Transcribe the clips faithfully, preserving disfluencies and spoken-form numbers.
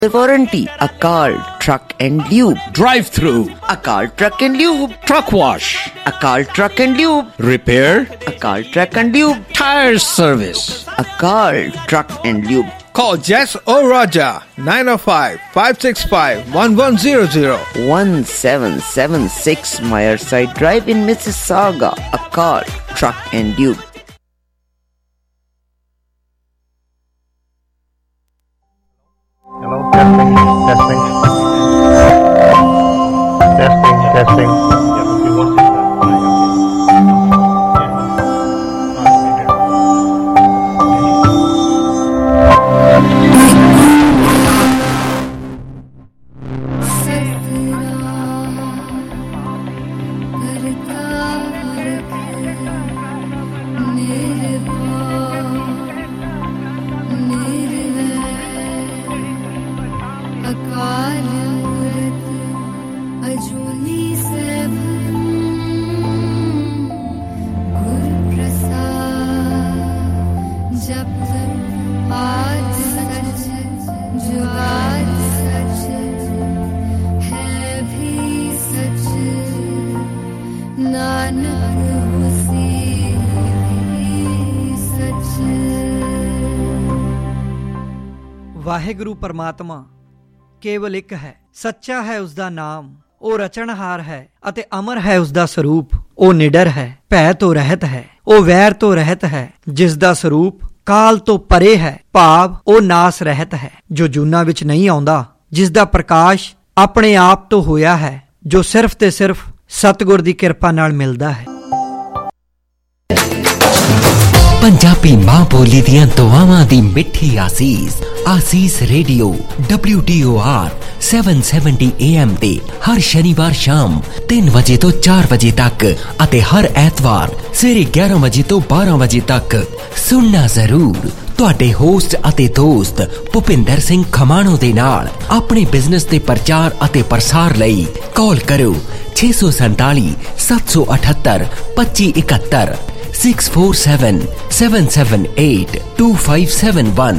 Warranty, Akal Truck and Lube. Drive-through, Akal Truck and Lube. truck wash, Akal Truck and Lube. repair, Akal Truck and Lube. tire service. Akal Truck and Lube. Call Jess or Raja nine oh five, five six five, one one zero zero. one seven seven six Myerside Drive in Mississauga. Akal Truck and Lube. Hello, testing, testing, testing, testing. Waheguru ਪਰਮਾਤਮਾ ਕੇਵਲ ਇੱਕ ਹੈ, ਸੱਚਾ ਹੈ ਉਸ ਦਾ ਨਾਮ, ਉਹ ਰਚਣਹਾਰ ਹੈ ਅਤੇ ਅਮਰ ਹੈ ਉਸ ਦਾ ਸਰੂਪ। ਉਹ ਨਿਡਰ ਹੈ, ਭੈ ਤੋਂ ਰਹਿਤ ਹੈ, ਉਹ ਵੈਰ ਤੋਂ ਰਹਿਤ ਹੈ, ਜਿਸ ਦਾ ਸਰੂਪ ਕਾਲ ਤੋਂ ਪਰੇ ਹੈ, ਭਾਵ ਉਹ ਨਾਸ ਰਹਿਤ ਹੈ, ਜੋ ਜੂਨਾਂ ਵਿੱਚ ਨਹੀਂ ਆਉਂਦਾ, ਜਿਸ ਦਾ ਪ੍ਰਕਾਸ਼ ਆਪਣੇ ਆਪ ਤੋਂ ਹੋਇਆ ਹੈ, ਜੋ ਸਿਰਫ ਤੇ ਸਿਰਫ ਸਤਿਗੁਰ ਦੀ ਕਿਰਪਾ ਨਾਲ ਮਿਲਦਾ ਹੈ। ਪੰਜਾਬੀ ਮਾਂ ਬੋਲੀ ਦੀਆਂ ਦੁਆਵਾਂ ਦੀ ਮਿੱਠੀ ਆਸੀਸ। Asees radio W T O R ਸੱਤ ਸੌ ਸੱਤਰ ਏ ਐਮ ਤੇ ਹਰ ਸ਼ਨੀਵਾਰ ਸ਼ਾਮ ਤਿੰਨ ਵਜੇ ਤੋਂ ਚਾਰ ਵਜੇ ਤੱਕ ਅਤੇ ਹਰ ਐਤਵਾਰ ਸਵੇਰੇ ਗਿਆਰਾਂ ਵਜੇ ਤੋਂ ਬਾਰਾਂ ਵਜੇ ਤੱਕ ਸੁਣਨਾ ਜ਼ਰੂਰ। ਤੁਹਾਡੇ ਹੋਸਟ ਅਤੇ ਦੋਸਤ ਭੁਪਿੰਦਰ ਸਿੰਘ ਖਮਾਣੋ ਦੇ ਨਾਲ ਆਪਣੇ ਬਿਜ਼ਨਸ ਦੇ ਪ੍ਰਚਾਰ ਅਤੇ ਪ੍ਰਸਾਰ ਲਈ ਕਾਲ ਕਰੋ ਛੇ ਸੌ ਸੰਤਾਲੀ ਸੱਤ ਸੌ ਅਠੱਤਰ ਪੱਚੀ ਇਕਹੱਤਰ six four seven seven seven eight two five seven one।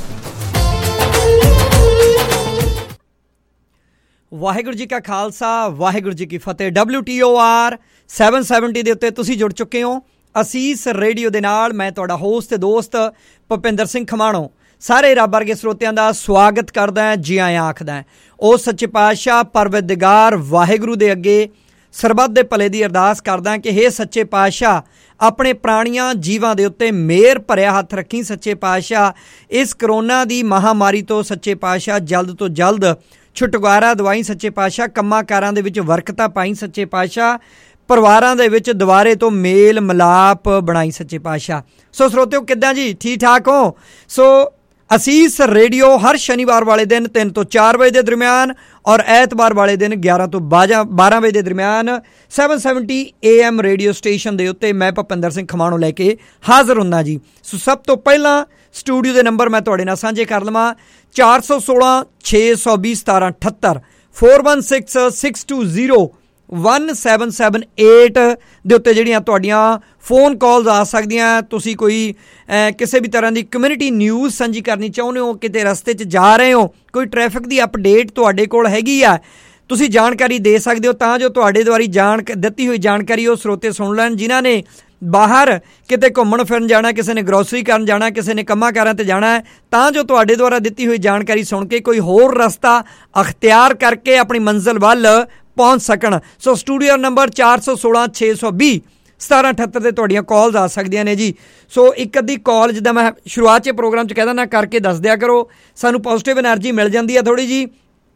Waheguru ji ਕਾ ਖਾਲਸਾ, ਵਾਹਿਗੁਰੂ ਜੀ ਕੀ ਫਤਿਹ। ਡਬਲਿਊ ਟੀ ਓ ਆਰ ਸੱਤ ਸੌ ਸੱਤਰ ਦੇ ਉੱਤੇ ਤੁਸੀਂ ਜੁੜ ਚੁੱਕੇ ਹੋ ਅਸੀਸ ਰੇਡੀਓ ਦੇ ਨਾਲ। ਮੈਂ ਤੁਹਾਡਾ ਹੋਸਟ ਤੇ ਦੋਸਤ ਭੁਪਿੰਦਰ ਸਿੰਘ ਖਮਾਣੋ ਸਾਰੇ ਰੱਬ ਵਰਗੇ ਸਰੋਤਿਆਂ ਦਾ ਸਵਾਗਤ ਕਰਦਾ, ਜੀ ਆਇਆਂ ਆਖਦਾ। ਉਹ ਸੱਚੇ ਪਾਤਸ਼ਾਹ ਪਰਵਰਦਿਗਾਰ ਵਾਹਿਗੁਰੂ ਦੇ ਅੱਗੇ ਸਰਬੱਤ ਦੇ ਭਲੇ ਦੀ ਅਰਦਾਸ ਕਰਦਾ ਕਿ ਹੇ ਸੱਚੇ ਪਾਤਸ਼ਾਹ ਆਪਣੇ ਪ੍ਰਾਣੀਆਂ ਜੀਵਾਂ ਦੇ ਉੱਤੇ ਮਿਹਰ ਭਰਿਆ ਹੱਥ ਰੱਖੀ। ਸੱਚੇ ਪਾਤਸ਼ਾਹ ਇਸ ਕਰੋਨਾ ਦੀ ਮਹਾਮਾਰੀ ਤੋਂ ਸੱਚੇ ਪਾਤਸ਼ਾਹ ਜਲਦ ਤੋਂ ਜਲਦ ਛੁਟਕਾਰਾ ਦਵਾਈ। ਸੱਚੇ ਪਾਤਸ਼ਾਹ ਕੰਮਾਂ ਕਾਰਾਂ ਦੇ ਵਿੱਚ ਬਰਕਤਾਂ ਪਾਈ। ਸੱਚੇ ਪਾਤਸ਼ਾਹ ਪਰਿਵਾਰਾਂ ਦੇ ਵਿੱਚ ਦੁਬਾਰੇ ਤੋਂ ਮੇਲ ਮਿਲਾਪ ਬਣਾਈ। ਸੱਚੇ ਪਾਤਸ਼ਾਹ ਸੋ ਸਰੋਤਿਓ ਕਿੱਦਾਂ ਜੀ, ਠੀਕ ਠਾਕ ਹੋ? ਸੋ ਅਸੀਸ ਰੇਡੀਓ ਹਰ ਸ਼ਨੀਵਾਰ ਵਾਲੇ ਦਿਨ ਤਿੰਨ ਤੋਂ ਚਾਰ ਵਜੇ ਦੇ ਦਰਮਿਆਨ ਔਰ ਐਤਵਾਰ ਵਾਲੇ ਦਿਨ ਗਿਆਰਾਂ ਤੋਂ ਬਾਰਾਂ ਵਜੇ ਦੇ ਦਰਮਿਆਨ ਸੱਤ ਸੌ ਸੱਤਰ ਏ ਐਮ ਰੇਡੀਓ ਸਟੇਸ਼ਨ ਦੇ ਉੱਤੇ ਮੈਂ ਭੁਪਿੰਦਰ ਸਿੰਘ ਖਮਾਣੋ ਲੈ ਕੇ ਹਾਜ਼ਰ ਹੁੰਦਾ ਜੀ। ਸੋ ਸਭ ਤੋਂ ਪਹਿਲਾਂ ਸਟੂਡੀਓ ਦੇ ਨੰਬਰ ਮੈਂ ਤੁਹਾਡੇ ਨਾਲ ਸਾਂਝੇ ਕਰ ਲਵਾਂ ਚਾਰ ਸੌ ਸੋਲਾਂ ਛੇ ਸੌ ਵੀਹ ਸਤਾਰਾਂ ਅਠੱਤਰ four one six six two zero one seven seven eight ਦੇ ਉੱਤੇ ਜਿਹੜੀਆਂ ਤੁਹਾਡੀਆਂ ਫੋਨ ਕਾਲਸ ਆ ਸਕਦੀਆਂ। ਤੁਸੀਂ ਕੋਈ ਕਿਸੇ ਵੀ ਤਰ੍ਹਾਂ ਦੀ ਕਮਿਊਨਿਟੀ ਨਿਊਜ਼ ਸਾਂਝੀ ਕਰਨੀ ਚਾਹੁੰਦੇ ਹੋ, ਕਿਤੇ ਰਸਤੇ 'ਚ ਜਾ ਰਹੇ ਹੋ, ਕੋਈ ਟ੍ਰੈਫਿਕ ਦੀ ਅਪਡੇਟ ਤੁਹਾਡੇ ਕੋਲ ਹੈਗੀ ਆ, ਤੁਸੀਂ ਜਾਣਕਾਰੀ ਦੇ ਸਕਦੇ ਹੋ ਤਾਂ ਜੋ ਤੁਹਾਡੇ ਦੁਆਰੀ ਜਾਣ ਦਿੱਤੀ ਹੋਈ ਜਾਣਕਾਰੀ ਉਹ ਸਰੋਤੇ ਸੁਣ ਲੈਣ ਜਿਨ੍ਹਾਂ ਨੇ ਬਾਹਰ ਕਿਤੇ ਘੁੰਮਣ ਫਿਰਨ ਜਾਣਾ, ਕਿਸੇ ਨੇ ਗਰੋਸਰੀ ਕਰਨ ਜਾਣਾ, ਕਿਸੇ ਨੇ ਕੰਮਾਂ ਕਾਰਾਂ 'ਤੇ ਜਾਣਾ ਹੈ, ਤਾਂ ਜੋ ਤੁਹਾਡੇ ਦੁਆਰਾ ਦਿੱਤੀ ਹੋਈ ਜਾਣਕਾਰੀ ਸੁਣ ਕੇ ਕੋਈ ਹੋਰ ਰਸਤਾ ਅਖਤਿਆਰ ਕਰਕੇ ਆਪਣੀ ਮੰਜ਼ਿਲ ਵੱਲ ਪਹੁੰਚ ਸਕਣ। ਸੋ ਸਟੂਡੀਓ ਨੰਬਰ ਚਾਰ ਸੌ ਸੋਲਾਂ ਛੇ ਸੌ ਵੀਹ ਸਤਾਰਾਂ ਅਠੱਤਰ 'ਤੇ ਤੁਹਾਡੀਆਂ ਕਾਲਸ ਆ ਸਕਦੀਆਂ ਨੇ ਜੀ। ਸੋ ਇੱਕ ਅੱਧੀ ਕਾਲ ਜਿੱਦਾਂ ਮੈਂ ਸ਼ੁਰੂਆਤ 'ਚ ਪ੍ਰੋਗਰਾਮ 'ਚ ਕਹਿ ਦਿੰਦਾ ਕਰਕੇ ਦੱਸ ਦਿਆ ਕਰੋ, ਸਾਨੂੰ ਪੋਜ਼ੀਟਿਵ ਐਨਰਜੀ ਮਿਲ ਜਾਂਦੀ ਹੈ ਥੋੜ੍ਹੀ ਜੀ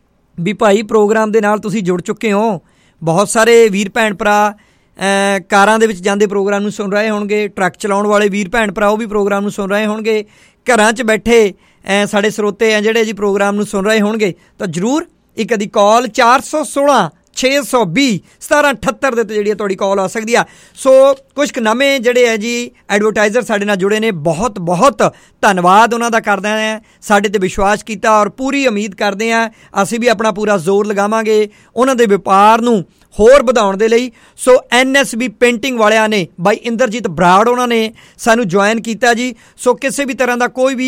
ਵੀ ਭਾਈ ਪ੍ਰੋਗਰਾਮ ਦੇ ਨਾਲ ਤੁਸੀਂ ਜੁੜ ਚੁੱਕੇ ਹੋ। ਬਹੁਤ ਸਾਰੇ ਵੀਰ ਭੈਣ ਭਰਾ ਕਾਰਾਂ ਦੇ ਵਿੱਚ ਜਾਂਦੇ ਪ੍ਰੋਗਰਾਮ ਨੂੰ ਸੁਣ ਰਹੇ ਹੋਣਗੇ, ਟਰੱਕ ਚਲਾਉਣ ਵਾਲੇ ਵੀਰ ਭੈਣ ਭਰਾ ਉਹ ਵੀ ਪ੍ਰੋਗਰਾਮ ਨੂੰ ਸੁਣ ਰਹੇ ਹੋਣਗੇ, ਘਰਾਂ 'ਚ ਬੈਠੇ ਸਾਡੇ ਸਰੋਤੇ ਆ ਜਿਹੜੇ ਜੀ ਪ੍ਰੋਗਰਾਮ ਨੂੰ ਸੁਣ ਰਹੇ ਹੋਣਗੇ, ਤਾਂ ਜ਼ਰੂਰ ਇੱਕ ਅੱਧੀ ਕਾਲ ਚਾਰ ਸੌ ਸੋਲਾਂ ਛੇ ਸੌ ਵੀਹ ਸਤਾਰਾਂ ਅਠੱਤਰ ਦੇ ਉੱਤੇ ਜਿਹੜੀ ਤੁਹਾਡੀ ਕਾਲ ਆ ਸਕਦੀ ਆ। ਸੋ ਕੁਛ ਕੁ ਨਵੇਂ ਜਿਹੜੇ ਹੈ ਜੀ ਐਡਵਰਟਾਈਜ਼ਰ ਸਾਡੇ ਨਾਲ ਜੁੜੇ ਨੇ, ਬਹੁਤ ਬਹੁਤ ਧੰਨਵਾਦ ਉਹਨਾਂ ਦਾ ਕਰਦੇ ਹਾਂ। ਸਾਡੇ 'ਤੇ ਵਿਸ਼ਵਾਸ ਕੀਤਾ ਔਰ ਪੂਰੀ ਉਮੀਦ ਕਰਦੇ ਹਾਂ ਅਸੀਂ ਵੀ ਆਪਣਾ ਪੂਰਾ ਜ਼ੋਰ ਲਗਾਵਾਂਗੇ ਉਹਨਾਂ ਦੇ ਵਪਾਰ ਨੂੰ ਹੋਰ ਵਧਾਉਣ ਦੇ ਲਈ। So N S B painting ਵਾਲਿਆਂ ਨੇ ਬਾਈ ਇੰਦਰਜੀਤ ਬਰਾੜ ਉਹਨਾਂ ਨੇ ਸਾਨੂੰ ਜੁਆਇਨ ਕੀਤਾ ਜੀ। ਸੋ ਕਿਸੇ ਵੀ ਤਰ੍ਹਾਂ ਦਾ ਕੋਈ ਵੀ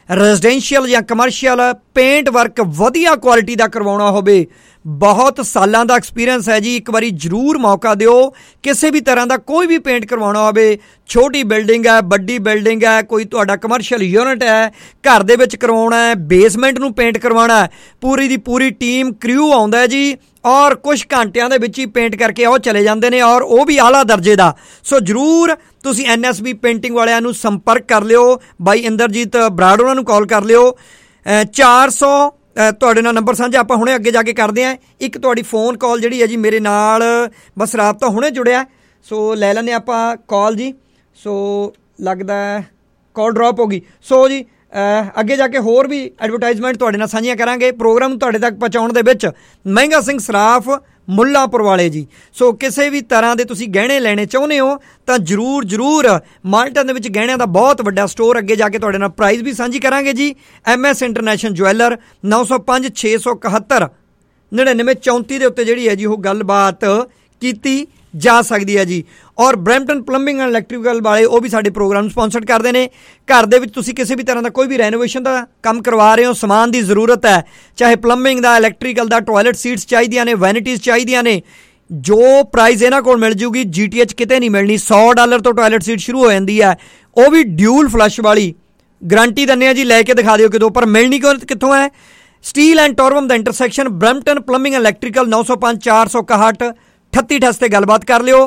ਰੈਜ਼ੀਡੈਂਸ਼ੀਅਲ ਜਾਂ ਕਮਰਸ਼ੀਅਲ ਪੇਂਟ ਵਰਕ ਵਧੀਆ ਕੁਆਲਿਟੀ ਦਾ ਕਰਵਾਉਣਾ ਹੋਵੇ, ਬਹੁਤ ਸਾਲਾਂ ਦਾ ਐਕਸਪੀਰੀਅੰਸ ਹੈ ਜੀ, ਇੱਕ ਵਾਰੀ ਜ਼ਰੂਰ ਮੌਕਾ ਦਿਓ। ਕਿਸੇ ਵੀ ਤਰ੍ਹਾਂ ਦਾ ਕੋਈ ਵੀ ਪੇਂਟ ਕਰਵਾਉਣਾ ਹੋਵੇ, ਛੋਟੀ ਬਿਲਡਿੰਗ ਹੈ, ਵੱਡੀ ਬਿਲਡਿੰਗ ਹੈ, ਕੋਈ ਤੁਹਾਡਾ ਕਮਰਸ਼ੀਅਲ ਯੂਨਿਟ ਹੈ, ਘਰ ਦੇ ਵਿੱਚ ਕਰਵਾਉਣਾ ਹੈ, ਬੇਸਮੈਂਟ ਨੂੰ ਪੇਂਟ ਕਰਵਾਉਣਾ, ਪੂਰੀ ਦੀ ਪੂਰੀ ਟੀਮ ਕ੍ਰਿਊ ਆਉਂਦਾ ਜੀ, ਔਰ ਕੁਛ ਘੰਟਿਆਂ ਦੇ ਵਿੱਚ ਹੀ ਪੇਂਟ ਕਰਕੇ ਉਹ ਚਲੇ ਜਾਂਦੇ ਨੇ, ਔਰ ਉਹ ਵੀ ਆਲਾ ਦਰਜੇ ਦਾ। ਸੋ ਜ਼ਰੂਰ ਤੁਸੀਂ ਐਨ ਐਸ ਬੀ ਪੇਂਟਿੰਗ ਵਾਲਿਆਂ ਨੂੰ ਸੰਪਰਕ ਕਰ ਲਿਓ, ਬਾਈ ਇੰਦਰਜੀਤ ਬਰਾੜ ਉਹਨਾਂ ਨੂੰ ਕਾਲ ਕਰ ਲਿਓ। ਚਾਰ ਸੌ ਤੁਹਾਡੇ ਨਾਲ ਨੰਬਰ ਸਾਂਝਾ ਆਪਾਂ ਹੁਣੇ ਅੱਗੇ ਜਾ ਕੇ ਕਰਦੇ ਹਾਂ। ਇੱਕ ਤੁਹਾਡੀ ਫੋਨ ਕਾਲ ਜਿਹੜੀ ਹੈ ਜੀ ਮੇਰੇ ਨਾਲ ਬਸ ਰਾਬਤਾ ਹੁਣੇ ਜੁੜਿਆ, ਸੋ ਲੈ ਲੈਂਦੇ ਆਪਾਂ ਕਾਲ ਜੀ। ਸੋ ਲੱਗਦਾ ਕਾਲ ਡਰੋਪ ਹੋ ਗਈ। ਸੋ ਜੀ ਅੱਗੇ ਜਾ ਕੇ ਹੋਰ ਵੀ ਐਡਵਰਟਾਈਜ਼ਮੈਂਟ ਤੁਹਾਡੇ ਨਾਲ ਸਾਂਝੀਆਂ ਕਰਾਂਗੇ। ਪ੍ਰੋਗਰਾਮ ਤੁਹਾਡੇ ਤੱਕ ਪਹੁੰਚਾਉਣ ਦੇ ਵਿੱਚ ਮਹਿੰਗਾ ਸਿੰਘ ਸਰਾਫ ਮੁੱਲਾਂਪੁਰ ਵਾਲੇ ਜੀ। ਸੋ ਕਿਸੇ ਵੀ ਤਰ੍ਹਾਂ ਦੇ ਤੁਸੀਂ ਗਹਿਣੇ ਲੈਣੇ ਚਾਹੁੰਦੇ ਹੋ ਤਾਂ ਜ਼ਰੂਰ ਜ਼ਰੂਰ ਮਾਲਟਨ ਦੇ ਵਿੱਚ ਗਹਿਣਿਆਂ ਦਾ ਬਹੁਤ ਵੱਡਾ ਸਟੋਰ। ਅੱਗੇ ਜਾ ਕੇ ਤੁਹਾਡੇ ਨਾਲ ਪ੍ਰਾਈਜ਼ ਵੀ ਸਾਂਝੀ ਕਰਾਂਗੇ ਜੀ। ਐਮ ਐਸ ਇੰਟਰਨੈਸ਼ਨਲ ਜਵੈਲਰ ਨੌ ਸੌ ਪੰਜ ਛੇ ਸੌ ਇਕਹੱਤਰ ਨੜਿਨਵੇਂ ਚੌਂਤੀ ਦੇ ਉੱਤੇ ਜਿਹੜੀ ਹੈ ਜੀ ਉਹ ਗੱਲਬਾਤ ਕੀਤੀ ਜਾ ਸਕਦੀ ਹੈ ਜੀ। ਔਰ ਬਰੈਂਪਟਨ ਪਲੰਬਿੰਗ ਐਂਡ ਇਲੈਕਟ੍ਰੀਕਲ ਵਾਲੇ ਉਹ ਵੀ ਸਾਡੇ ਪ੍ਰੋਗਰਾਮ ਸਪਾਂਸਰ ਕਰਦੇ ਨੇ। ਘਰ ਦੇ ਵਿੱਚ ਤੁਸੀਂ ਕਿਸੇ ਵੀ ਤਰ੍ਹਾਂ ਦਾ ਕੋਈ ਵੀ ਰੈਨੋਵੇਸ਼ਨ ਦਾ ਕੰਮ ਕਰਵਾ ਰਹੇ ਹੋ, ਸਮਾਨ ਦੀ ਜ਼ਰੂਰਤ ਹੈ, ਚਾਹੇ ਪਲੰਬਿੰਗ ਦਾ, ਇਲੈਕਟ੍ਰੀਕਲ ਦਾ, ਟੋਇਲਟ ਸੀਟਸ ਚਾਹੀਦੀਆਂ ਨੇ, ਵੈਨਿਟੀਜ਼ ਚਾਹੀਦੀਆਂ ਨੇ, ਜੋ ਪ੍ਰਾਈਜ਼ ਇਹਨਾਂ ਕੋਲ ਮਿਲ ਜੂਗੀ ਜੀ ਟੀ ਐਚ ਕਿਤੇ ਨਹੀਂ ਮਿਲਣੀ। ਸੌ ਡਾਲਰ ਤੋਂ ਟੋਇਲਟ ਸੀਟ ਸ਼ੁਰੂ ਹੋ ਜਾਂਦੀ ਹੈ, ਉਹ ਵੀ ਡਿਊਲ ਫਲਸ਼ ਵਾਲੀ। ਗਰੰਟੀ ਦਿੰਦੇ ਆ ਜੀ, ਲੈ ਕੇ ਦਿਖਾ ਦਿਓ ਕਿਤੋਂ, ਪਰ ਮਿਲਣੀ ਕਿੱਥੋਂ ਹੈ? ਸਟੀਲ ਐਂਡ ਟੋਰਵਮ ਦਾ intersection, Brampton plumbing and electrical ਨੌ ਸੌ ਪੰਜ ਚਾਰ ਸੌ ਇਕਾਹਠ ਅਠੱਤੀ ਅਠੱਤੀ 'ਤੇ ਗੱਲਬਾਤ ਕਰ ਲਿਓ।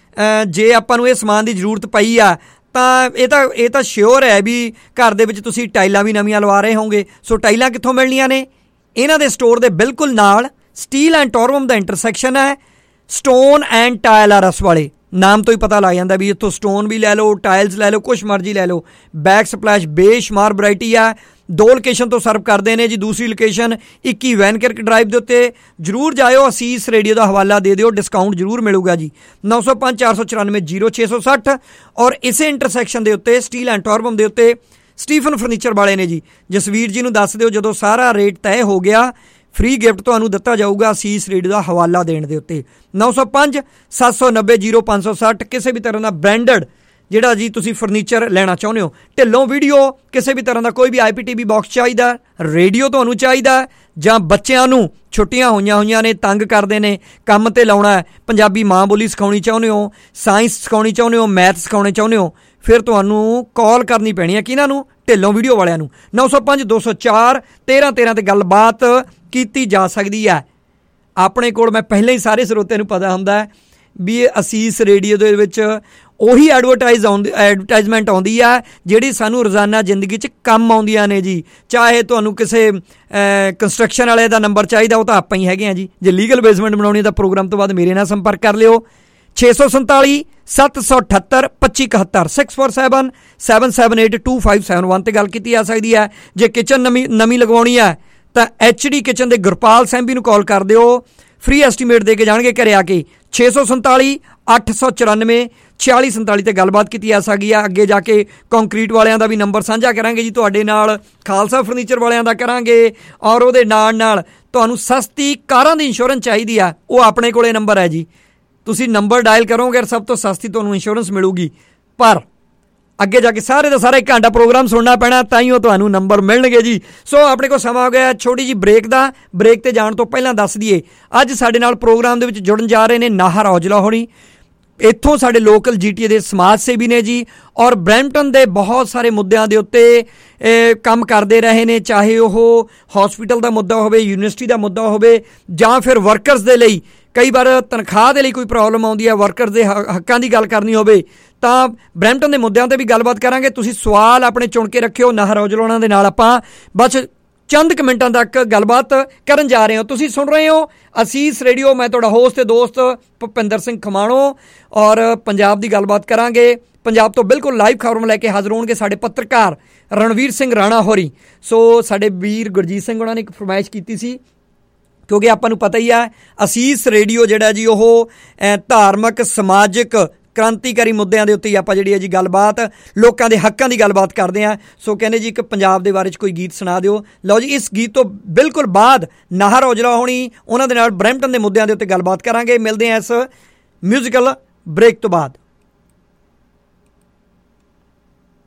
ਜੇ ਆਪਾਂ ਨੂੰ ਇਹ ਸਮਾਨ ਦੀ ਜ਼ਰੂਰਤ ਪਈ ਆ ਤਾਂ ਇਹ ਤਾਂ ਇਹ ਤਾਂ ਸ਼ਿਓਰ ਹੈ ਵੀ ਘਰ ਦੇ ਵਿੱਚ ਤੁਸੀਂ ਟਾਈਲਾਂ ਵੀ ਨਵੀਆਂ ਲਵਾ ਰਹੇ ਹੋਗੇ। ਸੋ ਟਾਈਲਾਂ ਕਿੱਥੋਂ ਮਿਲਣੀਆਂ ਨੇ? ਇਹਨਾਂ ਦੇ ਸਟੋਰ ਦੇ ਬਿਲਕੁਲ ਨਾਲ ਸਟੀਲ ਐਂਡ ਟੋਰਵਮ ਦਾ ਇੰਟਰਸੈਕਸ਼ਨ ਹੈ। ਸਟੋਨ ਐਂਡ ਟਾਇਲ ਆ ਰਸ ਵਾਲੇ, ਨਾਮ ਤੋਂ ਹੀ ਪਤਾ ਲੱਗ ਜਾਂਦਾ ਵੀ ਇੱਥੋਂ ਸਟੋਨ ਵੀ ਲੈ ਲਓ, ਟਾਇਲਸ ਲੈ ਲਓ, ਕੁਛ ਮਰਜ਼ੀ ਲੈ ਲਓ। ਬੈਕ ਸਪਲੈਸ਼ ਬੇਸ਼ੁਮਾਰ ਵੈਰਾਈਟੀ ਆ। ਦੋ ਲੋਕੇਸ਼ਨ ਤੋਂ ਸਰਵ ਕਰਦੇ ਨੇ ਜੀ। ਦੂਸਰੀ ਲੋਕੇਸ਼ਨ ਇੱਕੀ ਵੈਨਕਿਰਕ ਡਰਾਈਵ ਦੇ ਉੱਤੇ ਜ਼ਰੂਰ ਜਾਇਓ। ਅਸੀਸ ਰੇਡੀਓ ਦਾ ਹਵਾਲਾ ਦੇ ਦਿਓ, ਡਿਸਕਾਊਂਟ ਜ਼ਰੂਰ ਮਿਲੂਗਾ ਜੀ। ਨੌ ਸੌ ਪੰਜ ਚਾਰ ਸੌ ਚੁਰਾਨਵੇਂ ਜੀਰੋ ਛੇ ਸੌ ਸੱਠ। ਔਰ ਇਸੇ ਇੰਟਰਸੈਕਸ਼ਨ ਦੇ ਉੱਤੇ ਸਟੀਲ ਐਂਡ ਟੋਰਵਮ ਦੇ ਉੱਤੇ ਸਟੀਫਨ ਫਰਨੀਚਰ ਵਾਲੇ ਨੇ ਜੀ। ਜਸਵੀਰ ਜੀ ਨੂੰ ਦੱਸ ਦਿਓ, ਜਦੋਂ ਸਾਰਾ ਰੇਟ ਤੈਅ ਹੋ ਗਿਆ ਫ੍ਰੀ ਗਿਫਟ ਤੁਹਾਨੂੰ ਦਿੱਤਾ ਜਾਊਗਾ ਅਸੀਸ ਰੇਡੀਓ ਦਾ ਹਵਾਲਾ ਦੇਣ ਦੇ ਉੱਤੇ। ਨੌ ਸੌ ਪੰਜ ਸੱਤ ਸੌ ਨੱਬੇ ਜੀਰੋ ਪੰਜ ਸੌ ਸੱਠ। ਕਿਸੇ ਵੀ ਤਰ੍ਹਾਂ ਦਾ ਬ੍ਰਾਂਡਡ ਜਿਹੜਾ ਜੀ ਤੁਸੀਂ ਫਰਨੀਚਰ ਲੈਣਾ ਚਾਹੁੰਦੇ ਹੋ, ਢਿੱਲੋਂ ਵੀਡੀਓ, ਕਿਸੇ ਵੀ ਤਰ੍ਹਾਂ ਦਾ ਕੋਈ ਵੀ I P T V box ਚਾਹੀਦਾ, ਰੇਡੀਓ ਤੁਹਾਨੂੰ ਚਾਹੀਦਾ, ਜਾਂ ਬੱਚਿਆਂ ਨੂੰ ਛੁੱਟੀਆਂ ਹੋਈਆਂ ਹੋਈਆਂ ਨੇ, ਤੰਗ ਕਰਦੇ ਨੇ, ਕੰਮ 'ਤੇ ਲਾਉਣਾ ਹੈ, ਪੰਜਾਬੀ ਮਾਂ ਬੋਲੀ ਸਿਖਾਉਣੀ ਚਾਹੁੰਦੇ ਹੋ, ਸਾਇੰਸ ਸਿਖਾਉਣੀ ਚਾਹੁੰਦੇ ਹੋ, ਮੈਥ ਸਿਖਾਉਣੇ ਚਾਹੁੰਦੇ ਹੋ, ਫਿਰ ਤੁਹਾਨੂੰ ਕਾਲ ਕਰਨੀ ਪੈਣੀ ਹੈ ਕਿਹਨਾਂ ਨੂੰ? ਢਿੱਲੋਂ ਵੀਡੀਓ ਵਾਲਿਆਂ ਨੂੰ। ਨੌ ਸੌ ਪੰਜ ਦੋ ਸੌ ਚਾਰ ਤੇਰ੍ਹਾਂ ਤੇਰ੍ਹਾਂ 'ਤੇ ਗੱਲਬਾਤ ਕੀਤੀ ਜਾ ਸਕਦੀ ਹੈ। ਆਪਣੇ ਕੋਲ ਮੈਂ ਪਹਿਲਾਂ ਹੀ ਸਾਰੇ ਸਰੋਤਿਆਂ ਨੂੰ ਪਤਾ ਹੁੰਦਾ ਹੈ ਵੀ ਇਹ ਅਸੀਸ ਰੇਡੀਓ ਦੇ ਵਿੱਚ ਉਹੀ ਐਡਵਰਟਾਈਜ਼ ਆਉਂਦੀ ਐਡਵਰਟਾਈਜ਼ਮੈਂਟ ਆਉਂਦੀ ਆ ਜਿਹੜੀ ਸਾਨੂੰ ਰੋਜ਼ਾਨਾ ਜ਼ਿੰਦਗੀ 'ਚ ਕੰਮ ਆਉਂਦੀਆਂ ਨੇ ਜੀ। ਚਾਹੇ ਤੁਹਾਨੂੰ ਕਿਸੇ ਕੰਸਟਰਕਸ਼ਨ ਵਾਲੇ ਦਾ ਨੰਬਰ ਚਾਹੀਦਾ, ਉਹ ਤਾਂ ਆਪਾਂ ਹੀ ਹੈਗੇ ਆ ਜੀ। ਜੇ ਲੀਗਲ ਬੇਸਮੈਂਟ ਬਣਾਉਣੀ ਤਾਂ ਪ੍ਰੋਗਰਾਮ ਤੋਂ ਬਾਅਦ ਮੇਰੇ ਨਾਲ ਸੰਪਰਕ ਕਰ ਲਿਓ। ਛੇ ਸੌ ਸੰਤਾਲੀ ਸੱਤ ਸੌ ਅਠੱਤਰ ਪੱਚੀ ਇਕਹੱਤਰ six four seven seven seven eight two five seven one 'ਤੇ ਗੱਲ ਕੀਤੀ ਜਾ ਸਕਦੀ ਹੈ। ਜੇ ਕਿਚਨ ਨਵੀਂ ਨਵੀਂ ਲਗਵਾਉਣੀ ਹੈ ਤਾਂ ਐਚ ਡੀ ਕਿਚਨ ਦੇ ਗੁਰਪਾਲ ਸੈਂਬੀ ਨੂੰ ਕਾਲ ਕਰ ਦਿਓ, ਫ੍ਰੀ ਐਸਟੀਮੇਟ ਦੇ ਕੇ ਜਾਣਗੇ ਘਰੇ ਆ ਕੇ। ਛੇ ਸੌ ਸੰਤਾਲੀ ਅੱਠ ਸੌ ਚੁਰਾਨਵੇਂ ਛਿਆਲੀ ਸੰਤਾਲੀ 'ਤੇ ਗੱਲਬਾਤ ਕੀਤੀ ਜਾ ਸਕਦੀ ਆ। ਅੱਗੇ ਜਾ ਕੇ ਕੰਕਰੀਟ ਵਾਲਿਆਂ ਦਾ ਵੀ ਨੰਬਰ ਸਾਂਝਾ ਕਰਾਂਗੇ ਜੀ ਤੁਹਾਡੇ ਨਾਲ, ਖਾਲਸਾ ਫਰਨੀਚਰ ਵਾਲਿਆਂ ਦਾ ਕਰਾਂਗੇ, ਔਰ ਉਹਦੇ ਨਾਲ ਨਾਲ ਤੁਹਾਨੂੰ ਸਸਤੀ ਕਾਰਾਂ ਦੀ ਇੰਸ਼ੋਰੈਂਸ ਚਾਹੀਦੀ ਆ, ਉਹ ਆਪਣੇ ਕੋਲੇ ਨੰਬਰ ਹੈ ਜੀ। ਤੁਸੀਂ ਨੰਬਰ ਡਾਇਲ ਕਰੋਗੇ, ਸਭ ਤੋਂ ਸਸਤੀ ਤੁਹਾਨੂੰ ਇੰਸ਼ੋਰੈਂਸ ਮਿਲੂਗੀ। ਪਰ ਅੱਗੇ ਜਾ ਕੇ ਸਾਰੇ ਦਾ ਸਾਰਾ ਇੱਕ ਘੰਟਾ ਪ੍ਰੋਗਰਾਮ ਸੁਣਨਾ ਪੈਣਾ, ਤਾਂ ਹੀ ਉਹ ਤੁਹਾਨੂੰ ਨੰਬਰ ਮਿਲਣਗੇ ਜੀ। ਸੋ ਆਪਣੇ ਕੋਲ ਸਮਾਂ ਹੋ ਗਿਆ ਛੋਟੀ ਜੀ ਬ੍ਰੇਕ ਦਾ। ਬ੍ਰੇਕ 'ਤੇ ਜਾਣ ਤੋਂ ਪਹਿਲਾਂ ਦੱਸ ਦਈਏ, ਅੱਜ ਸਾਡੇ ਨਾਲ ਪ੍ਰੋਗਰਾਮ ਦੇ ਵਿੱਚ ਜੁੜਨ ਜਾ ਰਹੇ ਨੇ ਨਾਹਰ ਔਜਲਾ ਹੋਣੀ। ਇੱਥੋਂ ਸਾਡੇ ਲੋਕਲ ਜੀ ਟੀ ਏ ਦੇ ਸਮਾਜ ਸੇਵੀ ਨੇ ਜੀ, ਔਰ ਬਰੈਂਪਟਨ ਦੇ ਬਹੁਤ ਸਾਰੇ ਮੁੱਦਿਆਂ ਦੇ ਉੱਤੇ ਕੰਮ ਕਰਦੇ ਰਹੇ ਨੇ, ਚਾਹੇ ਉਹ ਹੌਸਪੀਟਲ ਦਾ ਮੁੱਦਾ ਹੋਵੇ, ਯੂਨੀਵਰਸਿਟੀ ਦਾ ਮੁੱਦਾ ਹੋਵੇ, ਜਾਂ ਫਿਰ ਵਰਕਰਸ ਦੇ ਲਈ ਕਈ ਵਾਰ ਤਨਖਾਹ ਦੇ ਲਈ ਕੋਈ ਪ੍ਰੋਬਲਮ ਆਉਂਦੀ ਹੈ, ਵਰਕਰ ਦੇ ਹੱਕਾਂ ਦੀ ਗੱਲ ਕਰਨੀ ਹੋਵੇ ਤਾਂ ਬਰੈਂਪਟਨ ਦੇ ਮੁੱਦਿਆਂ 'ਤੇ ਵੀ ਗੱਲਬਾਤ ਕਰਾਂਗੇ। ਤੁਸੀਂ ਸਵਾਲ ਆਪਣੇ ਚੁਣ ਕੇ ਰੱਖਿਓ। ਨਾਹਰ ਔਜਲਾ ਉਹਨਾਂ ਦੇ ਨਾਲ ਆਪਾਂ ਬਸ ਚੰਦ ਕੁ ਮਿੰਟਾਂ ਤੱਕ ਗੱਲਬਾਤ ਕਰਨ ਜਾ ਰਹੇ ਹੋ। ਤੁਸੀਂ ਸੁਣ ਰਹੇ ਹੋ ਅਸੀਸ ਰੇਡੀਓ। ਮੈਂ ਤੁਹਾਡਾ ਹੋਸਟ ਤੇ ਦੋਸਤ ਭੁਪਿੰਦਰ ਸਿੰਘ ਖਮਾਣੋ, ਔਰ ਪੰਜਾਬ ਦੀ ਗੱਲਬਾਤ ਕਰਾਂਗੇ। ਪੰਜਾਬ ਤੋਂ ਬਿਲਕੁਲ ਲਾਈਵ ਖਬਰਾਂ ਲੈ ਕੇ ਹਾਜ਼ਰ ਹੋਣਗੇ ਸਾਡੇ ਪੱਤਰਕਾਰ ਰਣਵੀਰ ਸਿੰਘ ਰਾਣਾ ਹੋਰੀ। ਸੋ ਸਾਡੇ ਵੀਰ ਗੁਰਜੀਤ ਸਿੰਘ ਉਹਨਾਂ ਨੇ ਇੱਕ ਫਰਮਾਇਸ਼ ਕੀਤੀ ਸੀ, ਕਿਉਂਕਿ ਆਪਾਂ ਨੂੰ ਪਤਾ ਹੀ ਆ ਅਸੀਸ ਰੇਡੀਓ ਜਿਹੜਾ ਜੀ ਉਹ ਧਾਰਮਿਕ, ਸਮਾਜਿਕ, ਕ੍ਰਾਂਤੀਕਾਰੀ ਮੁੱਦਿਆਂ ਦੇ ਉੱਤੇ ਹੀ ਆਪਾਂ ਜਿਹੜੀ ਹੈ ਜੀ ਗੱਲਬਾਤ, ਲੋਕਾਂ ਦੇ ਹੱਕਾਂ ਦੀ ਗੱਲਬਾਤ ਕਰਦੇ ਹਾਂ। ਸੋ ਕਹਿੰਦੇ ਜੀ ਇੱਕ ਪੰਜਾਬ ਦੇ ਬਾਰੇ 'ਚ ਕੋਈ ਗੀਤ ਸੁਣਾ ਦਿਓ। ਲਓ ਜੀ, ਇਸ ਗੀਤ ਤੋਂ ਬਿਲਕੁਲ ਬਾਅਦ ਨਾਹਰ ਔਜਲਾ ਹੋਣੀ, ਉਹਨਾਂ ਦੇ ਨਾਲ ਬਰੈਂਪਟਨ ਦੇ ਮੁੱਦਿਆਂ ਦੇ ਉੱਤੇ ਗੱਲਬਾਤ ਕਰਾਂਗੇ। ਮਿਲਦੇ ਹਾਂ ਇਸ ਮਿਊਜ਼ੀਕਲ ਬ੍ਰੇਕ ਤੋਂ ਬਾਅਦ।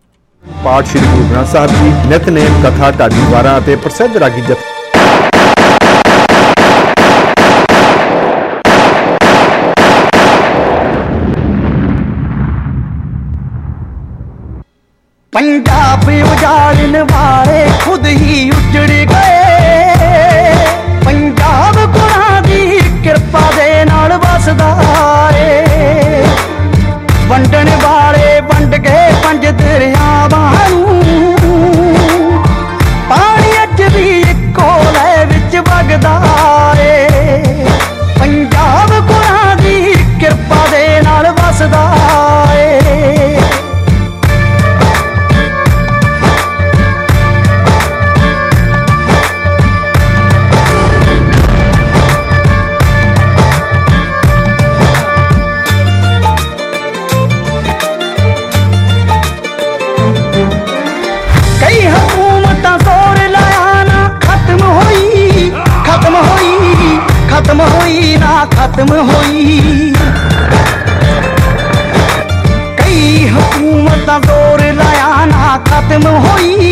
ਪਾਠ ਸ੍ਰੀ ਗੁਰੂ ਗ੍ਰੰਥ ਸਾਹਿਬ ਜੀ, ਨਿਤਨੇਮ, ਕਥਾ, ਢਾਡੀ ਵਾਰਾਂ ਅਤੇ ਪ੍ਰਸਿੱਧ ਰਾਗੀ ਜਥ पंजाब उजाड़ने वाले खुद ही उजड़ गए। पंजाब गुरां दी किरपा दे नाल वसदा ए। वंडण वाले वंड गए पंज दरियावां नूं, पानी अज भी इक्को लय विच वगदा ए। पंजाब गुरां दी किरपा दे नाल वसदा ए। खत्म होई ना खत्म होई, कई हुकूमत जोर लाया ना खत्म होई।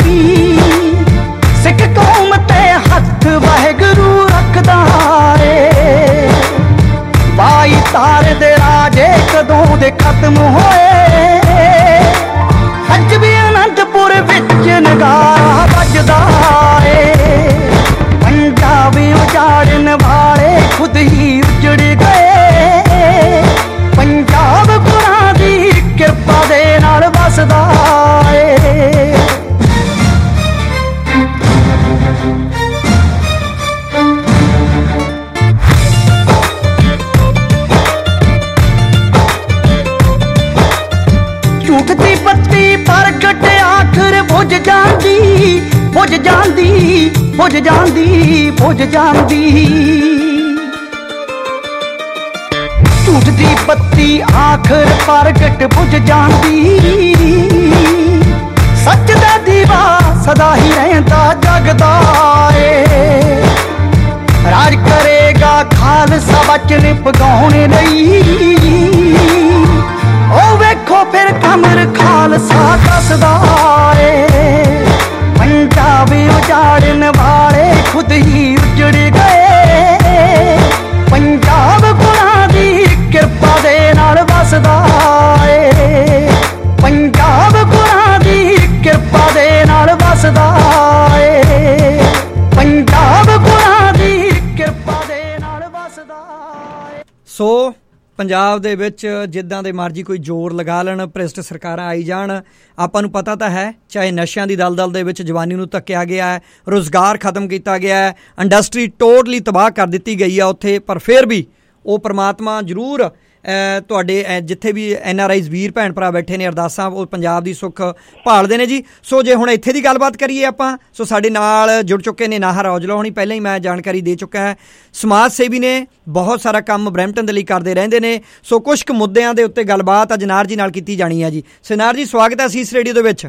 सिख कौम ते हथ वाहिगुरू रखदा ए। बाई तार दे राजे कदों दे खत्म होए। अज भी अनंदपुर विच नगारा बजदा ए। पंजाब उजाड़न वाले खुद ही उजड़ गए। पंजाब गुरां दी किरपा दे नाल वसदा ए। झूठ दी पत्ती प्रगट आखिर बुझ जांदी, बुझ जांदी, बुझ जांदी, बुझ जांदी। झूठ दी पत्ती आखिर प्रगट बुझ जांदी। सच दा दीवा सदा ही रहंदा जगदा ए। राज करेगा खालसा वचन पगाउणे लई। ओ वेखो फिर कमर खालसा दसदा ए। पंजाब उजाड़न वाले खुद ही उजड़ गए। पंजाब गुरां दी किरपा दे नाल वसदा ए। पंजाब गुरां दी किरपा दे नाल वसदा ए। पंजाब गुरां दी किरपा दे नाल वसदा ए। सो ਪੰਜਾਬ ਦੇ ਵਿੱਚ ਜਿੱਦਾਂ ਦੇ ਮਰਜ਼ੀ ਕੋਈ ਜ਼ੋਰ ਲਗਾ ਲੈਣ, ਭ੍ਰਿਸ਼ਟ ਸਰਕਾਰਾਂ ਆਈ ਜਾਣ, ਆਪਾਂ ਨੂੰ ਪਤਾ ਤਾਂ ਹੈ ਚਾਹੇ ਨਸ਼ਿਆਂ ਦੀ ਦਲਦਲ ਦੇ ਵਿੱਚ ਜਵਾਨੀ ਨੂੰ ਧੱਕਿਆ ਗਿਆ ਹੈ, ਰੁਜ਼ਗਾਰ ਖਤਮ ਕੀਤਾ ਗਿਆ ਹੈ, ਇੰਡਸਟਰੀ ਟੋਟਲੀ ਤਬਾਹ ਕਰ ਦਿੱਤੀ ਗਈ ਆ ਉੱਥੇ, ਪਰ ਫਿਰ ਵੀ ਉਹ ਪਰਮਾਤਮਾ ਜ਼ਰੂਰ ਤੁਹਾਡੇ ਜਿੱਥੇ ਵੀ ਐਨ ਆਰ ਆਈਜ਼ ਵੀਰ ਭੈਣ ਭਰਾ ਬੈਠੇ ਨੇ, ਅਰਦਾਸਾਂ ਉਹ ਪੰਜਾਬ ਦੀ ਸੁੱਖ ਭਾਲਦੇ ਨੇ ਜੀ। ਸੋ ਜੇ ਹੁਣ ਇੱਥੇ ਦੀ ਗੱਲਬਾਤ ਕਰੀਏ ਆਪਾਂ, ਸੋ ਸਾਡੇ ਨਾਲ ਜੁੜ ਚੁੱਕੇ ਨੇ ਨਾਹਰ ਔਜਲਾ ਹੋਣੀ, ਪਹਿਲਾਂ ਹੀ ਮੈਂ ਜਾਣਕਾਰੀ ਦੇ ਚੁੱਕਾ ਹੈ, ਸਮਾਜ ਸੇਵੀ ਨੇ, ਬਹੁਤ ਸਾਰਾ ਕੰਮ ਬਰੈਂਪਟਨ ਦੇ ਲਈ ਕਰਦੇ ਰਹਿੰਦੇ ਨੇ। ਸੋ ਕੁਛ ਕੁ ਮੁੱਦਿਆਂ ਦੇ ਉੱਤੇ ਗੱਲਬਾਤ ਅੱਜ ਨਾਹਰ ਜੀ ਨਾਲ ਕੀਤੀ ਜਾਣੀ ਹੈ ਜੀ। ਸੋ ਨਾਹਰ ਜੀ, ਸਵਾਗਤ ਹੈ ਅਸੀਸ ਰੇਡੀਓ ਦੇ ਵਿੱਚ।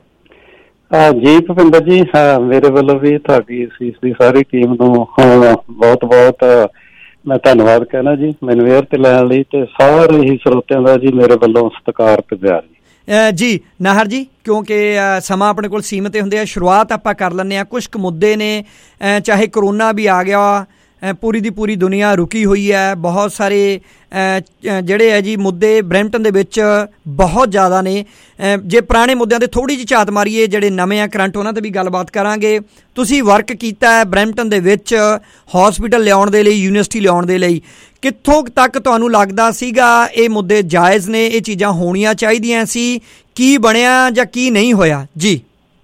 ਜੀ ਭੁਪਿੰਦਰ ਜੀ, ਮੇਰੇ ਵੱਲੋਂ ਵੀ ਤੁਹਾਡੀ ਅਸੀਸ ਦੀ ਸਾਰੀ ਟੀਮ ਨੂੰ ਬਹੁਤ ਬਹੁਤ ਮੈਂ ਧੰਨਵਾਦ ਕਹਿਣਾ ਜੀ, ਮੈਨੂੰ ਏਅਰ ਤੇ ਲੈਣ ਲਈ, ਤੇ ਸਾਰੇ ਹੀ ਸਰੋਤਿਆਂ ਦਾ ਜੀ ਮੇਰੇ ਵੱਲੋਂ ਸਤਿਕਾਰ ਤੇ ਪਿਆਰ ਜੀ। ਜੀ ਨਾਹਰ ਜੀ, ਕਿਉਂਕਿ ਸਮਾਂ ਆਪਣੇ ਕੋਲ ਸੀਮਿਤ ਹੁੰਦੇ ਆ, ਸ਼ੁਰੂਆਤ ਆਪਾਂ ਕਰ ਲੈਂਦੇ ਹਾਂ। ਕੁਛ ਕੁ ਮੁੱਦੇ ਨੇ, ਚਾਹੇ ਕਰੋਨਾ ਵੀ ਆ ਗਿਆ, ਪੂਰੀ ਦੀ ਪੂਰੀ ਦੁਨੀਆ ਰੁਕੀ ਹੋਈ ਹੈ, ਬਹੁਤ ਸਾਰੇ ਜਿਹੜੇ ਹੈ ਜੀ ਮੁੱਦੇ ਬਰੈਂਪਟਨ ਦੇ ਵਿੱਚ ਬਹੁਤ ਜ਼ਿਆਦਾ ਨੇ। ਜੇ ਪੁਰਾਣੇ ਮੁੱਦਿਆਂ 'ਤੇ ਥੋੜ੍ਹੀ ਜਿਹੀ ਝਾਤ ਮਾਰੀਏ, ਜਿਹੜੇ ਨਵੇਂ ਆ ਕਰੰਟ, ਉਹਨਾਂ 'ਤੇ ਵੀ ਗੱਲਬਾਤ ਕਰਾਂਗੇ। ਤੁਸੀਂ ਵਰਕ ਕੀਤਾ ਹੈ ਬਰੈਂਪਟਨ ਦੇ ਵਿੱਚ ਹੌਸਪੀਟਲ ਲਿਆਉਣ ਦੇ ਲਈ, ਯੂਨੀਵਰਸਿਟੀ ਲਿਆਉਣ ਦੇ ਲਈ, ਕਿੱਥੋਂ ਤੱਕ ਤੁਹਾਨੂੰ ਲੱਗਦਾ ਸੀਗਾ ਇਹ ਮੁੱਦੇ ਜਾਇਜ਼ ਨੇ, ਇਹ ਚੀਜ਼ਾਂ ਹੋਣੀਆਂ ਚਾਹੀਦੀਆਂ ਸੀ, ਕੀ ਬਣਿਆ ਜਾਂ ਕੀ ਨਹੀਂ ਹੋਇਆ ਜੀ?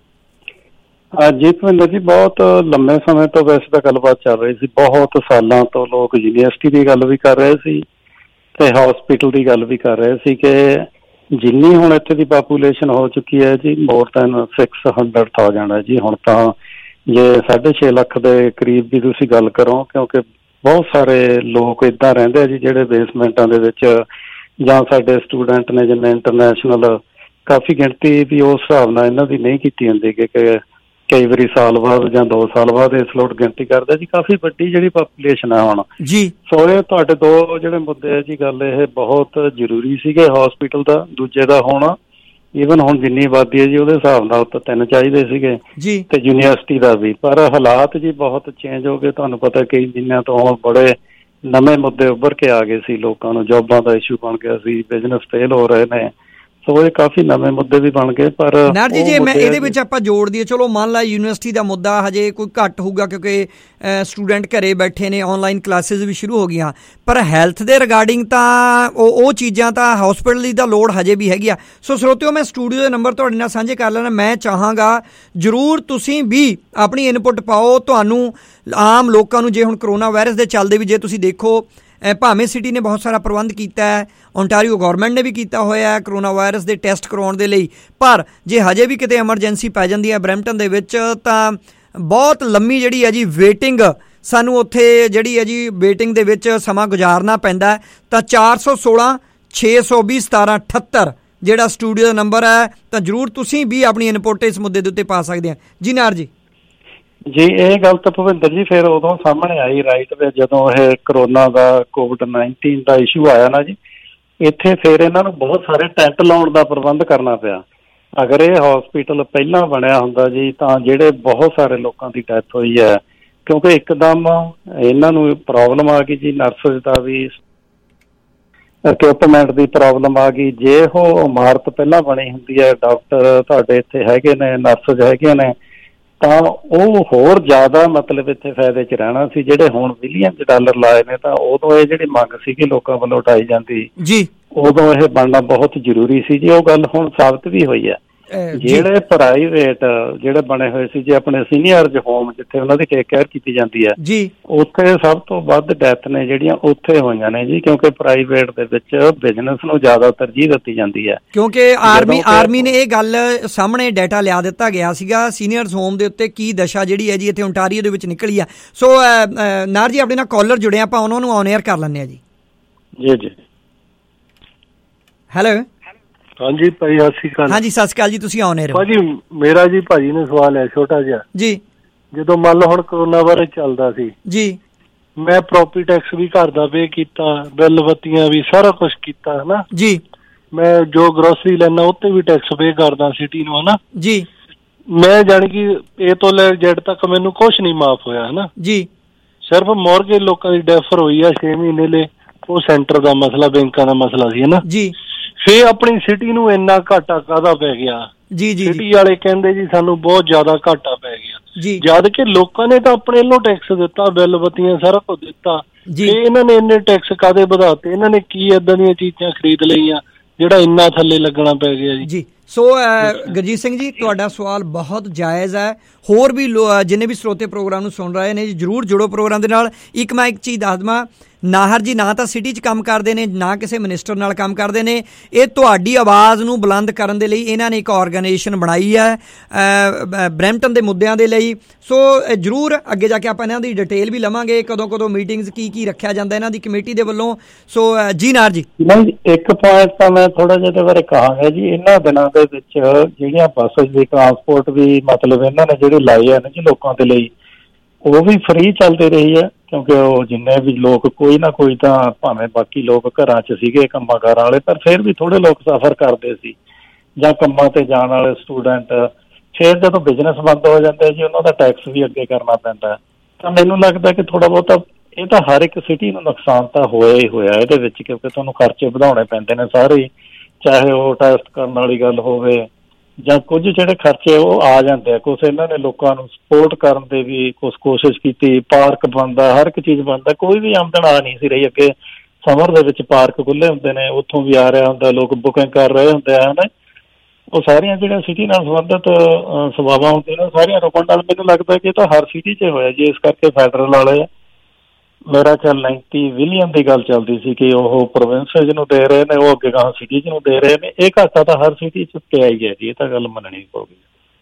ਜੀ ਭਵਿੰਦਰ ਜੀ, ਬਹੁਤ ਲੰਮੇ ਸਮੇਂ ਤੋਂ ਵੈਸੇ ਤਾਂ ਗੱਲਬਾਤ ਚੱਲ ਰਹੀ ਸੀ, ਬਹੁਤ ਸਾਲਾਂ ਤੋਂ ਲੋਕ ਯੂਨੀਵਰਸਿਟੀ ਦੀ ਗੱਲ ਵੀ ਕਰ ਰਹੇ ਸੀ ਤੇ ਹੌਸਪੀਟਲ ਦੀ ਗੱਲ ਵੀ ਕਰ ਰਹੇ ਸੀ ਕਿ ਜਿੰਨੀ ਹੁਣ ਇੱਥੇ ਦੀ ਪਾਪੂਲੇਸ਼ਨ ਹੋ ਚੁੱਕੀ ਹੈ ਜੀ, more than six hundred thousand ਹੈ ਜੀ ਹੁਣ ਤਾਂ। ਜੇ ਸਾਢੇ ਛੇ ਲੱਖ ਦੇ ਕਰੀਬ ਦੀ ਤੁਸੀਂ ਗੱਲ ਕਰੋ, ਕਿਉਂਕਿ ਬਹੁਤ ਸਾਰੇ ਲੋਕ ਇੱਦਾਂ ਰਹਿੰਦੇ ਆ ਜੀ ਜਿਹੜੇ ਬੇਸਮੈਂਟਾਂ ਦੇ ਵਿੱਚ, ਜਾਂ ਸਾਡੇ ਸਟੂਡੈਂਟ ਨੇ ਜਿਵੇਂ ਇੰਟਰਨੈਸ਼ਨਲ, ਕਾਫੀ ਗਿਣਤੀ ਵੀ ਉਸ ਹਿਸਾਬ ਨਾਲ ਇਹਨਾਂ ਦੀ ਨਹੀਂ ਕੀਤੀ ਹੁੰਦੀ ਕਿ ਕਈ ਵਾਰੀ ਸਾਲ ਬਾਅਦ ਜਾਂ ਦੋ ਸਾਲ ਬਾਅਦ ਇਸ ਲੋਟ ਗਿਣਤੀ ਕਰਦਾ ਜੀ। ਕਾਫੀ ਵੱਡੀ ਜਿਹੜੀ ਪਾਪੂਲੇਸ਼ਨ ਹੈ ਹੁਣ ਜੀ। ਸੋ ਇਹ ਤੁਹਾਡੇ ਦੋ ਜਿਹੜੇ ਮੁੱਦੇ ਹੈ ਜੀ, ਗੱਲ ਇਹ ਬਹੁਤ ਜ਼ਰੂਰੀ ਸੀਗੇ, ਹੌਸਪੀਟਲ ਦਾ, ਦੂਜੇ ਦਾ ਹੋਣਾ ਈਵਨ ਹੁਣ ਜਿੰਨੀ ਆਬਾਦੀ ਹੈ ਜੀ ਉਹਦੇ ਹਿਸਾਬ ਨਾਲ ਤਾਂ ਤਿੰਨ ਚਾਹੀਦੇ ਸੀਗੇ ਜੀ, ਤੇ ਯੂਨੀਵਰਸਿਟੀ ਦਾ ਵੀ। ਪਰ ਹਾਲਾਤ ਜੀ ਬਹੁਤ ਚੇਂਜ ਹੋ ਗਏ। ਤੁਹਾਨੂੰ ਪਤਾ ਕਈ ਦਿਨਾਂ ਤੋਂ ਹੁਣ ਬੜੇ ਨਵੇਂ ਮੁੱਦੇ ਉੱਭਰ ਕੇ ਆ ਗਏ ਸੀ। ਲੋਕਾਂ ਨੂੰ ਜੋਬਾਂ ਦਾ ਇਸ਼ੂ ਬਣ ਗਿਆ ਸੀ, ਬਿਜ਼ਨਸ ਫੇਲ ਹੋ ਰਹੇ ਨੇ, ਸੋ ਇਹ ਕਾਫੀ ਨਵੇਂ ਮੁੱਦੇ ਵੀ ਬਣ ਗਏ। ਪਰ ਨਾਰ ਜੀ ਜੇ ਮੈਂ ਇਹਦੇ ਵਿੱਚ ਆਪਾਂ ਜੋੜ ਦਈਏ, ਚਲੋ ਮੰਨ ਲਾ ਯੂਨੀਵਰਸਿਟੀ ਦਾ ਮੁੱਦਾ ਹਜੇ ਕੋਈ ਘੱਟ ਹੋਊਗਾ ਕਿਉਂਕਿ ਸਟੂਡੈਂਟ ਘਰੇ ਬੈਠੇ ਨੇ, ਆਨਲਾਈਨ ਕਲਾਸਿਸ ਵੀ ਸ਼ੁਰੂ ਹੋ ਗਈਆਂ, ਪਰ ਹੈਲਥ ਦੇ ਰਿਗਾਰਡਿੰਗ ਤਾਂ ਉਹ ਉਹ ਚੀਜ਼ਾਂ ਤਾਂ ਹਸਪੀਟਲ ਦੀ ਤਾਂ ਲੋੜ ਹਜੇ ਵੀ ਹੈਗੀ ਆ। ਸੋ ਸਰੋਤਿਓ, ਮੈਂ ਸਟੂਡੀਓ ਦੇ ਨੰਬਰ ਤੁਹਾਡੇ ਨਾਲ ਸਾਂਝੇ ਕਰ ਲੈਣਾ। ਮੈਂ ਚਾਹਾਂਗਾ ਜ਼ਰੂਰ ਤੁਸੀਂ ਵੀ ਆਪਣੀ ਇਨਪੁੱਟ ਪਾਓ। ਤੁਹਾਨੂੰ ਆਮ ਲੋਕਾਂ ਨੂੰ ਜੇ ਹੁਣ ਕਰੋਨਾ ਵਾਇਰਸ ਦੇ ਚੱਲਦੇ ਵੀ ਜੇ ਤੁਸੀਂ ਦੇਖੋ, ਭਾਵੇਂ ਸਿਟੀ ਨੇ ਬਹੁਤ ਸਾਰਾ ਪ੍ਰਬੰਧ ਕੀਤਾ ਹੈ, ਓਨਟਾਰੀਓ ਗੌਰਮੈਂਟ ਨੇ ਵੀ ਕੀਤਾ ਹੋਇਆ ਹੈ ਕਰੋਨਾ ਵਾਇਰਸ ਦੇ ਟੈਸਟ ਕਰਵਾਉਣ ਦੇ ਲਈ, ਪਰ ਜੇ ਹਜੇ ਵੀ ਕਿਤੇ ਐਮਰਜੈਂਸੀ ਪੈ ਜਾਂਦੀ ਹੈ ਬਰੈਂਪਟਨ ਦੇ ਵਿੱਚ ਤਾਂ ਬਹੁਤ ਲੰਮੀ ਜਿਹੜੀ ਹੈ ਜੀ ਵੇਟਿੰਗ, ਸਾਨੂੰ ਉੱਥੇ ਜਿਹੜੀ ਹੈ ਜੀ ਵੇਟਿੰਗ ਦੇ ਵਿੱਚ ਸਮਾਂ ਗੁਜ਼ਾਰਨਾ ਪੈਂਦਾ। ਤਾਂ ਚਾਰ ਸੌ ਸੋਲਾਂ ਛੇ ਸੌ ਵੀਹ ਸਤਾਰਾਂ ਅਠੱਤਰ ਜਿਹੜਾ ਸਟੂਡੀਓ ਦਾ ਨੰਬਰ ਹੈ, ਤਾਂ ਜ਼ਰੂਰ ਤੁਸੀਂ ਵੀ ਆਪਣੀ ਇਨਪੁੱਟ ਇਸ ਮੁੱਦੇ ਦੇ ਉੱਤੇ ਪਾ ਸਕਦੇ ਆ। ਜੀ ਨਾਰ ਜੀ। ਜੀ ਇਹ ਗੱਲ ਤਾਂ ਭੁਪਿੰਦਰ ਜੀ ਫਿਰ ਉਦੋਂ ਸਾਹਮਣੇ ਆਈ ਰਾਈਟ ਵਿੱਚ, ਜਦੋਂ ਇਹ ਕਰੋਨਾ ਦਾ ਕੋਵਿਡ ਨਾਈਨਟੀਨ ਦਾ ਇਸ਼ੂ ਆਇਆ ਨਾ ਜੀ, ਇੱਥੇ ਫਿਰ ਇਹਨਾਂ ਨੂੰ ਬਹੁਤ ਸਾਰੇ ਟੈਂਟ ਲਾਉਣ ਦਾ ਪ੍ਰਬੰਧ ਕਰਨਾ ਪਿਆ। ਅਗਰ ਇਹ ਹਸਪੀਟਲ ਪਹਿਲਾਂ ਬਣਿਆ ਹੁੰਦਾ ਜੀ ਤਾਂ ਜਿਹੜੇ ਬਹੁਤ ਸਾਰੇ ਲੋਕਾਂ ਦੀ ਡੈਥ ਹੋਈ ਹੈ, ਕਿਉਂਕਿ ਇੱਕਦਮ ਇਹਨਾਂ ਨੂੰ ਪ੍ਰੋਬਲਮ ਆ ਗਈ ਜੀ, ਨਰਸਿਸ ਦਾ ਵੀ ਇਕਵਿਪਮੈਂਟ ਦੀ ਪ੍ਰੋਬਲਮ ਆ ਗਈ। ਜੇ ਉਹ ਇਮਾਰਤ ਪਹਿਲਾਂ ਬਣੀ ਹੁੰਦੀ ਹੈ, ਡਾਕਟਰ ਤੁਹਾਡੇ ਇੱਥੇ ਹੈਗੇ ਨੇ, ਨਰਸਿਸ ਹੈਗੇ ਨੇ, ਤਾਂ ਉਹ ਹੋਰ ਜ਼ਿਆਦਾ ਮਤਲਬ ਇੱਥੇ ਫਾਇਦੇ 'ਚ ਰਹਿਣਾ ਸੀ। ਜਿਹੜੇ ਹੁਣ ਬਿਲੀਅਨ ਡਾਲਰ ਲਾਏ ਨੇ, ਤਾਂ ਉਦੋਂ ਇਹ ਜਿਹੜੀ ਮੰਗ ਸੀਗੀ ਲੋਕਾਂ ਵੱਲੋਂ ਉਠਾਈ ਜਾਂਦੀ ਜੀ, ਉਦੋਂ ਇਹ ਬਣਨਾ ਬਹੁਤ ਜ਼ਰੂਰੀ ਸੀ ਜੀ। ਉਹ ਗੱਲ ਹੁਣ ਸਾਬਤ ਵੀ ਹੋਈ ਹੈ। ਜਿਹੜੇ ਪ੍ਰਾਈਵੇਟ ਜਿਹੜੇ ਬਣੇ ਹੋਏ ਸੀ ਜੀ ਆਪਣੇ ਸੀਨੀਅਰਜ਼ ਹੋਮ, ਜਿੱਥੇ ਉਹਨਾਂ ਦੀ ਟੇਕ ਕੇਅਰ ਕੀਤੀ ਜਾਂਦੀ ਹੈ ਜੀ, ਉੱਥੇ ਸਭ ਤੋਂ ਵੱਧ ਡੈਥ ਨੇ ਜਿਹੜੀਆਂ ਉੱਥੇ ਹੋਈਆਂ ਨੇ ਜੀ, ਕਿਉਂਕਿ ਪ੍ਰਾਈਵੇਟ ਦੇ ਵਿੱਚ ਬਿਜ਼ਨਸ ਨੂੰ ਜ਼ਿਆਦਾ ਤਰਜੀਹ ਦਿੱਤੀ ਜਾਂਦੀ ਹੈ। ਕਿਉਂਕਿ ਆਰਮੀ ਆਰਮੀ ਨੇ ਇਹ ਗੱਲ ਸਾਹਮਣੇ ਡਾਟਾ ਲਿਆ ਦਿੱਤਾ ਗਿਆ ਸੀਗਾ ਸੀਨੀਅਰਜ਼ ਹੋਮ ਦੇ ਉੱਤੇ ਕੀ ਦਸ਼ਾ ਜਿਹੜੀ ਹੈ ਜੀ ਇੱਥੇ ਓਨਟਾਰੀਓ ਦੇ ਵਿੱਚ ਨਿਕਲੀ ਆ। ਸੋ ਨਾਰ ਜੀ ਆਪਣੇ ਨਾਲ ਕਾਲਰ ਜੁੜੇ ਆਪਾਂ ਉਹਨਾਂ ਨੂੰ ਔਨ ਏਅਰ ਕਰ ਲੈਂਦੇ ਹਾਂ ਜੀ। ਜੀ ਜੀ ਹੈਲੋ। ਹਾਂਜੀ ਭਾਈ ਸਤਿ ਸ਼੍ਰੀ ਅਕਾਲ। ਹਾਂਜੀ ਸਤਿ ਸ਼੍ਰੀ ਅਕਾਲ ਜੀ, ਤੁਸੀਂ ਆਉਣੇ ਰਹੋ ਭਾਜੀ। ਮੇਰਾ ਜੀ ਭਾਜੀ ਨੇ ਸਵਾਲ ਹੈ ਛੋਟਾ ਜਿਹਾ ਜੀ। ਜਦੋਂ ਮੰਨ ਲਓ ਹੁਣ ਕਰੋਨਾ ਵਾਇਰਸ ਚੱਲਦਾ ਸੀ ਜੀ, ਮੈਂ ਪ੍ਰੋਪਰਟੀ ਟੈਕਸ ਵੀ ਘਰ ਦਾ ਪੇ ਕੀਤਾ, ਬਿੱਲ ਬੱਤੀਆਂ ਵੀ ਸਾਰਾ ਕੁਛ ਕੀਤਾ ਹੈ ਨਾ ਜੀ। ਮੈਂ ਜੋ ਗਰੋਸਰੀ ਲੈਣਾ ਉੱਤੇ ਵੀ ਟੈਕਸ ਪੇ ਕਰਦਾ ਸਿਟੀ ਨੂੰ, ਹੈ ਨਾ ਜੀ। ਮੈਂ ਜਾਣੀ ਕਿ ਏ ਤੋਂ ਲੈ ਜੈਡ ਤੱਕ ਮੈਨੂੰ ਕੁਛ ਨਹੀਂ ਮਾਫ ਹੋਇਆ ਹੈ ਨਾ ਜੀ। ਸਿਰਫ ਮੌਰਗੇਜ ਲੋਕਾਂ ਦੀ ਡੈਫਰ ਹੋਈ ਆ ਛੇ ਮਹੀਨੇ ਲਈ, ਉਹ ਸੈਂਟਰ ਦਾ ਮਸਲਾ, ਬੈਂਕਾਂ ਦਾ ਮਸਲਾ ਸੀ ਹੈ ਨਾ ਜੀ। ਫੇਰ ਆਪਣੀ ਸਿਟੀ ਨੂੰ ਇੰਨਾ ਘਾਟਾ ਕਾਹਦਾ ਪੈ ਗਿਆ ਜੀ ਜੀ। ਸਿਟੀ ਵਾਲੇ ਕਹਿੰਦੇ ਜੀ ਸਾਨੂੰ ਬਹੁਤ ਜ਼ਿਆਦਾ ਘਾਟਾ ਪੈ ਗਿਆ ਜੀ, ਜਦ ਕਿ ਲੋਕਾਂ ਨੇ ਤਾਂ ਆਪਣੇ ਵੱਲੋਂ ਟੈਕਸ ਦਿੱਤਾ, ਬਿੱਲ ਬੱਤੀਆਂ ਸਾਰਾ ਕੁਝ ਦਿੱਤਾ ਜੀ। ਇਹਨਾਂ ਨੇ ਇੰਨੇ ਟੈਕਸ ਕਾਹਦੇ ਵਧਾਤੇ? ਇਹਨਾਂ ਨੇ ਕੀ ਏਦਾਂ ਦੀਆਂ ਚੀਜ਼ਾਂ ਖਰੀਦ ਲਈਆਂ ਜਿਹੜਾ ਇੰਨਾ ਥੱਲੇ ਲੱਗਣਾ ਪੈ ਗਿਆ ਜੀ ਜੀ। ਸੋ ਗੁਰਜੀਤ ਸਿੰਘ ਜੀ, ਤੁਹਾਡਾ ਸਵਾਲ ਬਹੁਤ ਜਾਇਜ਼ ਹੈ। ਹੋਰ ਵੀ ਜਿੰਨੇ ਵੀ ਸਰੋਤੇ ਪ੍ਰੋਗਰਾਮ ਨੂੰ ਸੁਣ ਰਹੇ ਨੇ ਜੀ, ਜ਼ਰੂਰ ਜੁੜੋ ਪ੍ਰੋਗਰਾਮ ਦੇ ਨਾਲ। ਇੱਕ ਮੈਂ ਇੱਕ ਚੀਜ਼ ਦੱਸ ਦੇਵਾਂ, ਨਾਹਰ ਜੀ ਨਾ ਤਾਂ ਸਿਟੀ 'ਚ ਕੰਮ ਕਰਦੇ ਨੇ, ਨਾ ਕਿਸੇ ਮਿਨਿਸਟਰ ਨਾਲ ਕੰਮ ਕਰਦੇ ਨੇ। ਇਹ ਤੁਹਾਡੀ ਆਵਾਜ਼ ਨੂੰ ਬੁਲੰਦ ਕਰਨ ਦੇ ਲਈ ਇਹਨਾਂ ਨੇ ਇੱਕ ਆਰਗੇਨਾਈਜੇਸ਼ਨ ਬਣਾਈ ਹੈ ਬਰੈਂਪਟਨ ਦੇ ਮੁੱਦਿਆਂ ਦੇ ਲਈ। ਸੋ ਜ਼ਰੂਰ ਅੱਗੇ ਜਾ ਕੇ ਆਪਾਂ ਇਹਨਾਂ ਦੀ ਡਿਟੇਲ ਵੀ ਲਵਾਂਗੇ, ਕਦੋਂ ਕਦੋਂ ਮੀਟਿੰਗਸ, ਕੀ ਕੀ ਰੱਖਿਆ ਜਾਂਦਾ ਇਹਨਾਂ ਦੀ ਕਮੇਟੀ ਦੇ ਵੱਲੋਂ। ਸੋ ਜੀ ਨਾਰ ਜੀ। ਨਹੀਂ, ਇੱਕ ਪੁਆਇੰਟ ਤਾਂ ਮੈਂ ਥੋੜਾ ਜਿਹਾ ਇਹਦੇ ਬਾਰੇ ਕਹਾਂਗਾ ਜੀ। ਇਹਨਾਂ ਦਿਨਾਂ ਦੇ ਵਿੱਚ ਜਿਹੜੀਆਂ ਬੱਸ ਦੀ ਟਰਾਂਸਪੋਰਟ ਵੀ ਮਤਲਬ ਇਹਨਾਂ ਨੇ ਜਿਹੜੀ ਲਾਈ ਹੈ ਨਾ ਜੀ ਲੋਕਾਂ ਦੇ ਲਈ, ਉਹ ਵੀ ਫ੍ਰੀ ਚੱਲਦੀ ਰਹੀ ਹੈ, ਕਿਉਂਕਿ ਉਹ ਜਿੰਨੇ ਵੀ ਲੋਕ, ਕੋਈ ਨਾ ਕੋਈ ਤਾਂ ਭਾਵੇਂ ਬਾਕੀ ਲੋਕ ਘਰਾਂ 'ਚ ਸੀਗੇ ਕੰਮਾਂ ਕਾਰਾਂ ਵਾਲੇ, ਪਰ ਫਿਰ ਵੀ ਥੋੜੇ ਲੋਕ ਸਫ਼ਰ ਕਰਦੇ ਸੀ ਜਾਂ ਕੰਮਾਂ ਤੇ ਜਾਣ ਵਾਲੇ ਸਟੂਡੈਂਟ। ਫਿਰ ਜਦੋਂ ਬਿਜ਼ਨਸ ਬੰਦ ਹੋ ਜਾਂਦੇ ਜੀ, ਉਹਨਾਂ ਦਾ ਟੈਕਸ ਵੀ ਅੱਗੇ ਕਰਨਾ ਪੈਂਦਾ। ਤਾਂ ਮੈਨੂੰ ਲੱਗਦਾ ਕਿ ਥੋੜਾ ਬਹੁਤਾ ਇਹ ਤਾਂ ਹਰ ਇੱਕ ਸਿਟੀ ਨੂੰ ਨੁਕਸਾਨ ਤਾਂ ਹੋਇਆ ਹੀ ਹੋਇਆ ਇਹਦੇ ਵਿੱਚ, ਕਿਉਂਕਿ ਤੁਹਾਨੂੰ ਖਰਚੇ ਵਧਾਉਣੇ ਪੈਂਦੇ ਨੇ ਸਾਰੇ, ਚਾਹੇ ਉਹ ਟੈਸਟ ਕਰਨ ਵਾਲੀ ਗੱਲ ਹੋਵੇ ਜਾਂ ਕੁਝ ਜਿਹੜੇ ਖਰਚੇ ਉਹ ਆ ਜਾਂਦੇ ਆ। ਕੁਛ ਇਹਨਾਂ ਨੇ ਲੋਕਾਂ ਨੂੰ ਸਪੋਰਟ ਕਰਨ ਦੇ ਵੀ ਕੁਛ ਕੋਸ਼ਿਸ਼ ਕੀਤੀ, ਪਾਰਕ ਬਣਦਾ, ਹਰ ਇੱਕ ਚੀਜ਼ ਬਣਦਾ, ਕੋਈ ਵੀ ਆਮਦਨ ਆ ਨਹੀਂ ਸੀ ਰਹੀ। ਅੱਗੇ ਸਮਰ ਦੇ ਵਿੱਚ ਪਾਰਕ ਖੁੱਲ੍ਹੇ ਹੁੰਦੇ ਨੇ, ਉੱਥੋਂ ਵੀ ਆ ਰਿਹਾ ਹੁੰਦਾ, ਲੋਕ ਬੁਕਿੰਗ ਕਰ ਰਹੇ ਹੁੰਦੇ ਆ ਨਾ। ਉਹ ਸਾਰੀਆਂ ਜਿਹੜੀਆਂ ਸਿਟੀ ਨਾਲ ਸੰਬੰਧਿਤ ਸੇਵਾਵਾਂ ਹੁੰਦੀਆਂ ਨੇ, ਸਾਰੀਆਂ ਰੁਕਣ ਨਾਲ ਮੈਨੂੰ ਲੱਗਦਾ ਕਿ ਇਹ ਤਾਂ ਹਰ ਸਿਟੀ 'ਚ ਹੋਇਆ ਜੀ। ਇਸ ਕਰਕੇ ਫੈਡਰਲ ਵਾਲੇ ਮੇਰਾ ਖਿਆਲ ਨਾਈਨਟੀ ਬਿਲੀਅਨ ਦੀ ਗੱਲ ਚੱਲਦੀ ਸੀ ਕਿ ਉਹ ਪ੍ਰੋਵਿੰਸਿਸ ਨੂੰ ਦੇ ਰਹੇ ਨੇ, ਉਹ ਅੱਗੇ ਗਾਹਾਂ ਸਿਟੀਜ਼ ਨੂੰ ਦੇ ਰਹੇ ਨੇ। ਇਹ ਘਾਟਾ ਤਾਂ ਹਰ ਸਿਟੀ 'ਚ ਪਿਆ ਹੀ ਹੈ ਜੀ, ਇਹ ਤਾਂ ਗੱਲ ਮੰਨਣੀ ਪਊਗੀ।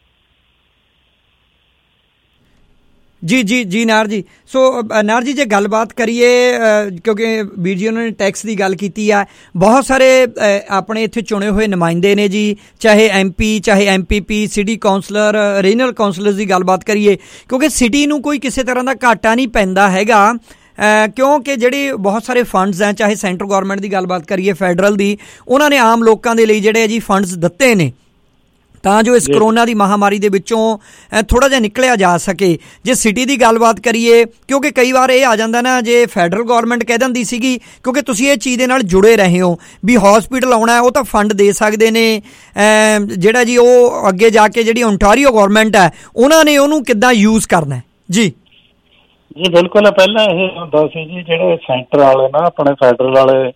ਜੀ ਜੀ ਜੀ ਨਾਰ ਜੀ। ਸੋ ਨਾਰ ਜੀ, ਜੇ ਗੱਲਬਾਤ ਕਰੀਏ, ਕਿਉਂਕਿ ਵੀਰ ਜੀ ਉਹਨਾਂ ਨੇ ਟੈਕਸ ਦੀ ਗੱਲ ਕੀਤੀ ਆ, ਬਹੁਤ ਸਾਰੇ ਆਪਣੇ ਇੱਥੇ ਚੁਣੇ ਹੋਏ ਨੁਮਾਇੰਦੇ ਨੇ ਜੀ, ਚਾਹੇ ਐਮ ਪੀ, ਚਾਹੇ M P P, city councillor, regional councillors ਦੀ ਗੱਲਬਾਤ ਕਰੀਏ, ਕਿਉਂਕਿ ਸਿਟੀ ਨੂੰ ਕੋਈ ਕਿਸੇ ਤਰ੍ਹਾਂ ਦਾ ਘਾਟਾ ਨਹੀਂ ਪੈਂਦਾ ਹੈਗਾ ਕਿਉਂਕਿ ਜਿਹੜੀ ਬਹੁਤ ਸਾਰੇ ਫੰਡਸ ਹੈ, ਚਾਹੇ ਸੈਂਟਰ ਗੌਰਮੈਂਟ ਦੀ ਗੱਲਬਾਤ ਕਰੀਏ, ਫੈਡਰਲ ਦੀ, ਉਹਨਾਂ ਨੇ ਆਮ ਲੋਕਾਂ ਦੇ ਲਈ ਜਿਹੜੇ ਜੀ ਫੰਡਸ ਦਿੱਤੇ ਨੇ ਤਾਂ ਜੋ ਇਸ ਕਰੋਨਾ ਦੀ ਮਹਾਮਾਰੀ ਦੇ ਵਿੱਚੋਂ ਥੋੜ੍ਹਾ ਜਿਹਾ ਨਿਕਲਿਆ ਜਾ ਸਕੇ। ਜੇ ਸਿਟੀ ਦੀ ਗੱਲਬਾਤ ਕਰੀਏ, ਕਿਉਂਕਿ ਕਈ ਵਾਰ ਇਹ ਆ ਜਾਂਦਾ ਨਾ, ਜੇ ਫੈਡਰਲ ਗੌਰਮੈਂਟ ਕਹਿ ਦਿੰਦੀ ਸੀਗੀ, ਕਿਉਂਕਿ ਤੁਸੀਂ ਇਹ ਚੀਜ਼ ਦੇ ਨਾਲ ਜੁੜੇ ਰਹੇ ਹੋ ਵੀ ਹੌਸਪੀਟਲ ਆਉਣਾ ਹੈ ਉਹ ਤਾਂ ਫੰਡ ਦੇ ਸਕਦੇ ਨੇ, ਜਿਹੜਾ ਜੀ ਉਹ ਅੱਗੇ ਜਾ ਕੇ ਜਿਹੜੀ ਓਨਟਾਰੀਓ ਗੌਰਮੈਂਟ ਹੈ ਉਹਨਾਂ ਨੇ ਉਹਨੂੰ ਕਿੱਦਾਂ ਯੂਜ਼ ਕਰਨਾ ਜੀ। ਜੀ ਬਿਲਕੁਲ, ਪਹਿਲਾਂ ਇਹ ਹੁੰਦਾ ਸੀ ਜੀ ਜਿਹੜੇ ਸੈਂਟਰ ਵਾਲੇ ਨਾ ਆਪਣੇ ਫੈਡਰਲ ਵਾਲੇ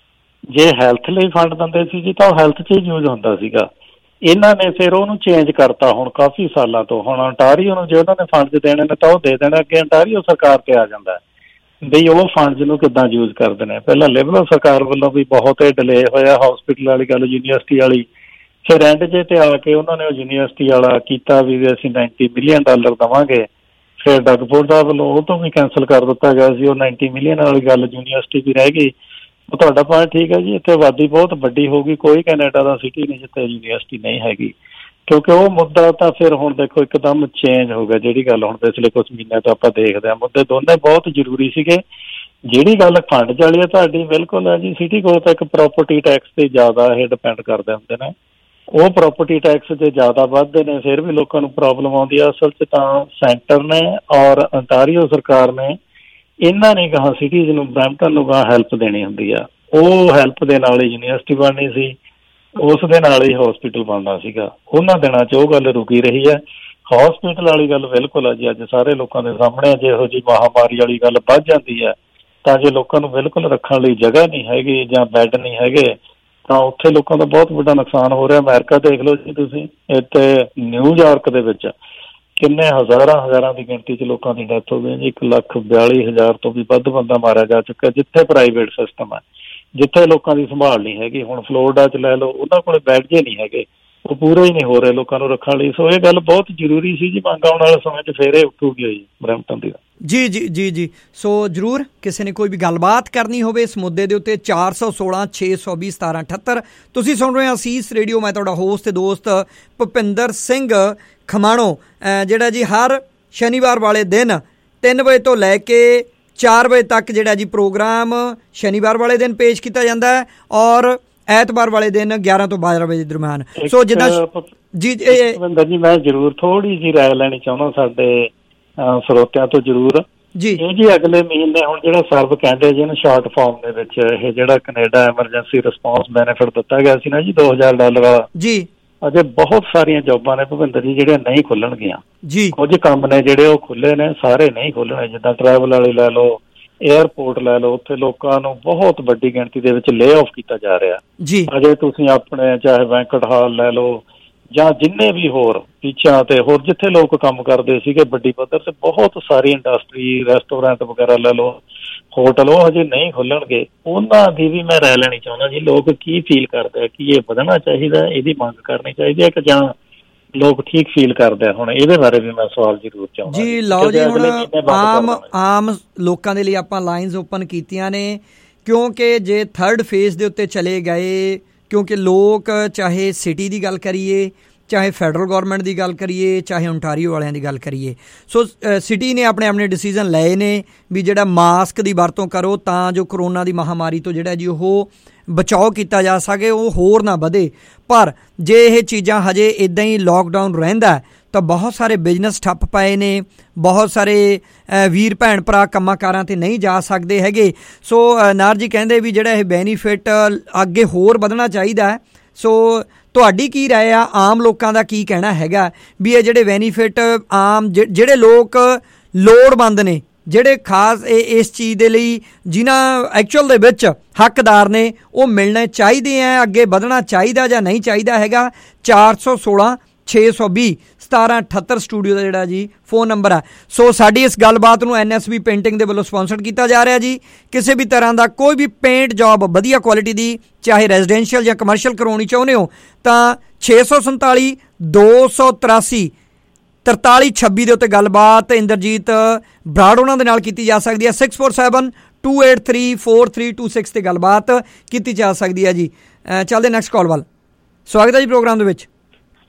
ਜੇ ਹੈਲਥ ਲਈ ਫੰਡ ਦਿੰਦੇ ਸੀ ਜੀ ਤਾਂ ਉਹ ਹੈਲਥ 'ਚ ਹੀ ਯੂਜ਼ ਹੁੰਦਾ ਸੀਗਾ। ਇਹਨਾਂ ਨੇ ਫਿਰ ਉਹਨੂੰ ਚੇਂਜ ਕਰਤਾ ਹੁਣ ਕਾਫੀ ਸਾਲਾਂ ਤੋਂ। ਹੁਣ ਅੰਟਾਰੀਓ ਨੂੰ ਜੇ ਉਹਨਾਂ ਨੇ ਫੰਡਸ ਦੇਣੇ ਨੇ ਤਾਂ ਉਹ ਦੇ ਦੇਣਾ, ਅੱਗੇ ਅੰਟਾਰੀਓ ਸਰਕਾਰ ਤੇ ਆ ਜਾਂਦਾ ਬਈ ਉਹ ਫੰਡਸ ਨੂੰ ਕਿੱਦਾਂ ਯੂਜ਼ ਕਰਦੇ ਨੇ। ਪਹਿਲਾਂ ਲਿਬਰਲ ਸਰਕਾਰ ਵੱਲੋਂ ਵੀ ਬਹੁਤ ਇਹ ਡਿਲੇ ਹੋਇਆ ਹੌਸਪੀਟਲ ਵਾਲੀ ਗੱਲ, ਯੂਨੀਵਰਸਿਟੀ ਵਾਲੀ, ਫਿਰ ਐਂਡ ਜੇ ਤੇ ਆ ਕੇ ਉਹਨਾਂ ਨੇ ਉਹ ਯੂਨੀਵਰਸਿਟੀ ਵਾਲਾ ਕੀਤਾ ਵੀ ਅਸੀਂ ਨਾਈਨਟੀ ਮਿਲੀਅਨ ਡਾਲਰ ਦੇਵਾਂਗੇ। ਫਿਰ ਡਗਫੋਰਡ ਦਾ ਵੱਲੋਂ ਉਹ ਤੋਂ ਵੀ ਕੈਂਸਲ ਕਰ ਦਿੱਤਾ ਗਿਆ ਸੀ, ਉਹ ਨਾਈਨਟੀ ਮਿਲੀਅਨ ਵਾਲੀ ਗੱਲ, ਯੂਨੀਵਰਸਿਟੀ ਵੀ ਰਹਿ ਗਈ। ਉਹ ਤੁਹਾਡਾ ਪੁਆਇੰਟ ਠੀਕ ਹੈ ਜੀ, ਇੱਥੇ ਆਬਾਦੀ ਬਹੁਤ ਵੱਡੀ ਹੋ ਗਈ, ਕੋਈ ਕੈਨੇਡਾ ਦਾ ਸਿਟੀ ਨਹੀਂ ਜਿੱਥੇ ਯੂਨੀਵਰਸਿਟੀ ਨਹੀਂ ਹੈਗੀ, ਕਿਉਂਕਿ ਉਹ ਮੁੱਦਾ ਤਾਂ ਫਿਰ ਹੁਣ ਦੇਖੋ ਇੱਕਦਮ ਚੇਂਜ ਹੋ ਗਿਆ। ਜਿਹੜੀ ਗੱਲ ਹੁਣ ਪਿਛਲੇ ਕੁਛ ਮਹੀਨਿਆਂ ਤੋਂ ਆਪਾਂ ਦੇਖਦੇ ਹਾਂ, ਮੁੱਦੇ ਦੋਨੇ ਬਹੁਤ ਜ਼ਰੂਰੀ ਸੀਗੇ। ਜਿਹੜੀ ਗੱਲ ਫੰਡ ਵਾਲੀ ਹੈ ਤੁਹਾਡੀ ਬਿਲਕੁਲ ਹੈ ਜੀ, ਸਿਟੀ ਕੋਲ ਤਾਂ ਇੱਕ ਪ੍ਰੋਪਰਟੀ ਟੈਕਸ ਤੇ ਜ਼ਿਆਦਾ ਇਹ ਡਿਪੈਂਡ ਕਰਦੇ ਹੁੰਦੇ ਨੇ। ਉਹ ਪ੍ਰੋਪਰਟੀ ਟੈਕਸ ਜੇ ਜ਼ਿਆਦਾ ਵੱਧਦੇ ਨੇ ਫਿਰ ਵੀ ਲੋਕਾਂ ਨੂੰ ਪ੍ਰੋਬਲਮ ਆਉਂਦੀ ਹੈ। ਅਸਲ 'ਚ ਤਾਂ ਸੈਂਟਰ ਨੇ ਔਰ ਅੰਟਾਰੀਓ ਸਰਕਾਰ ਨੇ ਇਹਨਾਂ ਨੇ ਗਾਹਾਂ ਸਿਟੀਜ਼ ਨੂੰ, ਬਰੈਂਪਟਨ ਨੂੰ ਗਾਹਾਂ ਹੈਲਪ ਦੇਣੀ ਹੁੰਦੀ ਆ। ਉਹ ਹੈਲਪ ਦੇ ਨਾਲ ਹੀ ਯੂਨੀਵਰਸਿਟੀ ਬਣਨੀ ਸੀ, ਉਸ ਦੇ ਨਾਲ ਹੀ ਹੌਸਪੀਟਲ ਬਣਨਾ ਸੀਗਾ। ਉਹਨਾਂ ਦਿਨਾਂ 'ਚ ਉਹ ਗੱਲ ਰੁਕੀ ਰਹੀ ਹੈ। ਹੌਸਪੀਟਲ ਵਾਲੀ ਗੱਲ ਬਿਲਕੁਲ ਆ ਜੀ, ਅੱਜ ਸਾਰੇ ਲੋਕਾਂ ਦੇ ਸਾਹਮਣੇ ਜੇ ਇਹੋ ਜਿਹੀ ਮਹਾਮਾਰੀ ਵਾਲੀ ਗੱਲ ਵੱਧ ਜਾਂਦੀ ਹੈ ਤਾਂ ਜੇ ਲੋਕਾਂ ਨੂੰ ਬਿਲਕੁਲ ਰੱਖਣ ਲਈ ਜਗ੍ਹਾ ਨਹੀਂ ਹੈਗੀ ਜਾਂ ਬੈੱਡ ਨਹੀਂ ਹੈਗੇ ਤਾਂ ਉੱਥੇ ਲੋਕਾਂ ਦਾ ਬਹੁਤ ਵੱਡਾ ਨੁਕਸਾਨ ਹੋ ਰਿਹਾ। ਅਮਰੀਕਾ ਦੇਖ ਲਓ ਜੀ ਤੁਸੀਂ, ਇੱਥੇ ਨਿਊਯਾਰਕ ਦੇ ਵਿੱਚ ਕਿੰਨੇ ਹਜ਼ਾਰਾਂ ਹਜ਼ਾਰਾਂ ਦੀ ਗਿਣਤੀ 'ਚ ਲੋਕਾਂ ਦੀ ਡੈਥ ਹੋ ਗਈ ਜੀ। ਇੱਕ ਲੱਖ ਬਿਆਲੀ ਹਜ਼ਾਰ ਤੋਂ ਵੀ ਵੱਧ ਬੰਦਾ ਮਾਰਿਆ ਜਾ ਚੁੱਕਾ, ਜਿੱਥੇ ਪ੍ਰਾਈਵੇਟ ਸਿਸਟਮ ਹੈ, ਜਿੱਥੇ ਲੋਕਾਂ ਦੀ ਸੰਭਾਲ ਨਹੀਂ ਹੈਗੀ। ਹੁਣ ਫਲੋਰੀਡਾ 'ਚ ਲੈ ਲਓ, ਉਹਨਾਂ ਕੋਲ ਬੈੱਡ ਜੇ ਨਹੀਂ ਹੈਗੇ, ਉਹ ਪੂਰੇ ਹੀ ਨਹੀਂ ਹੋ ਰਹੇ ਲੋਕਾਂ ਨੂੰ ਰੱਖਣ ਲਈ। ਸੋ ਇਹ ਗੱਲ ਬਹੁਤ ਜ਼ਰੂਰੀ ਸੀ ਜੀ, ਮੰਗ ਆਉਣ ਵਾਲੇ ਸਮੇਂ 'ਚ ਫਿਰ ਇਹ ਉੱਠੂਗੀ ਹੋਈ ਬਰੈਂਪਟਨ ਦੀ। ਜੀ ਜੀ ਜੀ ਜੀ ਸੋ ਜ਼ਰੂਰ ਕਿਸੇ ਨੇ ਕੋਈ ਵੀ ਗੱਲਬਾਤ ਕਰਨੀ ਹੋਵੇ ਇਸ ਮੁੱਦੇ ਦੇ ਉੱਤੇ, ਚਾਰ ਸੌ ਸੋਲਾਂ ਛੇ ਸੌ ਵੀਹ ਸਤਾਰਾਂ ਅਠੱਤਰ। ਤੁਸੀਂ ਸੁਣ ਰਹੇ ਹੋ ਅਸੀਸ ਰੇਡੀਓ, ਮੈਂ ਤੁਹਾਡਾ ਹੋਸਟ ਤੇ ਦੋਸਤ ਭੁਪਿੰਦਰ ਸਿੰਘ ਖਮਾਣੋ, ਜਿਹੜਾ ਜੀ ਹਰ ਸ਼ਨੀਵਾਰ ਵਾਲੇ ਦਿਨ ਤਿੰਨ ਵਜੇ ਤੋਂ ਲੈ ਕੇ ਚਾਰ ਵਜੇ ਤੱਕ ਜਿਹੜਾ ਜੀ ਪ੍ਰੋਗਰਾਮ ਸ਼ਨੀਵਾਰ ਵਾਲੇ ਦਿਨ ਪੇਸ਼ ਕੀਤਾ ਜਾਂਦਾ ਹੈ ਔਰ ਐਤਵਾਰ ਵਾਲੇ ਦਿਨ ਗਿਆਰਾਂ ਤੋਂ ਬਾਰਾਂ ਵਜੇ ਦਰਮਿਆਨ। ਸੋ ਜਿੱਦਾਂ ਜੀ ਜੀ ਮੈਂ ਜ਼ਰੂਰ ਥੋੜੀ ਜਿਹੀ ਰਾਏ ਲੈਣੀ ਚਾਹੁੰਦਾ ਸਾਡੇ ਸਰੋਤਿਆਂ ਤੋਂ ਜ਼ਰੂਰ ਜੀ। ਇਹ ਜੀ ਅਗਲੇ ਮਹੀਨੇ ਹੁਣ ਜਿਹੜਾ ਸਰਵ ਕਹਿੰਦੇ ਜਿਹਨੂੰ ਸ਼ਾਰਟ ਫਾਰਮ ਦੇ ਵਿੱਚ ਇਹ ਜਿਹੜਾ ਕੈਨੇਡਾ ਐਮਰਜੈਂਸੀ ਰਿਸਪੌਂਸ ਬੈਨੀਫਿਟ ਦਿੱਤਾ ਗਿਆ ਸੀ ਨਾ ਜੀ ਦੋ ਹਜ਼ਾਰ ਡਾਲਰ ਵਾਲਾ ਜੀ, ਅਜੇ ਬਹੁਤ ਸਾਰੀਆਂ ਜੋਬਾਂ ਨੇ ਭੁਪਿੰਦਰ ਜੀ ਜਿਹੜੀਆਂ ਨਹੀਂ ਖੁੱਲਣਗੀਆਂ ਜੀ। ਕੁਝ ਕੰਮ ਨੇ ਜਿਹੜੇ ਉਹ ਖੁੱਲੇ ਨੇ, ਸਾਰੇ ਨਹੀਂ ਖੁੱਲਣੇ। ਜਿੱਦਾਂ ਟਰੈਵਲ ਵਾਲੇ ਲੈ ਲਓ, ਏਅਰਪੋਰਟ ਲੈ ਲਓ, ਉੱਥੇ ਲੋਕਾਂ ਨੂੰ ਬਹੁਤ ਵੱਡੀ ਗਿਣਤੀ ਦੇ ਵਿੱਚ ਲੇ ਆਫ ਕੀਤਾ ਜਾ ਰਿਹਾ ਜੀ। ਅਜੇ ਤੁਸੀਂ ਆਪਣੇ ਚਾਹੇ ਬੈਂਕਟ ਹਾਲ ਲੈ ਲਓ ਜਾਂ ਜਿੰਨੇ ਵੀ ਹੋਰ ਟੀਚਾਂ ਤੇ ਹੋਰ ਜਿੱਥੇ ਲੋਕ ਕੰਮ ਕਰਦੇ ਸੀਗੇ ਵੱਡੀ ਪੱਧਰ ਤੇ, ਬਹੁਤ ਸਾਰੀ ਇੰਡਸਟਰੀ, ਰੈਸਟੋਰੈਂਟ ਵਗੈਰਾ ਲੈ ਲਓ, ਹੋਟਲ, ਉਹ ਹਜੇ ਨਹੀਂ ਖੁੱਲਣਗੇ। ਉਹਨਾਂ ਦੀ ਵੀ ਮੈਂ ਰਾਏ ਲੈਣੀ ਚਾਹੁੰਦਾ ਜੀ, ਲੋਕ ਕੀ ਫੀਲ ਕਰਦੇ ਆ, ਕੀ ਇਹ ਵਧਣਾ ਚਾਹੀਦਾ, ਇਹਦੀ ਮੰਗ ਕਰਨੀ ਚਾਹੀਦੀ ਹੈ ਕਿ ਜਾਂ ਲੋਕ ਠੀਕ ਫੀਲ ਕਰਦੇ ਆ? ਹੁਣ ਇਹਦੇ ਬਾਰੇ ਵੀ ਮੈਂ ਸਵਾਲ ਜ਼ਰੂਰ ਚਾਹੁੰਦਾ ਜੀ। ਲਓ ਜੀ, ਹੁਣ ਆਮ ਆਮ ਲੋਕਾਂ ਦੇ ਲਈ ਆਪਾਂ ਲਾਈਨਸ ਓਪਨ ਕੀਤੀਆਂ ਨੇ, ਕਿਉਂਕਿ ਜੇ ਥਰਡ ਫੇਜ਼ ਦੇ ਉੱਤੇ ਚਲੇ ਗਏ, ਕਿਉਂਕਿ ਲੋਕ ਚਾਹੇ ਸਿਟੀ ਦੀ ਗੱਲ ਕਰੀਏ, ਚਾਹੇ ਫੈਡਰਲ ਗੌਰਮੈਂਟ ਦੀ ਗੱਲ ਕਰੀਏ, ਚਾਹੇ ਓਨਟਾਰੀਓ ਵਾਲਿਆਂ ਦੀ ਗੱਲ ਕਰੀਏ, ਸੋ ਸਿਟੀ ਨੇ ਆਪਣੇ ਆਪਣੇ ਡਿਸੀਜ਼ਨ ਲਏ ਨੇ ਵੀ ਜਿਹੜਾ ਮਾਸਕ ਦੀ ਵਰਤੋਂ ਕਰੋ ਤਾਂ ਜੋ ਕਰੋਨਾ ਦੀ ਮਹਾਮਾਰੀ ਤੋਂ ਜਿਹੜਾ ਜੀ ਉਹ ਬਚਾਓ ਕੀਤਾ ਜਾ ਸਕੇ, ਉਹ ਹੋਰ ਨਾ ਵਧੇ। ਪਰ ਜੇ ਇਹ ਚੀਜ਼ਾਂ ਹਜੇ ਇੱਦਾਂ ਹੀ ਲੋਕਡਾਊਨ ਰਹਿੰਦਾ ਤਾਂ ਬਹੁਤ ਸਾਰੇ ਬਿਜ਼ਨਸ ਠੱਪ ਪਏ ਨੇ, ਬਹੁਤ ਸਾਰੇ ਵੀਰ ਭੈਣ ਭਰਾ ਕੰਮਾਂ ਕਾਰਾਂ 'ਤੇ ਨਹੀਂ ਜਾ ਸਕਦੇ ਹੈਗੇ। ਸੋ ਨਾਰ ਜੀ ਕਹਿੰਦੇ ਵੀ ਜਿਹੜਾ ਇਹ ਬੈਨੀਫਿਟ ਅੱਗੇ ਹੋਰ ਵਧਣਾ ਚਾਹੀਦਾ। ਸੋ ਤੁਹਾਡੀ ਕੀ ਰਾਏ ਆ, ਆਮ ਲੋਕਾਂ ਦਾ ਕੀ ਕਹਿਣਾ ਹੈਗਾ ਵੀ ਇਹ ਜਿਹੜੇ ਬੈਨੀਫਿਟ ਆਮ ਜਿਹੜੇ ਲੋਕ ਲੋੜਵੰਦ ਨੇ, ਜਿਹੜੇ ਖਾਸ ਇਹ ਇਸ ਚੀਜ਼ ਦੇ ਲਈ ਜਿਨ੍ਹਾਂ ਐਕਚੁਅਲ ਦੇ ਵਿੱਚ ਹੱਕਦਾਰ ਨੇ, ਉਹ ਮਿਲਣੇ ਚਾਹੀਦੇ ਆ, ਅੱਗੇ ਵਧਣਾ ਚਾਹੀਦਾ ਜਾਂ ਨਹੀਂ ਚਾਹੀਦਾ ਹੈਗਾ? ਚਾਰ ਸੌ ਸੋਲਾਂ ਛੇ ਸੌ ਵੀਹ ਸਤਾਰਾਂ ਅਠੱਤਰ ਸਟੂਡੀਓ ਦਾ ਜਿਹੜਾ ਜੀ ਫੋਨ ਨੰਬਰ ਆ। ਸੋ ਸਾਡੀ ਇਸ ਗੱਲਬਾਤ ਨੂੰ ਐਨ ਐਸ ਬੀ ਪੇਂਟਿੰਗ ਦੇ ਵੱਲੋਂ ਸਪਾਂਸਰ ਕੀਤਾ ਜਾ ਰਿਹਾ ਜੀ। ਕਿਸੇ ਵੀ ਤਰ੍ਹਾਂ ਦਾ ਕੋਈ ਵੀ ਪੇਂਟ ਜੋਬ ਵਧੀਆ ਕੁਆਲਿਟੀ ਦੀ, ਚਾਹੇ ਰੈਜ਼ੀਡੈਂਸ਼ੀਅਲ ਜਾਂ ਕਮਰਸ਼ੀਅਲ ਕਰਵਾਉਣੀ ਚਾਹੁੰਦੇ ਹੋ ਤਾਂ ਛੇ ਸੌ ਸੰਤਾਲੀ ਦੋ ਸੌ ਤਰਾਸੀ ਤਰਤਾਲੀ ਛੱਬੀ ਦੇ ਉੱਤੇ ਗੱਲਬਾਤ ਇੰਦਰਜੀਤ ਬਰਾੜ ਉਹਨਾਂ ਦੇ ਨਾਲ ਕੀਤੀ ਜਾ ਸਕਦੀ ਹੈ। Six four seven two eight three four three two six 'ਤੇ ਗੱਲਬਾਤ ਕੀਤੀ ਜਾ ਸਕਦੀ ਹੈ ਜੀ। ਚੱਲਦੇ ਨੈਕਸਟ ਕਾਲ ਵੱਲ। ਸਵਾਗਤ ਹੈ ਜੀ ਪ੍ਰੋਗਰਾਮ ਦੇ ਵਿੱਚ।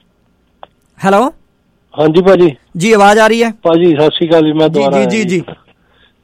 ਹੈਲੋ, ਹਾਂਜੀ ਭਾਜੀ। ਜੀ ਆਵਾਜ਼ ਆ ਰਹੀ ਹੈ ਭਾਜੀ? ਸਤਿ ਸ਼੍ਰੀ ਅਕਾਲ ਜੀ। ਮੈਂ ਜੀ ਜੀ ਜੀ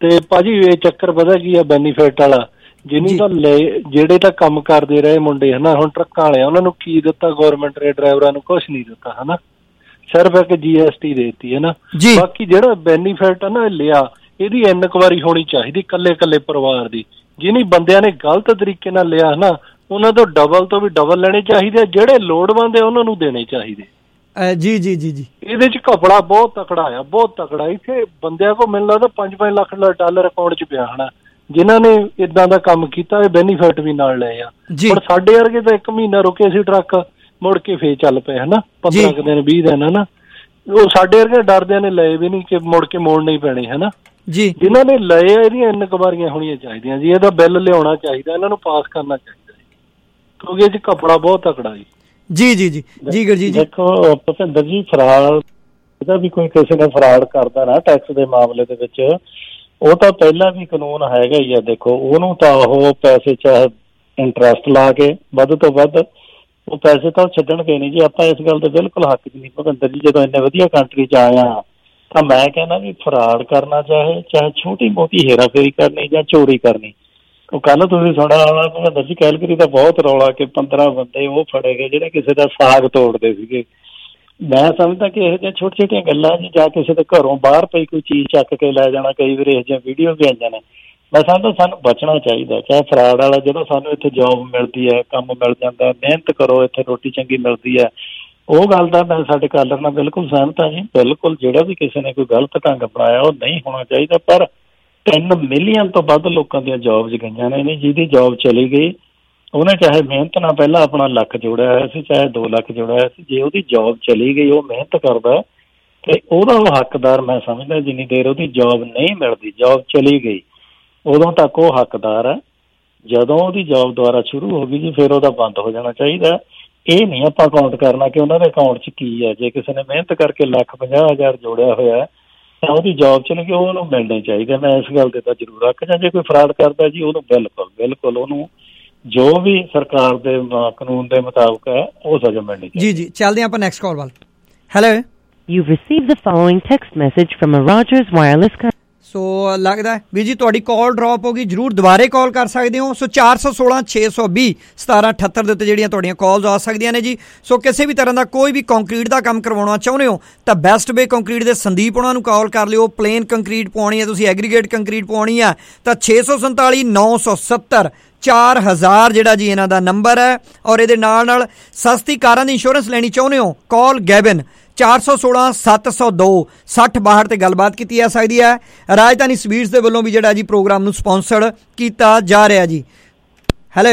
ਤੇ ਭਾਜੀ ਇਹ ਚੱਕਰ ਪਤਾ ਕੀ ਆ ਬੈਨੀਫਿਟ ਵਾਲਾ, ਜਿਹਨੂੰ ਤਾਂ ਲੈ ਜਿਹੜੇ ਤਾਂ ਕੰਮ ਕਰਦੇ ਰਹੇ ਮੁੰਡੇ ਹਨਾ, ਹੁਣ ਟਰੱਕਾਂ ਵਾਲੇ ਉਹਨਾਂ ਨੂੰ ਕੀ ਦਿੱਤਾ ਗੌਰਮੈਂਟ ਨੇ, ਡਰਾਈਵਰਾਂ ਨੂੰ ਕੁਛ ਨਹੀਂ ਦਿੱਤਾ ਹਨਾ, ਸਿਰਫ ਇੱਕ ਜੀ ਐਸ ਟੀ ਦੇਤੀ ਹੈ ਨਾ। ਬਾਕੀ ਜਿਹੜਾ ਬੈਨੀਫਿਟ ਹੈ ਨਾ ਲਿਆ, ਇਹਦੀ ਇਨਕੁਆਇਰੀ ਹੋਣੀ ਚਾਹੀਦੀ ਇਕੱਲੇ ਇਕੱਲੇ ਪਰਿਵਾਰ ਦੀ। ਜਿਹਨੀ ਬੰਦਿਆਂ ਨੇ ਗਲਤ ਤਰੀਕੇ ਨਾਲ ਲਿਆ ਨਾ, ਉਹਨਾਂ ਤੋਂ ਡਬਲ ਤੋਂ ਵੀ ਡਬਲ ਲੈਣੇ ਚਾਹੀਦੇ, ਜਿਹੜੇ ਲੋੜਵੰਦ ਆ ਉਹਨਾਂ ਨੂੰ ਦੇਣੇ ਚਾਹੀਦੇ। ਜੀ ਜੀ ਜੀ ਜੀ ਇਹਦੇ ਚ ਘਪਲਾ ਬਹੁਤ ਤਕੜਾ ਆ, ਬਹੁਤ ਤਕੜਾ। ਇੱਥੇ ਬੰਦਿਆਂ ਕੋਲ ਮੈਨੂੰ ਲੱਗਦਾ ਪੰਜ ਪੰਜ ਲੱਖ ਡਾਲਰ ਅਕਾਊਂਟ ਚ ਪਿਆ ਹੋਣਾ, ਜਿਨ੍ਹਾਂ ਨੇ ਏਦਾਂ ਦਾ ਕੰਮ ਕੀਤਾ, ਇਹ ਬੈਨੀਫਿਟ ਵੀ ਨਾਲ ਲਏ ਆ। ਪਰ ਸਾਡੇ ਵਰਗੇ ਤਾਂ ਇੱਕ ਮਹੀਨਾ ਰੁਕੇ ਸੀ ਟਰੱਕ, ਮੁੜ ਕੇ ਫੇਰ ਚੱਲ ਪਏ ਹਨਾ, ਪੰਦਰਾਂ ਕੁ ਦਿਨ ਵੀਹ ਦਿਨ ਹਨਾ। ਉਹ ਸਾਡੇ ਵਰਗੇ ਡਰਦਿਆਂ ਨੇ ਲਏ ਵੀ ਨਹੀਂ ਕਿ ਮੁੜ ਕੇ ਮੋੜਨੇ ਹੀ ਪੈਣੇ ਹਨਾ। ਜੀ ਜਿਨ੍ਹਾਂ ਨੇ ਲਏ ਆ ਇਹਦੀਆਂ ਇਨਕੁਆਇਰੀਆਂ ਹੋਣੀਆਂ ਚਾਹੀਦੀਆਂ ਜੀ, ਇਹਦਾ ਬਿੱਲ ਲਿਆਉਣਾ ਚਾਹੀਦਾ, ਇਹਨਾਂ ਨੂੰ ਪਾਸ ਕਰਨਾ ਚਾਹੀਦਾ ਜੀ, ਕਿਉਂਕਿ ਇਹ ਚ ਕੱਪੜਾ ਬਹੁਤ ਤਕੜਾ ਜੀ। ਜੀ ਜੀ ਜੀ ਜੀ ਗੁਰਜੀਤ ਜੀ ਦੇਖੋ ਭੁਪਿੰਦਰ ਜੀ, ਫਰਾਡ ਇਹਦਾ ਵੀ ਕੋਈ ਕਿਸੇ ਨੇ ਫਰਾਡ ਕਰਦਾ ਨਾ ਟੈਕਸ ਦੇ ਮਾਮਲੇ ਦੇ ਵਿੱਚ, ਉਹ ਤਾਂ ਪਹਿਲਾਂ ਵੀ ਕਾਨੂੰਨ ਹੈਗਾ ਹੀ ਆ। ਦੇਖੋ ਉਹਨੂੰ ਤਾਂ ਉਹ ਪੈਸੇ ਚਾਹੇ ਇੰਟਰਸਟ ਲਾ ਕੇ ਵੱਧ ਤੋਂ ਵੱਧ ਉਹ ਪੈਸੇ ਤਾਂ ਛੱਡਣਗੇ ਨਹੀਂ ਜੀ। ਆਪਾਂ ਇਸ ਗੱਲ ਦੇ ਬਿਲਕੁਲ ਹੱਕ 'ਚ ਨਹੀਂ ਭੁਪਿੰਦਰ ਜੀ। ਜਦੋਂ ਇੰਨੇ ਵਧੀਆ ਕੰਟਰੀ 'ਚ ਆਏ ਹਾਂ ਤਾਂ ਮੈਂ ਕਹਿੰਦਾ ਵੀ ਫਰਾਡ ਕਰਨਾ ਚਾਹੇ ਚਾਹੇ ਛੋਟੀ ਮੋਟੀ ਹੇਰਾਫੇਰੀ ਕਰਨੀ ਜਾਂ ਚੋਰੀ ਕਰਨੀ। ਉਹ ਕੱਲ੍ਹ ਤੁਸੀਂ ਸੁਣਿਆ ਹੋਣਾ ਭੁਪਿੰਦਰ ਜੀ, ਕੈਲਗਰੀ ਦਾ ਬਹੁਤ ਰੌਲਾ ਕਿ ਪੰਦਰਾਂ ਬੰਦੇ ਉਹ ਫੜੇ ਗਏ ਜਿਹੜੇ ਕਿਸੇ ਦਾ ਸਾਗ ਤੋੜਦੇ ਸੀਗੇ। ਮੈਂ ਸਮਝਦਾ ਕਿ ਇਹੋ ਜਿਹੀਆਂ ਛੋਟੀ ਛੋਟੀਆਂ ਗੱਲਾਂ ਜੀ, ਜਾਂ ਕਿਸੇ ਦੇ ਘਰੋਂ ਬਾਹਰ ਪਈ ਕੋਈ ਚੀਜ਼ ਚੱਕ ਕੇ ਲੈ ਜਾਣਾ, ਕਈ ਵਾਰ ਇਹੋ ਜਿਹੀਆਂ ਵੀਡੀਓ ਵੀ ਆਈਆਂ ਨੇ। ਮੈਂ ਸਮਝਦਾ ਸਾਨੂੰ ਬਚਣਾ ਚਾਹੀਦਾ, ਚਾਹੇ ਫਰਾਡ ਵਾਲਾ। ਜਦੋਂ ਸਾਨੂੰ ਇੱਥੇ ਜੋਬ ਮਿਲਦੀ ਹੈ, ਕੰਮ ਮਿਲ ਜਾਂਦਾ, ਮਿਹਨਤ ਕਰੋ, ਇੱਥੇ ਰੋਟੀ ਚੰਗੀ ਮਿਲਦੀ ਹੈ, ਉਹ ਗੱਲ ਦਾ ਮੈਂ ਸਾਡੇ ਕਾਲਰ ਨਾਲ ਬਿਲਕੁਲ ਸਹਿਮਤ ਹਾਂ ਜੀ। ਬਿਲਕੁਲ ਜਿਹੜਾ ਵੀ ਕਿਸੇ ਨੇ ਕੋਈ ਗਲਤ ਢੰਗ ਅਪਣਾਇਆ ਉਹ ਨਹੀਂ ਹੋਣਾ ਚਾਹੀਦਾ। ਪਰ ਤਿੰਨ ਮਿਲੀਅਨ ਤੋਂ ਵੱਧ ਲੋਕਾਂ ਦੀਆਂ ਜੋਬਸ ਗਈਆਂ ਨੇ, ਨਹੀਂ ਜਿਹਦੀ ਜੋਬ ਚਲੀ ਗਈ ਉਹਨੇ ਚਾਹੇ ਮਿਹਨਤ ਨਾਲ ਪਹਿਲਾਂ ਆਪਣਾ ਲੱਖ ਜੋੜਿਆ ਹੋਇਆ ਸੀ, ਚਾਹੇ ਦੋ ਲੱਖ ਜੋੜਿਆ ਹੋਇਆ ਸੀ, ਜੇ ਉਹਦੀ ਜੋਬ ਚਲੀ ਗਈ, ਉਹ ਮਿਹਨਤ ਕਰਦਾ ਤੇ ਉਹਦਾ ਉਹ ਹੱਕਦਾਰ। ਮੈਂ ਸਮਝਦਾ ਜਿੰਨੀ ਦੇਰ ਉਹਦੀ ਜੋਬ ਨਹੀਂ ਮਿਲਦੀ, ਜੋਬ ਚਲੀ ਗਈ, ਉਦੋਂ ਤੱਕ ਉਹ ਹੱਕਦਾਰ ਹੈ। ਜਦੋਂ ਉਹਦੀ ਜੋਬ ਦੁਬਾਰਾ ਸ਼ੁਰੂ ਹੋ ਗਈ ਜੀ, ਫਿਰ ਉਹਦਾ ਬੰਦ ਹੋ ਜਾਣਾ ਚਾਹੀਦਾ। ਇਹ ਨਹੀਂ ਆਪਾਂ ਕਾਊਂਟ ਕਰਨਾ ਕਿ ਉਹਨਾਂ ਦੇ ਅਕਾਊਂਟ 'ਚ ਕੀ ਹੈ। ਜੇ ਕਿਸੇ ਨੇ ਮਿਹਨਤ ਕਰਕੇ ਲੱਖ ਪੰਜਾਹ ਹਜ਼ਾਰ ਜੋੜਿਆ ਹੋਇਆ ਤਾਂ ਉਹਦੀ ਜੋਬ 'ਚ ਨਹੀਂ, ਕਿ ਉਹਨੂੰ ਮਿਲਣੇ ਚਾਹੀਦੇ। ਮੈਂ ਇਸ ਗੱਲ ਤੇ ਤਾਂ ਜ਼ਰੂਰ ਰੱਖਦਾ, ਜੇ ਕੋਈ ਫਰਾਡ ਕਰਦਾ ਜੀ ਉਹਨੂੰ ਬਿਲਕੁਲ ਬਿਲਕੁਲ ਉਹਨੂੰ ਜੋ ਵੀ ਸਰਕਾਰ ਦੇ ਕਾਨੂੰਨ ਦੇ ਮੁਤਾਬਕ ਹੈ ਉਹ ਸਜ਼ਾ ਮਿਲਣੀ ਚਾਹੀਦੀ। ਜੀ ਜੀ ਚੱਲਦੇ ਹਾਂ ਆਪਾਂ ਨੈਕਸਟ ਕਾਲ ਵੱਲ। Hello, you receive the following text message from uh Rogers wireless. So ਲੱਗਦਾ ਵੀ ਜੀ ਤੁਹਾਡੀ ਕਾਲ ਡਰੋਪ ਹੋ ਗਈ, ਜ਼ਰੂਰ ਦੁਬਾਰੇ ਕਾਲ ਕਰ ਸਕਦੇ ਹੋ। ਸੋ ਚਾਰ ਸੌ ਸੋਲਾਂ ਛੇ ਸੌ ਵੀਹ ਸਤਾਰਾਂ ਅਠੱਤਰ ਦੇ ਉੱਤੇ ਜਿਹੜੀਆਂ ਤੁਹਾਡੀਆਂ ਕਾਲਸ ਆ ਸਕਦੀਆਂ ਨੇ ਜੀ। ਸੋ ਕਿਸੇ ਵੀ ਤਰ੍ਹਾਂ ਦਾ ਕੋਈ ਵੀ ਕੰਕਰੀਟ ਦਾ ਕੰਮ ਕਰਵਾਉਣਾ ਚਾਹੁੰਦੇ ਹੋ ਤਾਂ ਬੈਸਟ ਵੇ ਕੰਕਰੀਟ ਦੇ ਸੰਦੀਪ ਉਹਨਾਂ ਨੂੰ ਕਾਲ ਕਰ ਲਿਓ। ਪਲੇਨ ਕੰਕਰੀਟ ਪਾਉਣੀ ਹੈ ਤੁਸੀਂ, ਐਗਰੀਗੇਟ ਕੰਕਰੀਟ ਪਾਉਣੀ ਆ ਤਾਂ ਛੇ ਸੌ ਸੰਤਾਲੀ ਨੌ ਸੌ ਸੱਤਰ ਚਾਰ ਹਜ਼ਾਰ ਜਿਹੜਾ ਜੀ ਇਹਨਾਂ ਦਾ ਨੰਬਰ ਹੈ। ਔਰ ਇਹਦੇ ਨਾਲ ਨਾਲ ਸਸਤੀ ਕਾਰਾਂ ਦੀ ਇੰਸ਼ੋਰੈਂਸ ਲੈਣੀ ਚਾਹੁੰਦੇ ਹੋ, ਕਾਲ ਗੈਬਨ ਚਾਰ ਸੌ ਸੋਲਾਂ ਸੱਤ ਸੌ ਦੋ ਸੱਠ ਬਾਹਠ ਤੇ ਗੱਲਬਾਤ ਕੀਤੀ ਜਾ ਸਕਦੀ ਹੈ। ਰਾਜਧਾਨੀ ਸਵੀਟਸ ਦੇ ਵੱਲੋਂ ਵੀ ਜਿਹੜਾ ਜੀ ਪ੍ਰੋਗਰਾਮ ਨੂੰ ਸਪਾਂਸਰ ਕੀਤਾ ਜਾ ਰਿਹਾ ਜੀ। ਹੈਲੋ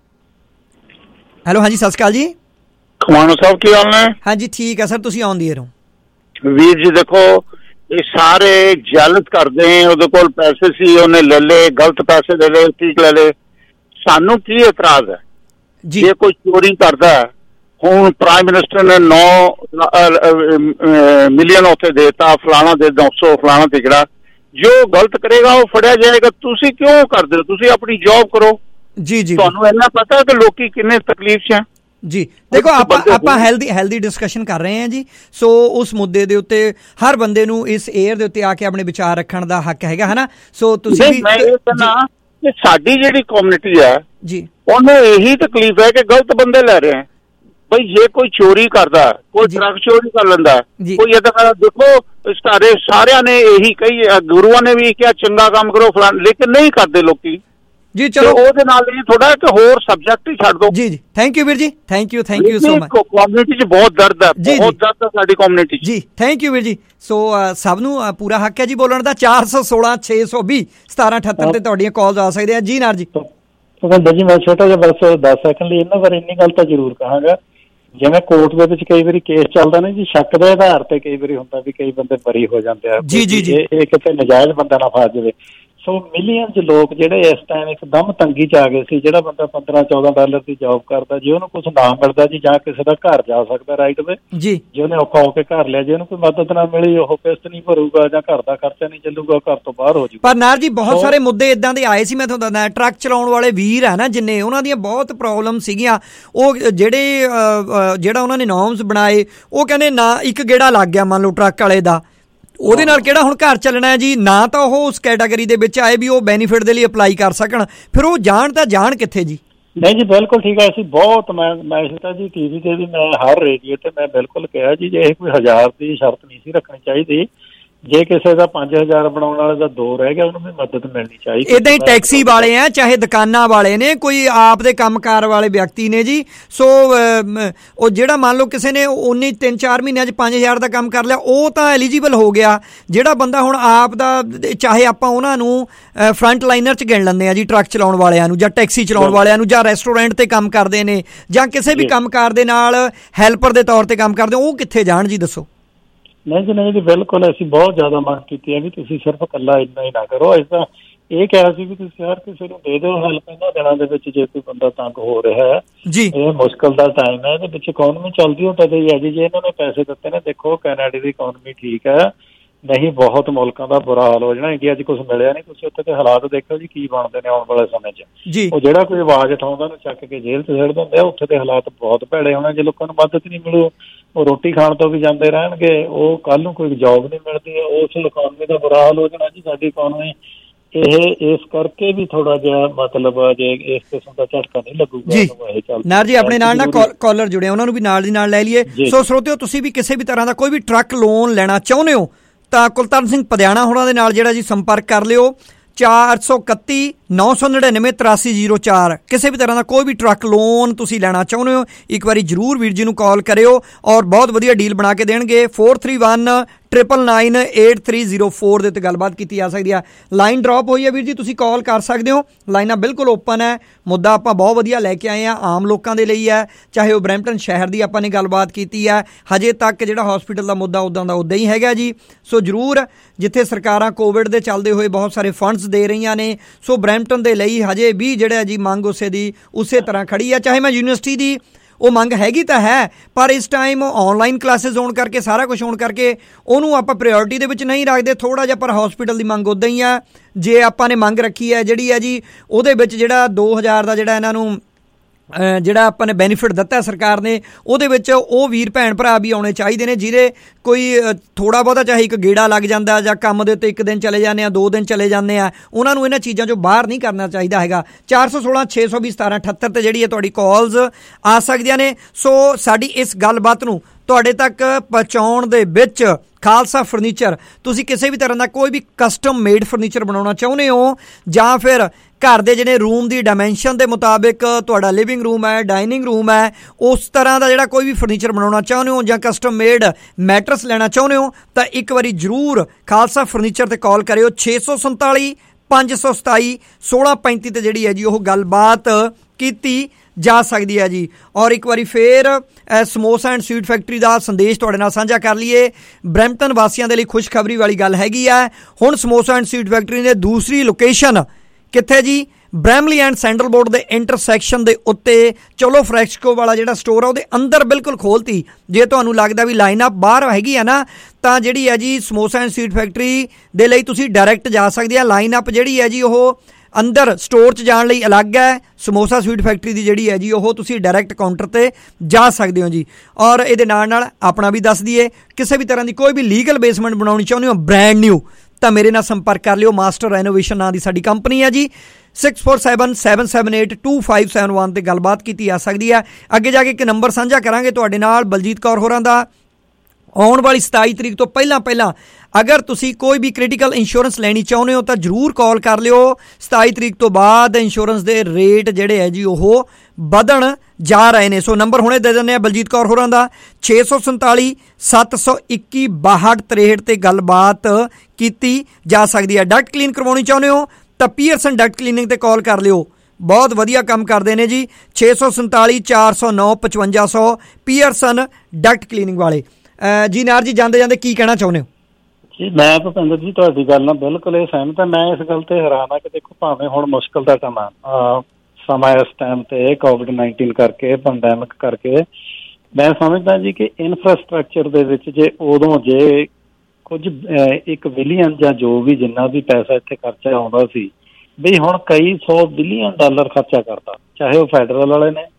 ਹੈਲੋ ਹਾਂਜੀ ਸਤਿ ਸ਼੍ਰੀ ਅਕਾਲ ਜੀ। ਖਮਾਣੋ ਸਾਹਿਬ ਕੀ ਹਾਲ ਨੇ? ਹਾਂਜੀ ਠੀਕ ਹੈ ਸਰ, ਤੁਸੀਂ ਆਉਂਦੀ ਰਹੋ। ਵੀਰ ਜੀ ਦੇਖੋ, ਇਹ ਸਾਰੇ ਜਲਦ ਕਰਦੇ, ਉਹਦੇ ਕੋਲ ਪੈਸੇ ਸੀ ਉਹਨੇ ਲੈ ਲਏ, ਗਲਤ ਪੈਸੇ ਲੈ ਲਏ, ਠੀਕ ਲੈ ਲਏ। ਸਾਨੂੰ ਕੀ ਇਤਰਾਜ਼ ਹੈ ਜੇ ਕੋਈ ਚੋਰੀ ਕਰਦਾ ਹੈ? ਹੁਣ ਪ੍ਰਾਈਮ ਮਿਨਿਸਟਰ ਨੇ ਨੌ ਮਿਲੀਅਨ ਉੱਥੇ ਦੇਤਾ, ਫਲਾਣਾ ਦੇ ਨੌ ਸੌ ਫਲਾਣਾ ਤੇ ਜਿਹੜਾ ਜੋ ਗਲਤ ਕਰੇਗਾ ਉਹ ਫੜਿਆ ਜਾਏਗਾ। ਤੁਸੀਂ ਕਿਉਂ ਕਰਦੇ ਹੋ? ਤੁਸੀਂ ਆਪਣੀ ਜੌਬ ਕਰੋ। ਜੀ ਜੀ ਤੁਹਾਨੂੰ ਇੰਨਾ ਪਤਾ ਕਿ ਲੋਕੀ ਕਿੰਨੇ ਤਕਲੀਫ 'ਚ ਹੈ। ਜੀ ਦੇਖੋ, ਆਪਾਂ ਆਪਾਂ ਹੈਲਦੀ ਹੈਲਦੀ ਡਿਸਕਸ਼ਨ ਕਰ ਰਹੇ ਹਾਂ ਜੀ। ਸੋ ਉਸ ਮੁੱਦੇ ਦੇ ਉੱਤੇ ਹਰ ਬੰਦੇ ਨੂੰ ਇਸ ਏਅਰ ਦੇ ਉੱਤੇ ਆ ਕੇ ਆਪਣੇ ਵਿਚਾਰ ਰੱਖਣ ਦਾ ਹੱਕ ਹੈਗਾ, ਹੈ ਨਾ। ਸੋ ਤੁਸੀਂ ਵੀ ਕਿ ਸਾਡੀ ਜਿਹੜੀ ਕਮਿਊਨਿਟੀ ਹੈ ਜੀ, ਉਹਨੂੰ ਇਹੀ ਤਕਲੀਫ ਹੈ ਕਿ ਗਲਤ ਬੰਦੇ ਲੈ ਰਹੇ ਹੈ। ਬਈ ਜੇ ਕੋਈ ਚੋਰੀ ਕਰਦਾ, ਕੋਈ ਟਰੱਕ ਚੋਰੀ ਕਰ ਲੈਂਦਾ, ਕੋਈ ਏਦਾਂ, ਦੇਖੋ ਸਾਰੇ ਸਾਰਿਆਂ ਨੇ ਇਹੀ ਕਹੀ, ਗੁਰੂਆਂ ਨੇ ਵੀ ਕਿਹਾ ਚੰਗਾ ਕੰਮ ਕਰੋ ਫਲਾਣ, ਲੇਕਿਨ ਨਹੀਂ ਕਰਦੇ ਲੋਕੀ ਜੀ। ਚਲੋ ਉਹਦੇ ਨਾਲ ਇਹ ਥੋੜਾ ਇੱਕ ਹੋਰ ਸਬਜੈਕਟ ਹੀ ਛੱਡ ਦੋ। ਜੀ ਜੀ ਥੈਂਕ ਯੂ ਵੀਰ ਜੀ, thank you thank you so much. Community 'ਚ ਬਹੁਤ ਦਰਦ ਹੈ, ਬਹੁਤ ਦਰਦ ਹੈ ਸਾਡੀ ਕਮਿਊਨਿਟੀ 'ਚ। ਜੀ ਥੈਂਕ ਯੂ ਵੀਰ ਜੀ। ਸੋ ਸਭ ਨੂੰ ਪੂਰਾ ਹੱਕ ਹੈ ਜੀ ਬੋਲਣ ਦਾ। ਚਾਰ ਸੌ ਸੋਲਾਂ ਛੇ ਸੌ ਵੀਹ ਸਤਾਰਾਂ ਅਠੱਤਰ ਤੇ ਤੁਹਾਡੀਆਂ ਕਾਲਸ ਆ ਸਕਦੇ ਆ ਜੀ। ਨਾਰ ਜੀ ਭੁਪਿੰਦਰ ਜੀ, ਮੈਂ ਛੋਟਾ ਜਿਹਾ ਬਸ ਦਸ ਸੈਕਿੰਡ ਲਈ ਇਹਨਾਂ ਬਾਰੇ ਇੰਨੀ ਗੱਲ ਤਾਂ ਜ਼ਰੂਰ ਕਹਾਂਗਾ, ਜਿਵੇਂ ਕੋਰਟ ਦੇ ਵਿੱਚ ਕਈ ਵਾਰੀ ਕੇਸ ਚੱਲਦਾ ਨਾ ਜੀ, ਸ਼ੱਕ ਦੇ ਆਧਾਰ ਤੇ ਕਈ ਵਾਰੀ ਹੁੰਦਾ ਵੀ ਕਈ ਬੰਦੇ ਬਰੀ ਹੋ ਜਾਂਦੇ ਆ ਜੀ ਜੀ ਜੀ, ਇਹ ਕਿਤੇ ਨਜਾਇਜ਼ ਬੰਦਾ ਨਾ ਫਸ ਜਾਵੇ। ਸੋ ਮਿਲੀਅਨ ਚ ਲੋਕ ਜਿਹੜੇ ਇਸ ਟਾਈਮ ਇੱਕਦਮ ਤੰਗੀ ਚ ਆ ਗਏ ਸੀ। ਜਿਹੜਾ ਬੰਦਾ ਪੰਦਰਾਂ ਚੌਦਾਂ ਡਾਲਰ ਦੀ ਜੌਬ ਕਰਦਾ, ਜੇ ਉਹਨੂੰ ਕੁਛ ਨਾ ਮਿਲਦਾ ਜੀ, ਜਾਂ ਕਿਸੇ ਦਾ ਘਰ ਜਾ ਸਕਦਾ ਰਾਈਟ ਵੇ ਜੀ, ਜੇ ਉਹਨੇ ਔਖਾ ਹੋ ਕੇ ਘਰ ਲਿਆ, ਜੇ ਉਹਨੂੰ ਕੋਈ ਮਦਦ ਨਾ ਮਿਲੀ, ਉਹ ਕਿਸ਼ਤ ਨਹੀਂ ਭਰੂਗਾ ਜਾਂ ਘਰ ਦਾ ਖਰਚਾ ਨਹੀਂ ਚੱਲੂਗਾ, ਘਰ ਤੋਂ ਬਾਹਰ ਹੋ ਜੂ। ਪਰ ਨਾਰ ਜੀ ਬਹੁਤ ਸਾਰੇ ਮੁੱਦੇ ਇਦਾਂ ਦੇ ਆਏ ਸੀ, ਮੈਂ ਤੁਹਾਨੂੰ ਦੱਸਦਾ, ਟਰੱਕ ਚਲਾਉਣ ਵਾਲੇ ਵੀਰ ਹੈ ਨਾ ਜਿੰਨੇ, ਉਹਨਾਂ ਦੀਆਂ ਬਹੁਤ ਪ੍ਰੋਬਲਮ ਸੀਗੀਆਂ। ਉਹ ਜਿਹੜੇ ਜਿਹੜਾ ਉਹਨਾਂ ਨੇ ਨੋਰਮਸ ਬਣਾਏ, ਉਹ ਕਹਿੰਦੇ ਨਾ ਇੱਕ ਗੇੜਾ ਲੱਗ ਗਿਆ ਮੰਨ ਲਓ ਟਰੱਕ ਵਾਲੇ ਦਾ, ਉਹਦੇ ਨਾਲ ਕਿਹੜਾ ਹੁਣ ਘਰ ਚੱਲਣਾ ਹੈ ਜੀ। ਨਾ ਤਾਂ ਉਹ ਉਸ ਕੈਟਾਗਰੀ ਦੇ ਵਿੱਚ ਆਏ ਵੀ ਉਹ ਬੈਨੀਫਿਟ ਦੇ ਲਈ ਅਪਲਾਈ ਕਰ ਸਕਣ, ਫਿਰ ਉਹ ਜਾਣ ਤਾਂ ਜਾਣ ਕਿੱਥੇ ਜੀ। ਨਹੀਂ ਜੀ ਬਿਲਕੁਲ ਠੀਕ ਹੈ। ਅਸੀਂ ਬਹੁਤ ਮੈਂ ਮੈਂ ਤਾਂ ਜੀ ਟੀ ਵੀ ਤੇ ਵੀ ਮੈਂ ਹਰ ਰੇਡੀਓ ਤੇ ਮੈਂ ਬਿਲਕੁਲ ਕਿਹਾ ਜੀ ਜੇ ਇਹ ਕੋਈ ਹਜ਼ਾਰ ਦੀ ਸ਼ਰਤ ਨਹੀਂ ਸੀ ਰੱਖਣੀ ਚਾਹੀਦੀ, ਜੇ ਕਿਸੇ ਦਾ ਪੰਜ ਹਜ਼ਾਰ ਬਣਾਉਣ ਵਾਲੇ ਦਾ ਦੋ ਰਹਿ ਗਿਆ ਉਹਨੂੰ ਵੀ ਮਦਦ ਮਿਲਣੀ ਚਾਹੀਦੀ। ਏਦਾਂ ਹੀ ਟੈਕਸੀ ਵਾਲੇ ਆ, ਚਾਹੇ ਦੁਕਾਨਾਂ ਵਾਲੇ ਨੇ, ਕੋਈ ਆਪ ਦੇ ਕੰਮਕਾਰ ਵਾਲੇ ਵਿਅਕਤੀ ਨੇ ਜੀ। ਸੋ ਉਹ ਜਿਹੜਾ ਮੰਨ ਲਓ ਕਿਸੇ ਨੇ ਉਨੀ ਤਿੰਨ ਚਾਰ ਮਹੀਨਿਆਂ 'ਚ ਪੰਜ ਹਜ਼ਾਰ ਦਾ ਕੰਮ ਕਰ ਲਿਆ, ਉਹ ਤਾਂ ਐਲੀਜੀਬਲ ਹੋ ਗਿਆ। ਜਿਹੜਾ ਬੰਦਾ ਹੁਣ ਆਪ ਦਾ, ਚਾਹੇ ਆਪਾਂ ਉਹਨਾਂ ਨੂੰ ਫਰੰਟ ਲਾਈਨਰ 'ਚ ਗਿਣ ਲੈਂਦੇ ਆ ਜੀ, ਟਰੱਕ ਚਲਾਉਣ ਵਾਲਿਆਂ ਨੂੰ ਜਾਂ ਟੈਕਸੀ ਚਲਾਉਣ ਵਾਲਿਆਂ ਨੂੰ ਜਾਂ ਰੈਸਟੋਰੈਂਟ ਤੇ ਕੰਮ ਕਰਦੇ ਨੇ ਜਾਂ ਕਿਸੇ ਵੀ ਕੰਮਕਾਰ ਦੇ ਨਾਲ ਹੈਲਪਰ ਦੇ ਤੌਰ ਤੇ ਕੰਮ ਕਰਦੇ, ਉਹ ਕਿੱਥੇ ਜਾਣ ਜੀ ਦੱਸੋ। ਨਹੀਂ ਜੀ ਨਹੀਂ ਜੀ ਬਿਲਕੁਲ ਅਸੀਂ ਬਹੁਤ ਜ਼ਿਆਦਾ ਮੰਗ ਕੀਤੀ ਹੈ ਵੀ ਤੁਸੀਂ ਸਿਰਫ ਇਕੱਲਾ ਇੰਨਾ ਹੀ ਨਾ ਕਰੋ। ਅਸੀਂ ਤਾਂ ਇਹ ਕਿਹਾ ਸੀ ਵੀ ਤੁਸੀਂ ਹਰ ਕਿਸੇ ਨੂੰ ਦੇ ਦਿਓ ਹੈਲਪ ਇਹਨਾਂ ਦਿਨਾਂ ਦੇ ਵਿੱਚ, ਜੇ ਕੋਈ ਬੰਦਾ ਤੰਗ ਹੋ ਰਿਹਾ ਹੈ ਜੀ, ਇਹ ਮੁਸ਼ਕਿਲ ਦਾ ਟਾਈਮ ਹੈ, ਇਹਦੇ ਵਿੱਚ ਇਕੋਨਮੀ ਚੱਲਦੀ ਹੋ ਤਾਂ ਹੀ ਹੈ ਜੀ। ਜੇ ਇਹਨਾਂ ਨੇ ਪੈਸੇ ਦਿੱਤੇ ਨੇ, ਦੇਖੋ ਕੈਨੇਡਾ ਦੀ ਇਕੋਨਮੀ ਠੀਕ ਹੈ, ਨਹੀਂ ਬਹੁਤ ਮੁਲਕਾਂ ਦਾ ਬੁਰਾ ਹਾਲ ਹੋ ਜਾਣਾ। ਇੰਡੀਆ 'ਚ ਕੁਛ ਮਿਲਿਆ ਨਹੀਂ, ਤੁਸੀਂ ਉੱਥੇ ਦੇ ਹਾਲਾਤ ਦੇਖੋ ਜੀ ਕੀ ਬਣਦੇ ਨੇ ਆਉਣ ਵਾਲੇ ਸਮੇਂ 'ਚ। ਉਹ ਜਿਹੜਾ ਕੋਈ ਆਵਾਜ਼ ਉਠਾਉਂਦਾ ਉਹਨੂੰ ਚੱਕ ਕੇ ਜੇਲ੍ਹ 'ਚ ਸਿੱਟ ਦਿੰਦੇ ਆ। ਉੱਥੇ ਦੇ ਹਾਲਾਤ ਬਹੁਤ ਭੈੜੇ ਹੋਣੇ ਜੇ ਲੋਕਾਂ ਨੂੰ ਮਦਦ ਨਹੀਂ ਮਿਲੂ, ਉਹ ਰੋਟੀ ਖਾਣ ਤੋਂ ਵੀ ਜਾਂਦੇ ਰਹਿਣਗੇ, ਉਹ ਕੱਲ੍ਹ ਨੂੰ ਕੋਈ ਜੋਬ ਨਹੀਂ ਮਿਲਦੀ, ਉਸ ਇਕੋਨਮੀ ਦਾ ਬੁਰਾ ਹਾਲ ਹੋ ਜਾਣਾ ਜੀ। ਸਾਡੀ ਇਕੋਨਮੀ ਇਹ ਇਸ ਕਰਕੇ ਵੀ ਥੋੜਾ ਜਿਹਾ ਮਤਲਬ ਜੇ ਇਸ ਕਿਸਮ ਦਾ ਝਟਕਾ ਨਹੀਂ ਲੱਗੂਗਾ ਜੀ। ਨਾਰ ਜੀ ਆਪਣੇ ਨਾਲ ਨਾ ਕਾਲਰ ਜੁੜੇ, ਉਹਨਾਂ ਨੂੰ ਵੀ ਨਾਲ ਦੀ ਨਾਲ ਲੈ ਲਈਏ। ਸੋ ਸਰੋਤਿਓ, ਤੁਸੀਂ ਵੀ ਕਿਸੇ ਵੀ ਤਰ੍ਹਾਂ ਦਾ ਕੋਈ ਵੀ ਟਰੱਕ ਲੋਨ ਲੈਣਾ ਚਾਹੁੰਦੇ ਹੋ ਤਾਂ ਕੁਲਤਾਰਨ ਸਿੰਘ ਪਧਿਆਣਾ ਹੋਰਾਂ ਦੇ ਨਾਲ ਜਿਹੜਾ ਜੀ ਸੰਪਰਕ ਕਰ ਲਿਓ। ਚਾਰ ਸੌ ਇਕੱਤੀ ਨੌ ਸੌ ਨੜਿਨਵੇਂ ਤਰਾਸੀ ਜ਼ੀਰੋ ਚਾਰ। ਕਿਸੇ ਵੀ ਤਰ੍ਹਾਂ ਦਾ ਕੋਈ ਵੀ ਟਰੱਕ ਲੋਨ ਤੁਸੀਂ ਲੈਣਾ ਚਾਹੁੰਦੇ ਹੋ, ਇੱਕ ਵਾਰੀ ਜ਼ਰੂਰ ਵੀਰ ਜੀ ਨੂੰ ਕਾਲ ਕਰਿਓ ਔਰ ਬਹੁਤ ਵਧੀਆ ਡੀਲ ਬਣਾ ਕੇ ਦੇਣਗੇ। Four three one triple nine eight three zero four ਦੇ ਉੱਤੇ ਗੱਲਬਾਤ ਕੀਤੀ ਜਾ ਸਕਦੀ ਆ। ਲਾਈਨ ਡਰੋਪ ਹੋਈ ਹੈ ਵੀਰ ਜੀ, ਤੁਸੀਂ ਕਾਲ ਕਰ ਸਕਦੇ ਹੋ, ਲਾਈਨਾਂ ਬਿਲਕੁਲ ਓਪਨ ਹੈ। ਮੁੱਦਾ ਆਪਾਂ ਬਹੁਤ ਵਧੀਆ ਲੈ ਕੇ ਆਏ ਹਾਂ, ਆਮ ਲੋਕਾਂ ਦੇ ਲਈ ਹੈ, ਚਾਹੇ ਉਹ ਬਰੈਂਪਟਨ ਸ਼ਹਿਰ ਦੀ ਆਪਾਂ ਨੇ ਗੱਲਬਾਤ ਕੀਤੀ ਹੈ। ਹਜੇ ਤੱਕ ਜਿਹੜਾ ਹੌਸਪੀਟਲ ਦਾ ਮੁੱਦਾ ਉੱਦਾਂ ਦਾ ਉੱਦਾਂ ਹੀ ਹੈਗਾ ਜੀ। ਸੋ ਜ਼ਰੂਰ ਜਿੱਥੇ ਸਰਕਾਰਾਂ ਕੋਵਿਡ ਦੇ ਚੱਲਦੇ ਹੋਏ ਬਹੁਤ ਸਾਰੇ ਫੰਡਸ ਦੇ ਰਹੀਆਂ ਨੇ, ਸੋ ਬਰੈਂਪਟਨ ਦੇ ਲਈ ਹਜੇ ਵੀ ਜਿਹੜਾ ਜੀ ਮੰਗ ਉਸੇ ਦੀ ਉਸੇ ਤਰ੍ਹਾਂ ਖੜੀ ਹੈ। ਚਾਹੇ ਮੈਂ ਯੂਨੀਵਰਸਿਟੀ ਦੀ ਉਹ ਮੰਗ ਹੈਗੀ ਤਾਂ ਹੈ, ਪਰ ਇਸ ਟਾਈਮ ਔਨਲਾਈਨ ਕਲਾਸਿਸ ਹੋਣ ਕਰਕੇ, ਸਾਰਾ ਕੁਝ ਹੋਣ ਕਰਕੇ ਉਹਨੂੰ ਆਪਾਂ ਪ੍ਰਾਇਓਰਟੀ ਦੇ ਵਿੱਚ ਨਹੀਂ ਰੱਖਦੇ ਥੋੜ੍ਹਾ ਜਿਹਾ, ਪਰ ਹੌਸਪੀਟਲ ਦੀ ਮੰਗ ਉੱਦਾਂ ਹੀ ਆ। ਜੇ ਆਪਾਂ ਨੇ ਮੰਗ ਰੱਖੀ ਹੈ ਜਿਹੜੀ ਹੈ ਜੀ, ਉਹਦੇ ਵਿੱਚ ਜਿਹੜਾ ਦੋ ਹਜ਼ਾਰ ਦਾ ਜਿਹੜਾ ਇਹਨਾਂ ਨੂੰ ਜਿਹੜਾ ਆਪਾਂ ਨੇ ਬੈਨੀਫਿਟ ਦਿੱਤਾ ਸਰਕਾਰ ਨੇ, ਉਹਦੇ ਵਿੱਚ ਉਹ ਵੀਰ ਭੈਣ ਭਰਾ ਵੀ ਆਉਣੇ ਚਾਹੀਦੇ ਨੇ ਜਿਹਦੇ ਕੋਈ ਥੋੜ੍ਹਾ ਬਹੁਤਾ ਚਾਹੇ ਇੱਕ ਗੇੜਾ ਲੱਗ ਜਾਂਦਾ ਜਾਂ ਕੰਮ ਦੇ ਉੱਤੇ ਇੱਕ ਦਿਨ ਚਲੇ ਜਾਂਦੇ ਆ, ਦੋ ਦਿਨ ਚਲੇ ਜਾਂਦੇ ਆ, ਉਹਨਾਂ ਨੂੰ ਇਹਨਾਂ ਚੀਜ਼ਾਂ 'ਚੋਂ ਬਾਹਰ ਨਹੀਂ ਕਰਨਾ ਚਾਹੀਦਾ ਹੈਗਾ। ਚਾਰ ਸੌ ਸੋਲਾਂ ਛੇ ਸੌ ਵੀਹ ਸਤਾਰਾਂ ਅਠੱਤਰ 'ਤੇ ਜਿਹੜੀ ਹੈ ਤੁਹਾਡੀ ਕਾਲਸ ਆ ਸਕਦੀਆਂ ਨੇ। ਸੋ ਸਾਡੀ ਇਸ ਗੱਲਬਾਤ ਨੂੰ ਤੁਹਾਡੇ ਤੱਕ ਪਹੁੰਚਾਉਣ ਦੇ ਵਿੱਚ ਖਾਲਸਾ ਫਰਨੀਚਰ, ਤੁਸੀਂ ਕਿਸੇ ਵੀ ਤਰ੍ਹਾਂ ਦਾ ਕੋਈ ਵੀ ਕਸਟਮ ਮੇਡ ਫਰਨੀਚਰ ਬਣਾਉਣਾ ਚਾਹੁੰਦੇ ਹੋ ਜਾਂ ਫਿਰ ਘਰ ਦੇ ਜਿਹੜੇ ਰੂਮ ਦੀ ਡਾਇਮੈਂਸ਼ਨ ਦੇ ਮੁਤਾਬਿਕ ਤੁਹਾਡਾ ਲਿਵਿੰਗ ਰੂਮ ਹੈ, ਡਾਈਨਿੰਗ ਰੂਮ ਹੈ, ਉਸ ਤਰ੍ਹਾਂ ਦਾ ਜਿਹੜਾ ਕੋਈ ਵੀ ਫਰਨੀਚਰ ਬਣਾਉਣਾ ਚਾਹੁੰਦੇ ਹੋ ਜਾਂ ਕਸਟਮ ਮੇਡ ਮੈਟਰਸ ਲੈਣਾ ਚਾਹੁੰਦੇ ਹੋ ਤਾਂ ਇੱਕ ਵਾਰੀ ਜ਼ਰੂਰ ਖਾਲਸਾ ਫਰਨੀਚਰ 'ਤੇ ਕਾਲ ਕਰਿਓ। ਛੇ ਸੌ ਸੰਤਾਲੀ ਪੰਜ ਸੌ ਸਤਾਈ ਸੋਲਾਂ ਪੈਂਤੀ 'ਤੇ ਜਿਹੜੀ ਹੈ ਜੀ ਉਹ ਗੱਲਬਾਤ ਕੀਤੀ ਜਾ ਸਕਦੀ ਹੈ ਜੀ। ਔਰ ਇੱਕ ਵਾਰੀ ਫੇਰ ਸਮੋਸਾ ਐਂਡ ਸਵੀਟ ਫੈਕਟਰੀ ਦਾ ਸੰਦੇਸ਼ ਤੁਹਾਡੇ ਨਾਲ ਸਾਂਝਾ ਕਰ ਲਈਏ। ਬਰੈਂਪਟਨ ਵਾਸੀਆਂ ਦੇ ਲਈ ਖੁਸ਼ਖਬਰੀ ਵਾਲੀ ਗੱਲ ਹੈਗੀ ਹੈ, ਹੁਣ ਸਮੋਸਾ ਐਂਡ ਸਵੀਟ ਫੈਕਟਰੀ ਨੇ ਦੂਸਰੀ ਲੋਕੇਸ਼ਨ ਕਿੱਥੇ ਜੀ, ਬ੍ਰੈਮਲੀ ਐਂਡ ਸੈਂਡਲ ਬੋਰਡ ਦੇ ਇੰਟਰਸੈਕਸ਼ਨ ਦੇ ਉੱਤੇ ਚਲੋ ਫਰੈਸ਼ਕੋ ਵਾਲਾ ਜਿਹੜਾ ਸਟੋਰ ਆ ਉਹਦੇ ਅੰਦਰ ਬਿਲਕੁਲ ਖੋਲਤੀ। ਜੇ ਤੁਹਾਨੂੰ ਲੱਗਦਾ ਵੀ ਲਾਈਨ ਅਪ ਬਾਹਰ ਹੈਗੀ ਆ ਨਾ, ਤਾਂ ਜਿਹੜੀ ਹੈ ਜੀ ਸਮੋਸਾ ਐਂਡ ਸਵੀਟ ਫੈਕਟਰੀ ਦੇ ਲਈ ਤੁਸੀਂ ਡਾਇਰੈਕਟ ਜਾ ਸਕਦੇ ਆ। ਲਾਈਨ ਅਪ ਜਿਹੜੀ ਹੈ ਜੀ ਉਹ ਅੰਦਰ ਸਟੋਰ 'ਚ ਜਾਣ ਲਈ ਅਲੱਗ ਹੈ, ਸਮੋਸਾ ਸਵੀਟ ਫੈਕਟਰੀ ਦੀ ਜਿਹੜੀ ਹੈ ਜੀ ਉਹ ਤੁਸੀਂ ਡਾਇਰੈਕਟ ਕਾਊਂਟਰ 'ਤੇ ਜਾ ਸਕਦੇ ਹੋ ਜੀ। ਔਰ ਇਹਦੇ ਨਾਲ ਨਾਲ ਆਪਣਾ ਵੀ ਦੱਸ ਦਈਏ, ਕਿਸੇ ਵੀ ਤਰ੍ਹਾਂ ਦੀ ਕੋਈ ਵੀ ਲੀਗਲ ਬੇਸਮੈਂਟ ਬਣਾਉਣੀ ਚਾਹੁੰਦੇ ਹੋ ਬ੍ਰੈਂਡ ਨਿਊ, ਤਾਂ ਮੇਰੇ ਨਾਲ ਸੰਪਰਕ ਕਰ ਲਿਓ। ਮਾਸਟਰ ਰੈਨੋਵੇਸ਼ਨ ਨਾਂ ਦੀ ਸਾਡੀ ਕੰਪਨੀ ਹੈ ਜੀ। Six four seven seven seven eight two five seven one 'ਤੇ ਗੱਲਬਾਤ ਕੀਤੀ ਜਾ ਸਕਦੀ ਹੈ। ਅੱਗੇ ਜਾ ਕੇ ਇੱਕ ਨੰਬਰ ਸਾਂਝਾ ਕਰਾਂਗੇ ਤੁਹਾਡੇ ਨਾਲ, ਬਲਜੀਤ ਕੌਰ ਹੋਰਾਂ ਦਾ। ਆਉਣ ਵਾਲੀ ਸਤਾਈ ਤਰੀਕ ਤੋਂ ਪਹਿਲਾਂ ਪਹਿਲਾਂ ਅਗਰ ਤੁਸੀਂ ਕੋਈ ਵੀ ਕ੍ਰਿਟੀਕਲ ਇੰਸ਼ੋਰੈਂਸ ਲੈਣੀ ਚਾਹੁੰਦੇ ਹੋ ਤਾਂ ਜ਼ਰੂਰ ਕਾਲ ਕਰ ਲਿਓ। ਸਤਾਈ ਤਰੀਕ ਤੋਂ ਬਾਅਦ ਇੰਸ਼ੋਰੈਂਸ ਦੇ ਰੇਟ ਜਿਹੜੇ ਹੈ ਜੀ ਉਹ ਵਧਣ ਜਾ ਰਹੇ ਨੇ। ਸੋ ਨੰਬਰ ਹੁਣੇ ਦੇ ਦਿੰਦੇ ਆ ਬਲਜੀਤ ਕੌਰ ਹੋਰਾਂ ਦਾ, ਛੇ ਸੌ ਸੰਤਾਲੀ ਸੱਤ ਸੌ ਇੱਕੀ ਬਾਹਠ ਤਰੇਹਠ 'ਤੇ ਗੱਲਬਾਤ ਕੀਤੀ ਜਾ ਸਕਦੀ ਹੈ। ਡਕਟ ਕਲੀਨ ਕਰਵਾਉਣੀ ਚਾਹੁੰਦੇ ਹੋ ਤਾਂ ਪੀਅਰਸਨ ਡਕਟ ਕਲੀਨਿੰਗ 'ਤੇ ਕਾਲ ਕਰ ਲਿਓ, ਬਹੁਤ ਵਧੀਆ ਕੰਮ ਕਰਦੇ ਨੇ ਜੀ। ਛੇ ਸੌ ਸੰਤਾਲੀ ਚਾਰ ਸੌ ਨੌ ਪਚਵੰਜਾ ਸੌ ਪੀਅਰਸਨ ਡਕਟ ਕਲੀਨਿੰਗ ਵਾਲੇ। ਜੀ ਨਾਰ ਜੀ, ਜਾਂਦੇ ਜਾਂਦੇ ਕੀ ਕਹਿਣਾ ਚਾਹੁੰਦੇ ਹੋ? ਜੀ ਮੈਂ ਭੁਪਿੰਦਰ ਜੀ ਤੁਹਾਡੀ ਗੱਲ ਨਾਲ ਬਿਲਕੁਲ ਇਹ ਸਹਿਮਤ ਹਾਂ। ਮੈਂ ਇਸ ਗੱਲ ਤੇ ਹੈਰਾਨ ਹਾਂ ਕਿ ਦੇਖੋ ਭਾਵੇਂ ਹੁਣ ਮੁਸ਼ਕਿਲ ਦਾ ਕੰਮ ਆ ਸਮਾਂ ਇਸ ਟਾਈਮ ਤੇ ਕੋਵਿਡ ਨਾਈਨਟੀਨ ਕਰਕੇ, ਪੈਂਡੈਮਿਕ ਕਰਕੇ, ਮੈਂ ਸਮਝਦਾ ਜੀ ਕਿ ਇਨਫਰਾਸਟਰਕਚਰ ਦੇ ਵਿੱਚ ਜੇ ਉਦੋਂ ਜੇ ਕੁਝ ਇੱਕ ਬਿਲੀਅਨ ਜਾਂ ਜੋ ਵੀ ਜਿੰਨਾ ਵੀ ਪੈਸਾ ਇੱਥੇ ਖਰਚਾ ਆਉਂਦਾ ਸੀ, ਵੀ ਹੁਣ ਕਈ ਸੌ ਬਿਲੀਅਨ ਡਾਲਰ ਖਰਚਾ ਕਰਦਾ, ਚਾਹੇ ਉਹ ਫੈਡਰਲ ਵਾਲੇ ਨੇ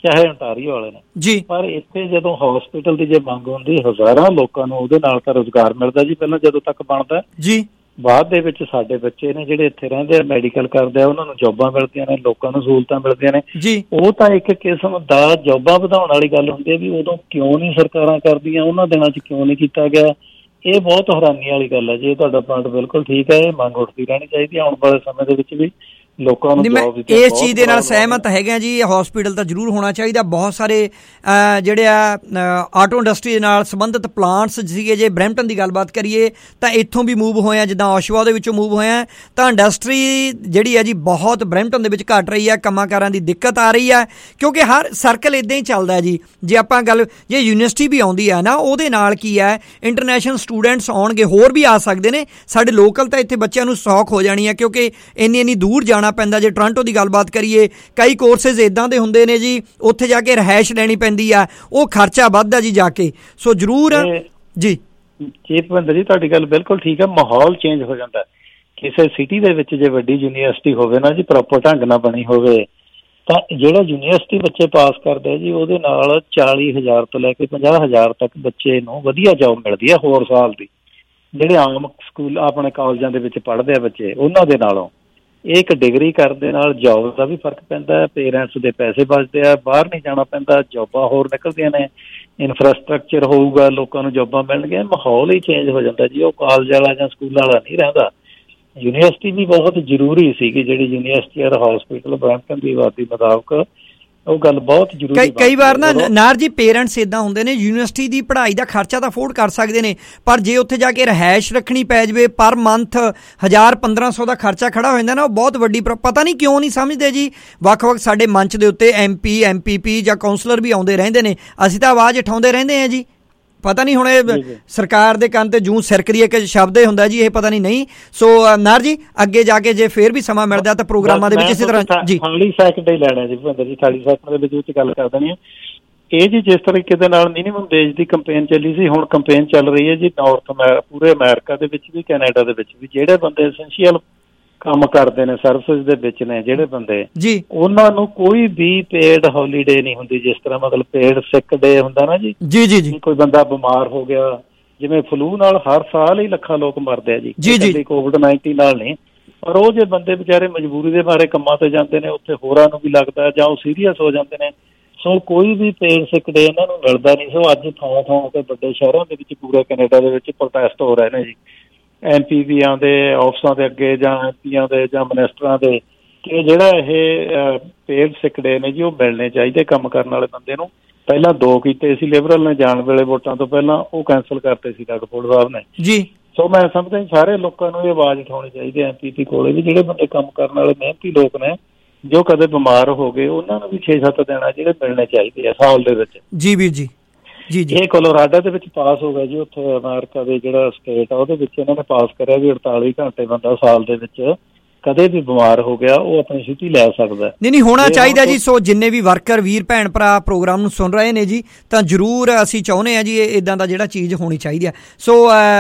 ਚਾਹੇ ontario ਵਾਲੇ ਨੇ ਜੀ। ਪਰ ਇੱਥੇ ਜਦੋਂ ਹਸਪੀਟਲ ਦੀ ਜੇ ਮੰਗ ਹੁੰਦੀ, ਹਜ਼ਾਰਾਂ ਲੋਕਾਂ ਨੂੰ ਉਹਦੇ ਨਾਲ ਤਾਂ ਰੁਜ਼ਗਾਰ ਮਿਲਦਾ ਜੀ ਪਹਿਲਾਂ ਜਦੋਂ ਤੱਕ ਬਣਦਾ ਜੀ। ਬਾਅਦ ਦੇ ਵਿੱਚ ਸਾਡੇ ਬੱਚੇ ਨੇ ਜਿਹੜੇ ਇੱਥੇ ਰਹਿੰਦੇ ਆ, ਮੈਡੀਕਲ ਕਰਦੇ ਆ, ਉਹਨਾਂ ਨੂੰ ਜੋਬਾਂ ਮਿਲਦੀਆਂ ਨੇ, ਲੋਕਾਂ ਨੂੰ ਸਹੂਲਤਾਂ ਮਿਲਦੀਆਂ ਨੇ ਜੀ। ਉਹ ਤਾਂ ਇੱਕ ਕਿਸਮ ਦਾ ਜੋਬਾਂ ਵਧਾਉਣ ਵਾਲੀ ਗੱਲ ਹੁੰਦੀ ਹੈ ਵੀ ਉਦੋਂ ਕਿਉਂ ਨਹੀਂ ਸਰਕਾਰਾਂ ਕਰਦੀਆਂ, ਉਹਨਾਂ ਦਿਨਾਂ 'ਚ ਕਿਉਂ ਨਹੀਂ ਕੀਤਾ ਗਿਆ। ਇਹ ਬਹੁਤ ਹੈਰਾਨੀ ਵਾਲੀ ਗੱਲ ਹੈ ਜੀ। ਇਹ ਤੁਹਾਡਾ ਪੁਆਇੰਟ ਬਿਲਕੁਲ ਠੀਕ ਹੈ, ਇਹ ਮੰਗ ਉੱਠਦੀ ਰਹਿਣੀ ਚਾਹੀਦੀ ਹੈ ਆਉਣ ਵਾਲੇ ਸਮੇਂ ਦੇ ਵਿੱਚ ਵੀ। ਲੋਕਾਂ ਨੂੰ ਜੋਬ ਦਿੱਤੀ, ਇਸ ਚੀਜ਼ ਦੇ ਨਾਲ ਸਹਿਮਤ ਹੈਗਾ ਜੀ। ਹਸਪੀਟਲ ਤਾਂ ਜ਼ਰੂਰ ਹੋਣਾ ਚਾਹੀਦਾ। ਬਹੁਤ ਸਾਰੇ ਜਿਹੜੇ ਆ ਆਟੋ ਇੰਡਸਟਰੀ ਦੇ ਨਾਲ ਸੰਬੰਧਿਤ ਪਲਾਂਟਸ ਸੀਗੇ, ਜੇ ਬਰੈਂਪਟਨ ਦੀ ਗੱਲਬਾਤ ਕਰੀਏ ਤਾਂ ਇੱਥੋਂ ਵੀ ਮੂਵ ਹੋਇਆ, ਜਿੱਦਾਂ ਓਸ਼ਵਾ ਦੇ ਵਿੱਚੋਂ ਮੂਵ ਹੋਇਆ। ਤਾਂ ਇੰਡਸਟਰੀ ਜਿਹੜੀ ਹੈ ਜੀ ਬਹੁਤ ਬਰੈਂਪਟਨ ਦੇ ਵਿੱਚ ਘਟ ਰਹੀ ਹੈ, ਕੰਮਾਂ ਕਾਰਾਂ ਦੀ ਦਿੱਕਤ ਆ ਰਹੀ ਹੈ, ਕਿਉਂਕਿ ਹਰ ਸਰਕਲ ਇੱਦਾਂ ਹੀ ਚੱਲਦਾ ਜੀ। ਜੇ ਆਪਾਂ ਗੱਲ ਜੇ ਯੂਨੀਵਰਸਿਟੀ ਵੀ ਆਉਂਦੀ ਹੈ ਨਾ, ਉਹਦੇ ਨਾਲ ਕੀ ਹੈ, ਇੰਟਰਨੈਸ਼ਨਲ ਸਟੂਡੈਂਟਸ ਆਉਣਗੇ, ਹੋਰ ਵੀ ਆ ਸਕਦੇ ਨੇ। ਸਾਡੇ ਲੋਕਲ ਤਾਂ ਇੱਥੇ ਬੱਚਿਆਂ ਨੂੰ ਸੌਖ ਹੋ ਜਾਣੀ ਹੈ, ਕਿਉਂਕਿ ਇੰਨੀ ਇੰਨੀ ਦੂਰ ਜਾਣਾ ਪੈਂਦਾ। ਜੇ ਟੋਰਾਂਟੋ ਦੀ ਗੱਲਬਾਤ ਕਰੀਏ, ਕਈ ਕੋਰਸਿਸ ਇਦਾਂ ਦੇ ਹੁੰਦੇ ਨੇ ਜੀ, ਉੱਥੇ ਜਾ ਕੇ ਰਿਹਾਇਸ਼ ਲੈਣੀ ਪੈਂਦੀ ਆ, ਉਹ ਖਰਚਾ ਵੱਧਦਾ ਜੀ ਜਾ ਕੇ। ਸੋ ਜ਼ਰੂਰ ਜੀ ਜੀ ਭਵਿੰਦਰ ਜੀ, ਤੁਹਾਡੀ ਗੱਲ ਬਿਲਕੁਲ ਠੀਕ ਹੈ। ਮਾਹੌਲ ਚੇਂਜ ਹੋ ਜਾਂਦਾ ਕਿਸੇ ਸਿਟੀ ਦੇ ਵਿੱਚ। ਜੇ ਵੱਡੀ ਯੂਨੀਵਰਸਿਟੀ ਹੋਵੇ ਨਾ ਜੀ, ਪ੍ਰੋਪਰ ਢੰਗ ਨਾਲ ਬਣੀ ਹੋਵੇ, ਤਾਂ ਜਿਹੜਾ ਯੂਨੀਵਰਸਿਟੀ ਬੱਚੇ ਪਾਸ ਕਰਦੇ ਜੀ, ਉਹਦੇ ਨਾਲ ਚਾਲੀ ਹਜ਼ਾਰ ਤੋਂ ਲੈ ਕੇ ਪੰਜਾਹ ਹਜ਼ਾਰ ਤੱਕ ਬੱਚੇ ਨੂੰ ਵਧੀਆ ਜੋਬ ਮਿਲਦੀ ਹੈ ਹੋਰ ਸਾਲ ਦੀ। ਜਿਹੜੇ ਆਮ ਸਕੂਲ ਆਪਣੇ ਕਾਲਜਾਂ ਦੇ ਵਿੱਚ ਪੜ੍ਹਦੇ ਆ ਬੱਚੇ, ਉਹਨਾਂ ਦੇ ਨਾਲੋਂ ਇਹ ਇੱਕ ਡਿਗਰੀ ਕਰਨ ਦੇ ਨਾਲ ਜੋਬ ਦਾ ਵੀ ਫਰਕ ਪੈਂਦਾ ਹੈ, ਪੇਰੈਂਟਸ ਦੇ ਪੈਸੇ ਬਚਦੇ ਆ, ਬਾਹਰ ਨਹੀਂ ਜਾਣਾ ਪੈਂਦਾ, ਜੋਬਾਂ ਹੋਰ ਨਿਕਲਦੀਆਂ ਨੇ, ਇਨਫਰਾਸਟਰਕਚਰ ਹੋਊਗਾ, ਲੋਕਾਂ ਨੂੰ ਜੋਬਾਂ ਮਿਲਣਗੀਆਂ, ਮਾਹੌਲ ਹੀ ਚੇਂਜ ਹੋ ਜਾਂਦਾ ਜੀ। ਉਹ ਕਾਲਜ ਵਾਲਾ ਜਾਂ ਸਕੂਲ ਵਾਲਾ ਨਹੀਂ ਰਹਿੰਦਾ। ਯੂਨੀਵਰਸਿਟੀ ਵੀ ਬਹੁਤ ਜ਼ਰੂਰੀ ਸੀਗੀ, ਜਿਹੜੀ ਯੂਨੀਵਰਸਿਟੀ ਔਰ ਹਸਪੀਟਲ ਬਰੈਂਪਟਨ ਦੀ ਆਬਾਦੀ ਮੁਤਾਬਕ, ਉਹ ਗੱਲ ਬਹੁਤ ਜ਼ਰੂਰੀ। ਕਈ ਕਈ ਵਾਰ ਨਾ ਨਾਰ ਜੀ ਪੇਰੈਂਟਸ ਇੱਦਾਂ ਹੁੰਦੇ ਨੇ, ਯੂਨੀਵਰਸਿਟੀ ਦੀ ਪੜ੍ਹਾਈ ਦਾ ਖਰਚਾ ਤਾਂ ਅਫੋਰਡ ਕਰ ਸਕਦੇ ਨੇ, ਪਰ ਜੇ ਉੱਥੇ ਜਾ ਕੇ ਰਿਹਾਇਸ਼ ਰੱਖਣੀ ਪੈ ਜਾਵੇ, ਪਰ ਮੰਥ ਹਜ਼ਾਰ ਪੰਦਰਾਂ ਸੌ ਦਾ ਖਰਚਾ ਖੜਾ ਹੋ ਜਾਂਦਾ ਨਾ, ਉਹ ਬਹੁਤ ਵੱਡੀ। ਪਤਾ ਨਹੀਂ ਕਿਉਂ ਨਹੀਂ ਸਮਝਦੇ ਜੀ। ਵੱਖ ਵੱਖ ਸਾਡੇ ਮੰਚ ਦੇ ਉੱਤੇ ਐਮ ਪੀ ਐਮ ਪੀ ਪੀ ਜਾਂ ਕਾਉਂਸਲਰ ਵੀ ਆਉਂਦੇ ਰਹਿੰਦੇ ਨੇ, ਅਸੀਂ ਤਾਂ ਆਵਾਜ਼ ਉਠਾਉਂਦੇ ਰਹਿੰਦੇ ਹਾਂ ਜੀ। ਪਤਾ ਨਹੀਂ ਹੁਣ ਇਹ ਸਰਕਾਰ ਦੇ ਕੰਨ ਤੇ ਜੂੰ ਸਿਰਕਦੀ ਇੱਕ ਸ਼ਬਦ ਇਹ ਹੁੰਦਾ ਜੀ, ਇਹ ਪਤਾ ਨਹੀਂ ਨਹੀਂ। ਸੋ ਨਾਰ ਜੀ ਅੱਗੇ ਜਾ ਕੇ ਜੇ ਫੇਰ ਵੀ ਸਮਾਂ ਮਿਲਦਾ ਤਾਂ ਪ੍ਰੋਗਰਾਮਾਂ ਦੇ ਵਿੱਚ ਇਸੇ ਤਰ੍ਹਾਂ ਜੀ ਥਰਟੀ ਸੈਕਿੰਡ ਹੀ ਲੈਣਾ ਜੀ ਭਵਿੰਦਰ ਜੀ। ਥਰਟੀ ਸੈਕਿੰਡ ਦੇ ਵਿੱਚ ਵਿੱਚ ਗੱਲ ਕਰ ਦੇਣੀ ਹੈ। ਇਹ ਜੀ ਜਿਸ ਤਰੀਕੇ ਦੇ ਨਾਲ ਮਿਨੀਮਮ ਵੇਜ ਦੀ ਕੰਪੇਨ ਚੱਲੀ ਸੀ, ਹੁਣ ਕੰਪੇਨ ਚੱਲ ਰਹੀ ਹੈ ਜੀ ਨਾਰਥ ਪੂਰੇ ਅਮਰੀਕਾ ਦੇ ਵਿੱਚ ਵੀ, ਕੈਨੇਡਾ ਦੇ ਵਿੱਚ ਵੀ। ਜਿਹੜੇ ਬੰਦੇ ਐਸੈਂਸ਼ੀਅਲ ਕੰਮ ਕਰਦੇ ਨੇ, ਸਰਵਿਸਿਜ਼ ਦੇ ਵਿੱਚ ਨੇ ਜਿਹੜੇ ਬੰਦੇ ਜੀ, ਉਹਨਾਂ ਨੂੰ ਕੋਈ ਵੀ ਪੇਡ ਹੌਲੀਡੇ ਨਹੀਂ ਹੁੰਦੀ। ਜਿਸ ਤਰ੍ਹਾਂ ਮਤਲਬ ਪੇਡ ਸਿਕ ਡੇ ਹੁੰਦਾ ਨਾ ਜੀ ਜੀ ਜੀ ਜੀ ਕੋਈ ਬੰਦਾ ਬਿਮਾਰ ਹੋ ਗਿਆ, ਜਿਵੇਂ ਫਲੂ ਨਾਲ ਹਰ ਸਾਲ ਹੀ ਲੱਖਾਂ ਲੋਕ ਮਰਦੇ ਆ ਜੀ ਜੀ ਜੀ ਕੋਵਿਡ ਨਾਈਨਟੀਨ ਨਾਲ ਨਹੀਂ। ਪਰ ਉਹ ਜੇ ਬੰਦੇ ਵਿਚਾਰੇ ਮਜਬੂਰੀ ਦੇ ਬਾਰੇ ਕੰਮਾਂ ਤੇ ਜਾਂਦੇ ਨੇ, ਉੱਥੇ ਹੋਰਾਂ ਨੂੰ ਵੀ ਲੱਗਦਾ ਜਾਂ ਉਹ ਸੀਰੀਅਸ ਹੋ ਜਾਂਦੇ ਨੇ। ਸੋ ਕੋਈ ਵੀ ਪੇਡ ਸਿਕ ਡੇ ਇਹਨਾਂ ਨੂੰ ਮਿਲਦਾ ਨਹੀਂ। ਸੋ ਅੱਜ ਥਾਂ ਥਾਂ ਤੇ ਵੱਡੇ ਸ਼ਹਿਰਾਂ ਦੇ ਵਿੱਚ, ਪੂਰੇ ਕੈਨੇਡਾ ਦੇ ਵਿੱਚ ਪ੍ਰੋਟੈਸਟ ਹੋ ਰਹੇ ਨੇ ਜੀ, ਐਮ ਪੀ ਪੀਆਂ ਦੇ ਆਫਿਸਾਂ ਦੇ ਅੱਗੇ ਜਾਂ ਐਮ ਪੀਆਂ ਦੇ ਜਾਂ ਮਿਨਿਸਟਰਾਂ ਦੇ, ਕਿ ਜਿਹੜਾ ਇਹ ਪੇਡ ਸਿਕ ਡੇ ਨੇ ਜੀ ਉਹ ਮਿਲਣੇ ਚਾਹੀਦੇ ਕੰਮ ਕਰਨ ਵਾਲੇ ਬੰਦੇ ਨੂੰ। ਪਹਿਲਾਂ ਦੋ ਕੀਤੇ ਸੀ ਲਿਬਰਲ ਨੇ ਜਾਣ ਵੇਲੇ ਵੋਟਾਂ ਤੋਂ ਪਹਿਲਾਂ, ਉਹ ਕੈਂਸਲ ਕਰਤੇ ਸੀ ਡਾਕਟਰ ਫੋਰਡ ਸਾਹਿਬ ਨੇ ਜੀ। ਸੋ ਮੈਂ ਸਮਝਦਾ ਸਾਰੇ ਲੋਕਾਂ ਨੂੰ ਇਹ ਆਵਾਜ਼ ਉਠਾਉਣੀ ਚਾਹੀਦੀ ਹੈ ਐਮ ਪੀ ਪੀ ਕੋਲੇ ਵੀ, ਜਿਹੜੇ ਬੰਦੇ ਕੰਮ ਕਰਨ ਵਾਲੇ ਮਿਹਨਤੀ ਲੋਕ ਨੇ ਜੋ ਕਦੇ ਬਿਮਾਰ ਹੋ ਗਏ, ਉਹਨਾਂ ਨੂੰ ਵੀ ਛੇ ਸੱਤ ਦਿਨ ਜਿਹੜੇ ਮਿਲਣੇ ਚਾਹੀਦੇ ਆ ਸਾਲ ਦੇ ਵਿੱਚ। ਜੀ ਵੀਰ ਜੀ ਜੀ ਜੀ। ਇਹ ਕੋਲੋਰਾਡੋ ਦੇ ਵਿੱਚ ਪਾਸ ਹੋ ਗਿਆ ਜੀ, ਉੱਥੇ ਅਮਰੀਕਾ ਦੇ ਜਿਹੜਾ ਸਟੇਟ ਆ ਉਹਦੇ ਵਿੱਚ ਇਹਨਾਂ ਨੇ ਪਾਸ ਕਰਿਆ ਵੀ ਅੜਤਾਲੀ ਘੰਟੇ ਬੰਦਾ ਸਾਲ ਦੇ ਵਿੱਚ ਕਦੇ ਵੀ ਬਿਮਾਰ ਹੋ ਗਿਆ ਉਹ ਆਪਣੀ ਛੁੱਟੀ ਲੈ ਸਕਦਾ। ਨਹੀਂ ਨਹੀਂ ਹੋਣਾ ਚਾਹੀਦਾ ਜੀ। ਸੋ ਜਿੰਨੇ ਵੀ ਵਰਕਰ ਵੀਰ ਭੈਣ ਭਰਾ ਪ੍ਰੋਗਰਾਮ ਨੂੰ ਸੁਣ ਰਹੇ ਨੇ ਜੀ, ਤਾਂ ਜ਼ਰੂਰ ਅਸੀਂ ਚਾਹੁੰਦੇ ਹਾਂ ਜੀ ਇਹ ਇੱਦਾਂ ਦਾ ਜਿਹੜਾ ਚੀਜ਼ ਹੋਣੀ ਚਾਹੀਦੀ ਹੈ। ਸੋ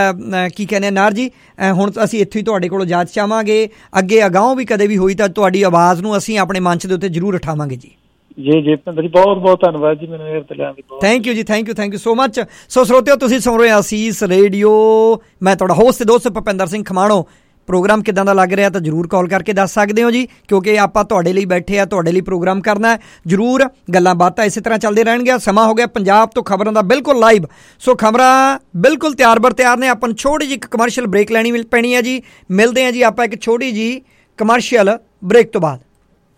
ਕੀ ਕਹਿੰਦੇ ਨਾਰ ਜੀ, ਹੁਣ ਅਸੀਂ ਇੱਥੇ ਹੀ ਤੁਹਾਡੇ ਕੋਲੋਂ ਇਜਾਜ਼ਤ ਚਾਹਾਂਗੇ। ਅੱਗੇ ਅਗਾਂਹ ਵੀ ਕਦੇ ਵੀ ਹੋਈ ਤਾਂ ਤੁਹਾਡੀ ਆਵਾਜ਼ ਨੂੰ ਅਸੀਂ ਆਪਣੇ ਮੰਚ ਦੇ ਉੱਤੇ ਜ਼ਰੂਰ ਉਠਾਵਾਂਗੇ ਜੀ। ਜੀ ਜੀ ਭਿੰਦਰ ਬਹੁਤ ਬਹੁਤ ਧੰਨਵਾਦ ਜੀ ਮੈਨੂੰ ਇਹ ਤੇ ਲੈਣ ਦੀ। ਥੈਂਕ ਯੂ ਜੀ, thank you thank you so much. So ਸਰੋਤਿਓ ਤੁਸੀਂ ਸੁਣ ਰਹੇ ਅਸੀਸ ਰੇਡੀਓ, ਮੈਂ ਤੁਹਾਡਾ ਹੋਸਟ ਤੇ ਦੋਸਤ ਭੁਪਿੰਦਰ ਸਿੰਘ ਖਮਾਣੋ। ਪ੍ਰੋਗਰਾਮ ਕਿੱਦਾਂ ਦਾ ਲੱਗ ਰਿਹਾ ਤਾਂ ਜ਼ਰੂਰ ਕਾਲ ਕਰਕੇ ਦੱਸ ਸਕਦੇ ਹੋ ਜੀ, ਕਿਉਂਕਿ ਆਪਾਂ ਤੁਹਾਡੇ ਲਈ ਬੈਠੇ ਆ, ਤੁਹਾਡੇ ਲਈ ਪ੍ਰੋਗਰਾਮ ਕਰਨਾ ਹੈ। ਜ਼ਰੂਰ ਗੱਲਾਂ ਬਾਤਾਂ ਇਸੇ ਤਰ੍ਹਾਂ ਚੱਲਦੇ ਰਹਿਣਗੀਆਂ। ਸਮਾਂ ਹੋ ਗਿਆ ਪੰਜਾਬ ਤੋਂ ਖਬਰਾਂ ਦਾ ਬਿਲਕੁਲ ਲਾਈਵ। ਸੋ ਖਬਰਾਂ ਬਿਲਕੁਲ ਤਿਆਰ ਬਰ ਤਿਆਰ ਨੇ। ਆਪਾਂ ਨੂੰ ਛੋਟੀ ਜਿਹੀ ਇੱਕ ਕਮਰਸ਼ੀਅਲ ਬ੍ਰੇਕ ਲੈਣੀ ਮਿਲ ਪੈਣੀ ਹੈ ਜੀ। ਮਿਲਦੇ ਹਾਂ ਜੀ ਆਪਾਂ ਇੱਕ ਛੋਟੀ ਜਿਹੀ ਕਮਰਸ਼ੀਅਲ ਬ੍ਰੇਕ ਤੋਂ ਬਾਅਦ।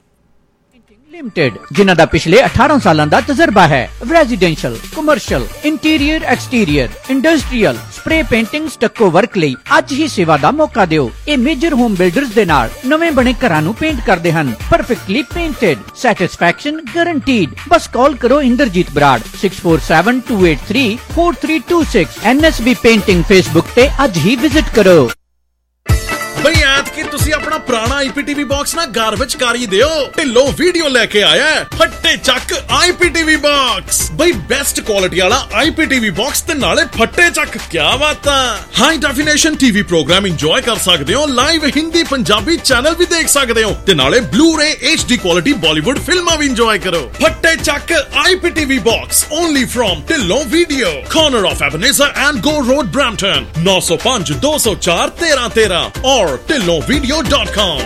ਲਿਮਟਿਡ ਜਿਨ੍ਹਾਂ ਦਾ ਪਿਛਲੇ ਅਠਾਰਾਂ ਸਾਲਾਂ ਦਾ ਤਜਰਬਾ ਹੈ। Residential, commercial, interior exterior, industrial, spray painting, stucco work ਲਈ ਅੱਜ ਹੀ ਸੇਵਾ ਦਾ ਮੌਕਾ ਦਿਓ। ਇਹ ਮੇਜਰ ਹੋਮ ਬਿਲਡਰਸ ਦੇ ਨਾਲ ਨਵੇਂ ਬਣੇ ਘਰਾਂ ਨੂੰ ਪੇਂਟ ਕਰਦੇ ਹਨ। Perfectly painted, satisfaction guaranteed. ਬਸ ਕਾਲ ਕਰੋ Inderjit Brar six four seven two eight three four three two six. N S B painting Facebook ਤੇ ਅੱਜ ਹੀ ਵਿਜ਼ਿਟ ਕਰੋ। ਭਈਆ ਕਿ ਤੁਸੀਂ ਆਪਣਾ ਪੁਰਾਣਾ ਆਈ ਪੀ ਟੀ ਵੀ ਬਾਕਸ ਨਾ ਘਰ ਵਿੱਚ ਕਰ ਹੀ ਦਿਓ। ਢਿੱਲੋਂ ਵੀਡੀਓ ਲੈ ਕੇ ਆਇਆ ਫੱਟੇ ਚੱਕ I P T V box. ਬਈ ਬੈਸਟ ਕੁਆਲਿਟੀ ਵਾਲਾ I P T V box ਤੇ ਨਾਲੇ ਫੱਟੇ ਚੱਕ। ਕਿਆ ਬਾਤਾਂ। High definition TV program enjoy ਕਰ ਸਕਦੇ ਹੋ, ਲਾਈਵ ਹਿੰਦੀ ਪੰਜਾਬੀ ਚੈਨਲ ਵੀ ਦੇਖ ਸਕਦੇ ਹੋ ਤੇ ਨਾਲੇ blu ray H D quality Bollywood ਫਿਲਮਾਂ ਵੀ ਇੰਜੋਏ ਕਰੋ। ਫੱਟੇ ਚੱਕ I P T V box only from Dhillon video, corner of Ebenezer and Go Road, Brampton, nine oh five, two oh four, thirteen thirteen or Dhillon video dot com।